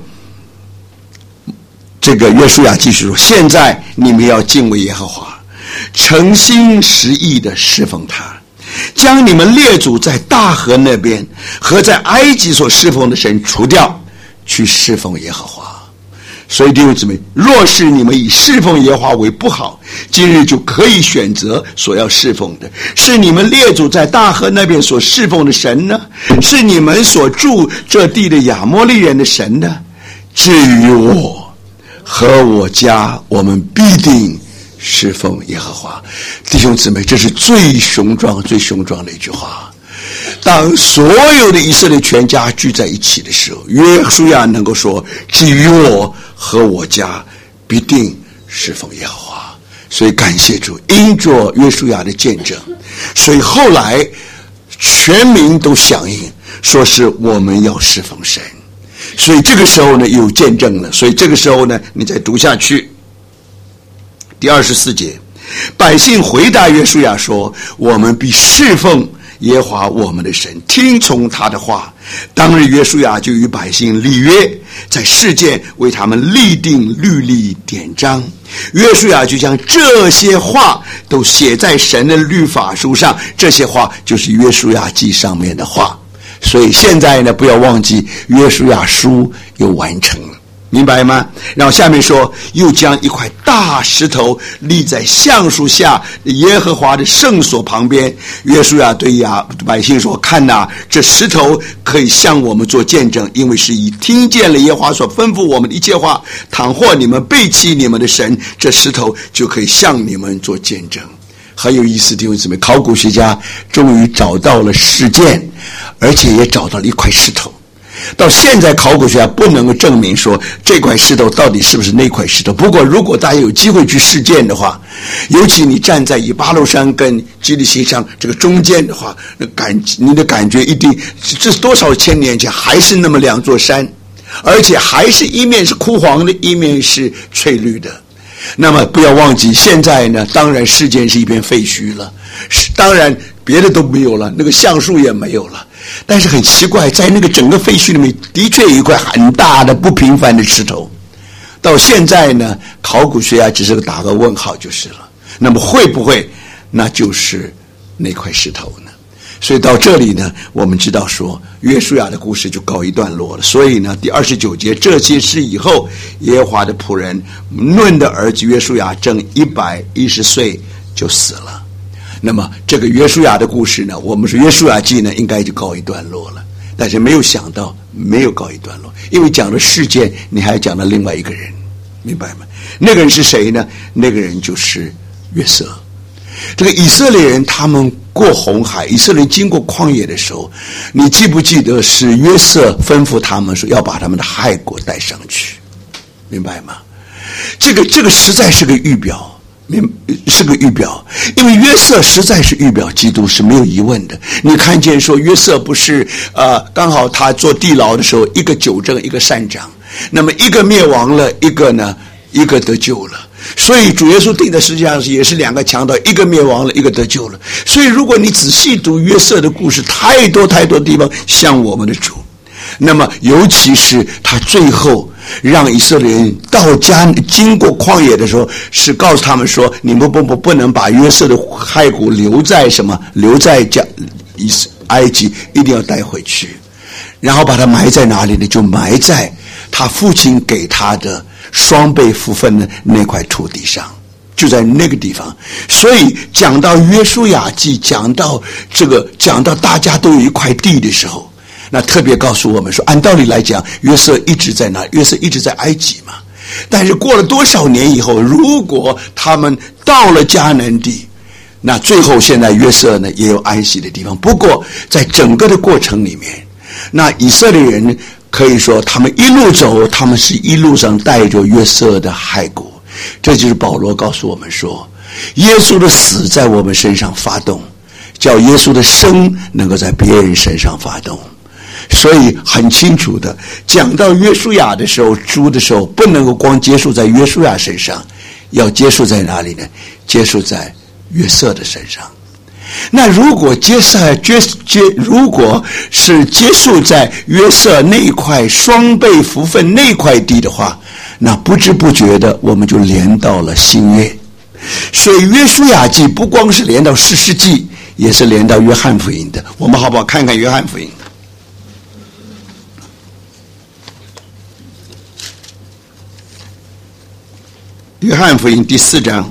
这个约书亚继续说：“现在你们要敬畏耶和华，诚心实意的侍奉他，将你们列祖在大河那边和在埃及所侍奉的神除掉，去侍奉耶和华。”所以弟兄姊妹，若是你们以侍奉耶和华为不好，今日就可以选择所要侍奉的，是你们列祖在大河那边所侍奉的神呢，是你们所住这地的亚摩利人的神呢？至于我和我家，我们必定侍奉耶和华。弟兄姊妹，这是最雄壮最雄壮的一句话。当所有的以色列全家聚在一起的时候，约书亚能够说：至于我和我家，必定侍奉耶和华。所以感谢主，因着约书亚的见证，所以后来全民都响应，说是我们要侍奉神。所以这个时候呢，有见证了。所以这个时候呢，你再读下去，第二十四节，百姓回答约书亚说：我们必侍奉耶和华我们的神，听从他的话。当日约书亚就与百姓立约，在示剑为他们立定律例典章。约书亚就将这些话都写在神的律法书上，这些话就是约书亚记上面的话。所以现在呢，不要忘记约书亚书又完成了，明白吗？然后下面说，又将一块大石头立在橡树下耶和华的圣所旁边。约书亚对亚百姓说：看哪，这石头可以向我们做见证，因为是以听见了耶和华所吩咐我们的一切话。倘或你们背弃你们的神，这石头就可以向你们做见证。很有意思，弟兄姊妹，考古学家终于找到了事件，而且也找到了一块石头。到现在考古学家不能够证明说这块石头到底是不是那块石头。不过如果大家有机会去试剑的话，尤其你站在以巴路山跟基利心山这个中间的话，那感你的感觉一定，这是多少千年前还是那么两座山，而且还是一面是枯黄的，一面是翠绿的。那么不要忘记，现在呢，当然事件是一片废墟了，当然别的都没有了，那个橡树也没有了。但是很奇怪，在那个整个废墟里面，的确有一块很大的不平凡的石头。到现在呢，考古学家只是打个问号就是了。那么会不会那就是那块石头呢？所以到这里呢，我们知道说约书亚的故事就告一段落了。所以呢，第二十九节，这些事以后，耶和华的仆人嫩的儿子约书亚正一百一十岁就死了。那么这个约书亚的故事呢，我们说约书亚记呢应该就告一段落了，但是没有想到没有告一段落，因为讲了事件，你还讲了另外一个人，明白吗？那个人是谁呢？那个人就是约瑟。这个以色列人他们过红海，以色列经过旷野的时候，你记不记得是约瑟吩咐他们说要把他们的骸骨带上去，明白吗？这个这个实在是个预表，是个预表，因为约瑟实在是预表基督，是没有疑问的。你看见说约瑟不是呃，刚好他做地牢的时候，一个纠正，一个善长，那么一个灭亡了，一个呢，一个得救了。所以主耶稣定的实际上也是两个强盗，一个灭亡了，一个得救了。所以如果你仔细读约瑟的故事，太多太多地方像我们的主。那么尤其是他最后让以色列人到迦经过旷野的时候，是告诉他们说，你们不不不能把约瑟的骸骨留在什么，留在迦埃及，一定要带回去。然后把他埋在哪里呢？就埋在他父亲给他的双倍福分的那块土地上，就在那个地方。所以讲到约书亚记，讲到这个，讲到大家都有一块地的时候，那特别告诉我们说，按道理来讲，约瑟一直在哪？约瑟一直在埃及嘛。但是过了多少年以后，如果他们到了迦南地，那最后现在约瑟呢也有安息的地方。不过在整个的过程里面，那以色列人可以说他们一路走，他们是一路上带着约瑟的骸骨。这就是保罗告诉我们说，耶稣的死在我们身上发动，叫耶稣的生能够在别人身上发动。所以很清楚的讲到约书亚的时候，主的时候不能够光结束在约书亚身上， 要结束在哪里呢？结束在约瑟的身上。那如果结束结结，如果是结束在约瑟那块双倍福分那块地的话，那不知不觉的我们就连到了新约。所以约书亚记不光是连到士师记，也是连到约翰福音的。我们好不好看看约翰福音？约翰福音第四章。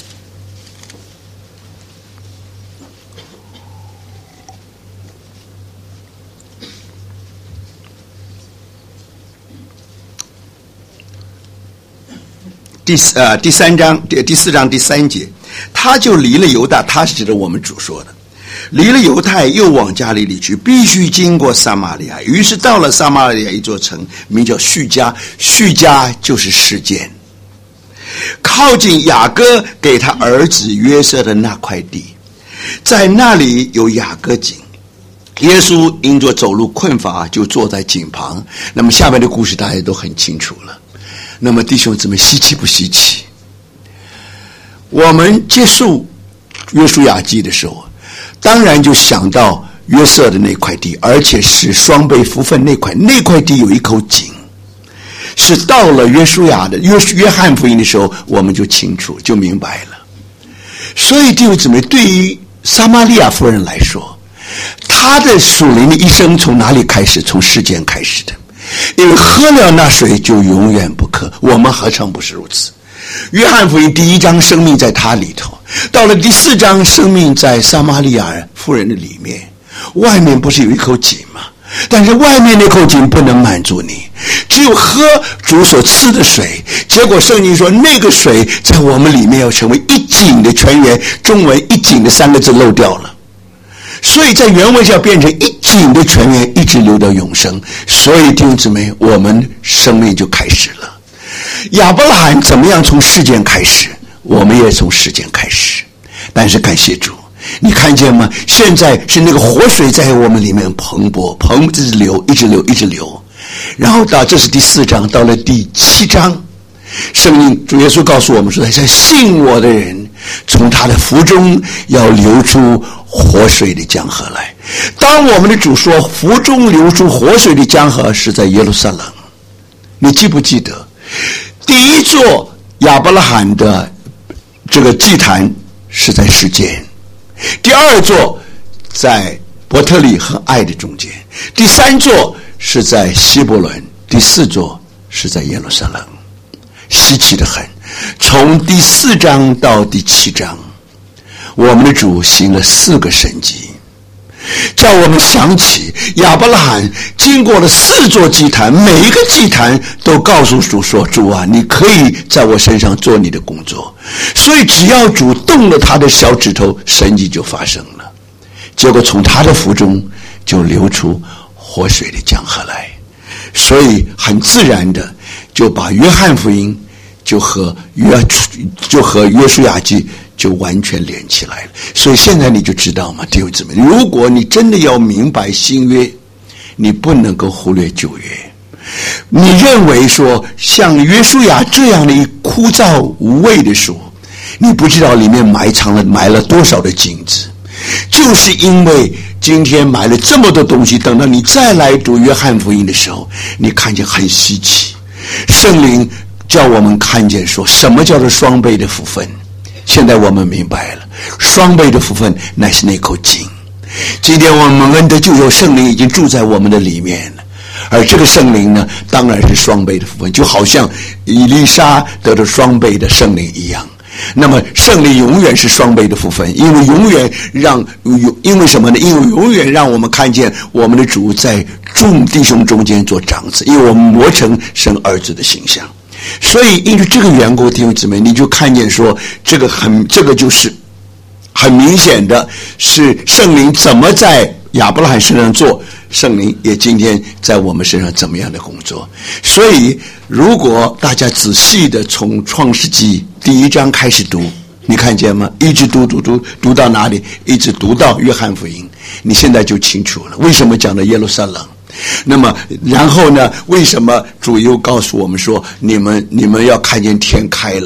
第呃第三章第第四章第三节，他就离了犹大，他是指的我们主说的，离了犹太，又往加利利去，必须经过撒玛利亚。于是到了撒玛利亚一座城，名叫叙加，叙加就是事件，靠近雅各给他儿子约瑟的那块地，在那里有雅各井。耶稣因着走路困乏，就坐在井旁。那么下面的故事大家都很清楚了。那么弟兄姊妹，稀奇不稀奇？我们接触约书亚记的时候，当然就想到约瑟的那块地，而且是双倍福分那块，那块地有一口井，是到了约书亚的约约翰福音的时候，我们就清楚就明白了。所以弟兄姊妹，对于撒玛利亚妇人来说，她的属灵的一生从哪里开始？从事件开始的。因为喝了那水就永远不渴，我们何尝不是如此？约翰福音第一章生命在他里头，到了第四章生命在撒玛利亚妇人的里面，外面不是有一口井吗？但是外面那口井不能满足你，只有喝主所赐的水。结果圣经说那个水在我们里面要成为一井的泉源，中文一井的三个字漏掉了，所以在原文要变成一井的泉源，一直流到永生。所以弟兄姊妹，我们生命就开始了。亚伯拉罕怎么样从事件开始，我们也从事件开始。但是感谢主，你看见吗？现在是那个活水在我们里面蓬勃，蓬一直流，一直流，一直流。然后到这是第四章，到了第七章，圣经主耶稣告诉我们说，在信我的人，从他的腹中要流出活水的江河来。当我们的主说腹中流出活水的江河，是在耶路撒冷。你记不记得第一座亚伯拉罕的这个祭坛是在示剑，第二座在伯特利和爱的中间，第三座是在希伯伦，第四座是在耶路撒冷。稀奇的很，从第四章到第七章，我们的主行了四个神迹，叫我们想起亚伯拉罕经过了四座祭坛，每一个祭坛都告诉主说，主啊，你可以在我身上做你的工作。所以只要主动了他的小指头，神迹就发生了。结果从他的腹中就流出活水的江河来。所以很自然的就把约翰福音就和约就和约书亚记就完全连起来了。所以现在你就知道吗，弟兄姊妹，如果你真的要明白新约，你不能够忽略旧约。你认为说像约书亚这样的一枯燥无味的书，你不知道里面埋藏了埋了多少的金子，就是因为今天买了这么多东西，等到你再来读约翰福音的时候，你看见很稀奇。圣灵叫我们看见说什么叫做双倍的福分。现在我们明白了，双倍的福分乃是那口井。今天我们恩得救有圣灵已经住在我们的里面了，而这个圣灵呢，当然是双倍的福分，就好像以利沙得到双倍的圣灵一样。那么圣灵永远是双倍的福分，因为永远让因为什么呢？因为永远让我们看见我们的主在众弟兄中间做长子，因为我们磨成生儿子的形象。所以因为这个缘故，弟兄姊妹，你就看见说这个很这个就是很明显的是圣灵怎么在亚伯拉罕身上做，圣灵也今天在我们身上怎么样的工作。所以如果大家仔细的从创世纪第一章开始读，你看见吗？一直读读读读到哪里？一直读到约翰福音，你现在就清楚了为什么讲的耶路撒冷。那么然后呢，为什么主又告诉我们说你们你们要看见天开了，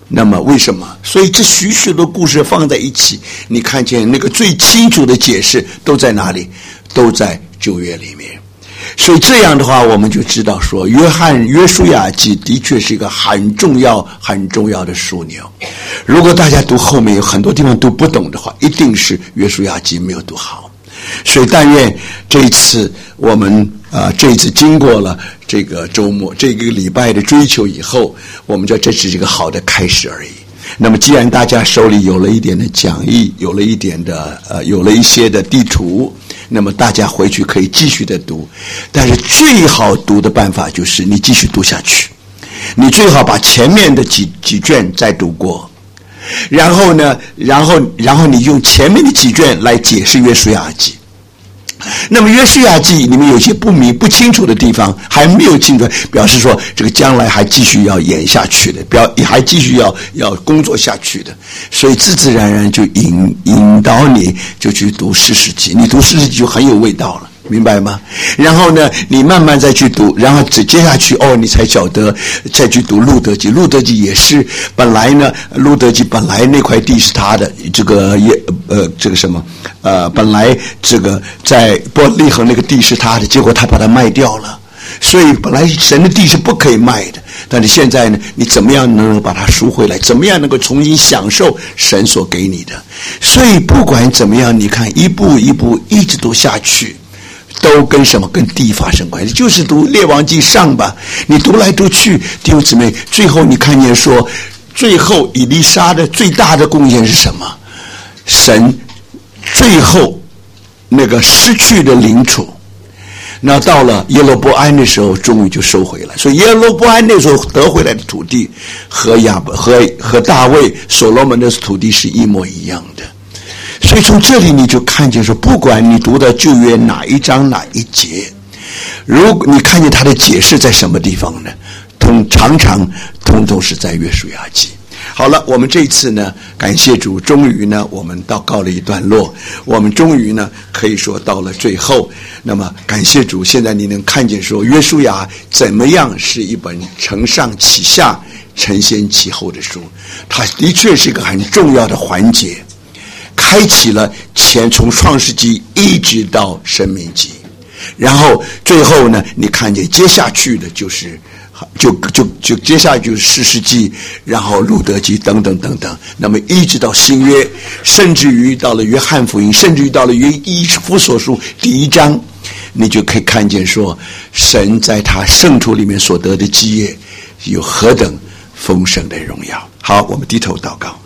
那么为什么？所以这许许多故事放在一起，你看见那个最清楚的解释都在哪里？都在旧约里面。所以这样的话，我们就知道说，约翰约书亚记的确是一个很重要很重要的枢纽。如果大家读后面有很多地方读不懂的话，一定是约书亚记没有读好。所以但愿这一次我们啊、呃，这一次经过了这个周末这个礼拜的追求以后，我们觉得这是一个好的开始而已。那么既然大家手里有了一点的讲义，有了一点的呃，有了一些的地图，那么大家回去可以继续的读。但是最好读的办法就是你继续读下去，你最好把前面的几几卷再读过，然后呢，然后然后你用前面的几卷来解释约书亚记。那么约书亚记里面有些不明不清楚的地方还没有清楚，表示说这个将来还继续要演下去的，表还继续要要工作下去的，所以自自然然就引引导你就去读士师记，你读士师记就很有味道了，明白吗？然后呢，你慢慢再去读，然后接下去哦，你才晓得再去读路德记。路德记也是本来呢，路德记本来那块地是他的，这个也呃这个什么呃本来这个在伯利恒那个地是他的，结果他把它卖掉了。所以本来神的地是不可以卖的，但是现在呢，你怎么样能够把它赎回来？怎么样能够重新享受神所给你的？所以不管怎么样，你看一步一步一直读下去，都跟什么？跟地发生关系。就是读列王记上吧，你读来读去，弟兄姊妹，最后你看见说，最后以利沙的最大的贡献是什么？神最后那个失去的领土，那到了耶罗波安的时候，终于就收回来。所以耶罗波安那时候得回来的土地，和亚伯和和大卫、所罗门的土地是一模一样的。所以从这里你就看见说，不管你读的旧约哪一章哪一节，如果你看见他的解释在什么地方呢？通常常通通是在约书亚记。好了，我们这一次呢，感谢主，终于呢，我们到告了一段落，我们终于呢，可以说到了最后。那么感谢主，现在你能看见说，约书亚怎么样是一本承上启下、承先启后的书，它的确是一个很重要的环节，开启了前从创世纪一直到申命记，然后最后呢，你看见接下去的就是就就就接下来就是士师记，然后路德记等等等等，那么一直到新约，甚至于到了约翰福音，甚至于到了约以弗所书第一章，你就可以看见说，神在他圣徒里面所得的基业有何等丰盛的荣耀。好，我们低头祷告。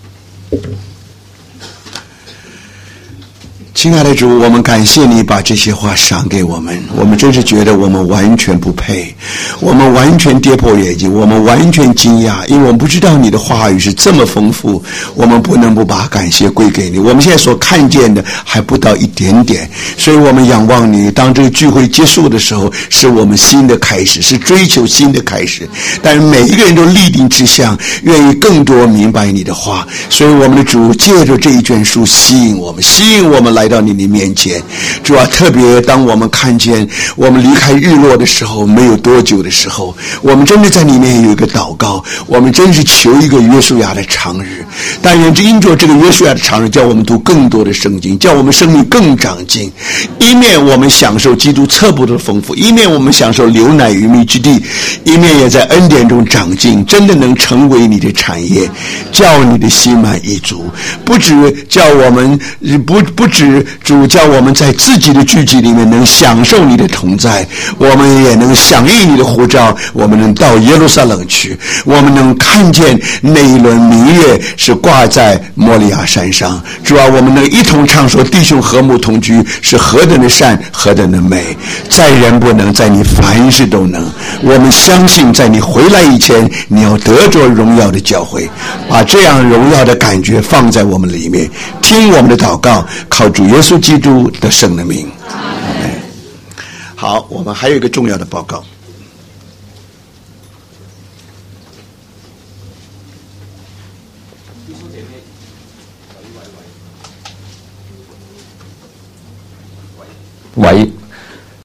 亲爱的主，我们感谢你把这些话赏给我们，我们真是觉得我们完全不配，我们完全跌破眼镜，我们完全惊讶，因为我们不知道你的话语是这么丰富，我们不能不把感谢归给你。我们现在所看见的还不到一点点，所以我们仰望你，当这个聚会结束的时候，是我们新的开始，是追求新的开始，但是每一个人都立定志向，愿意更多明白你的话。所以我们的主借着这一卷书吸引我们，吸引我们来到你的面前。主啊，特别当我们看见我们离开日落的时候，没有多久的时候，我们真的在里面有一个祷告，我们真是求一个约书亚的长日。但愿这因着这个约书亚的长日，叫我们读更多的圣经，叫我们生命更长进，一面我们享受基督测不的丰富，一面我们享受流奶与蜜之地，一面也在恩典中长进，真的能成为你的产业，叫你的心满意足。不止叫我们不不止主叫我们在自己的聚集里面能享受你的同在，我们也能响应你的呼召，我们能到耶路撒冷去，我们能看见那一轮明月是挂在摩利亚山上。主啊，我们能一同唱说弟兄和睦同居是何等的善，何等的美，在人不能，在你凡事都能。我们相信在你回来以前，你要得着荣耀的教诲，把这样荣耀的感觉放在我们里面，听我们的祷告，靠主耶稣基督的圣的名。好，我们还有一个重要的报告。 喂。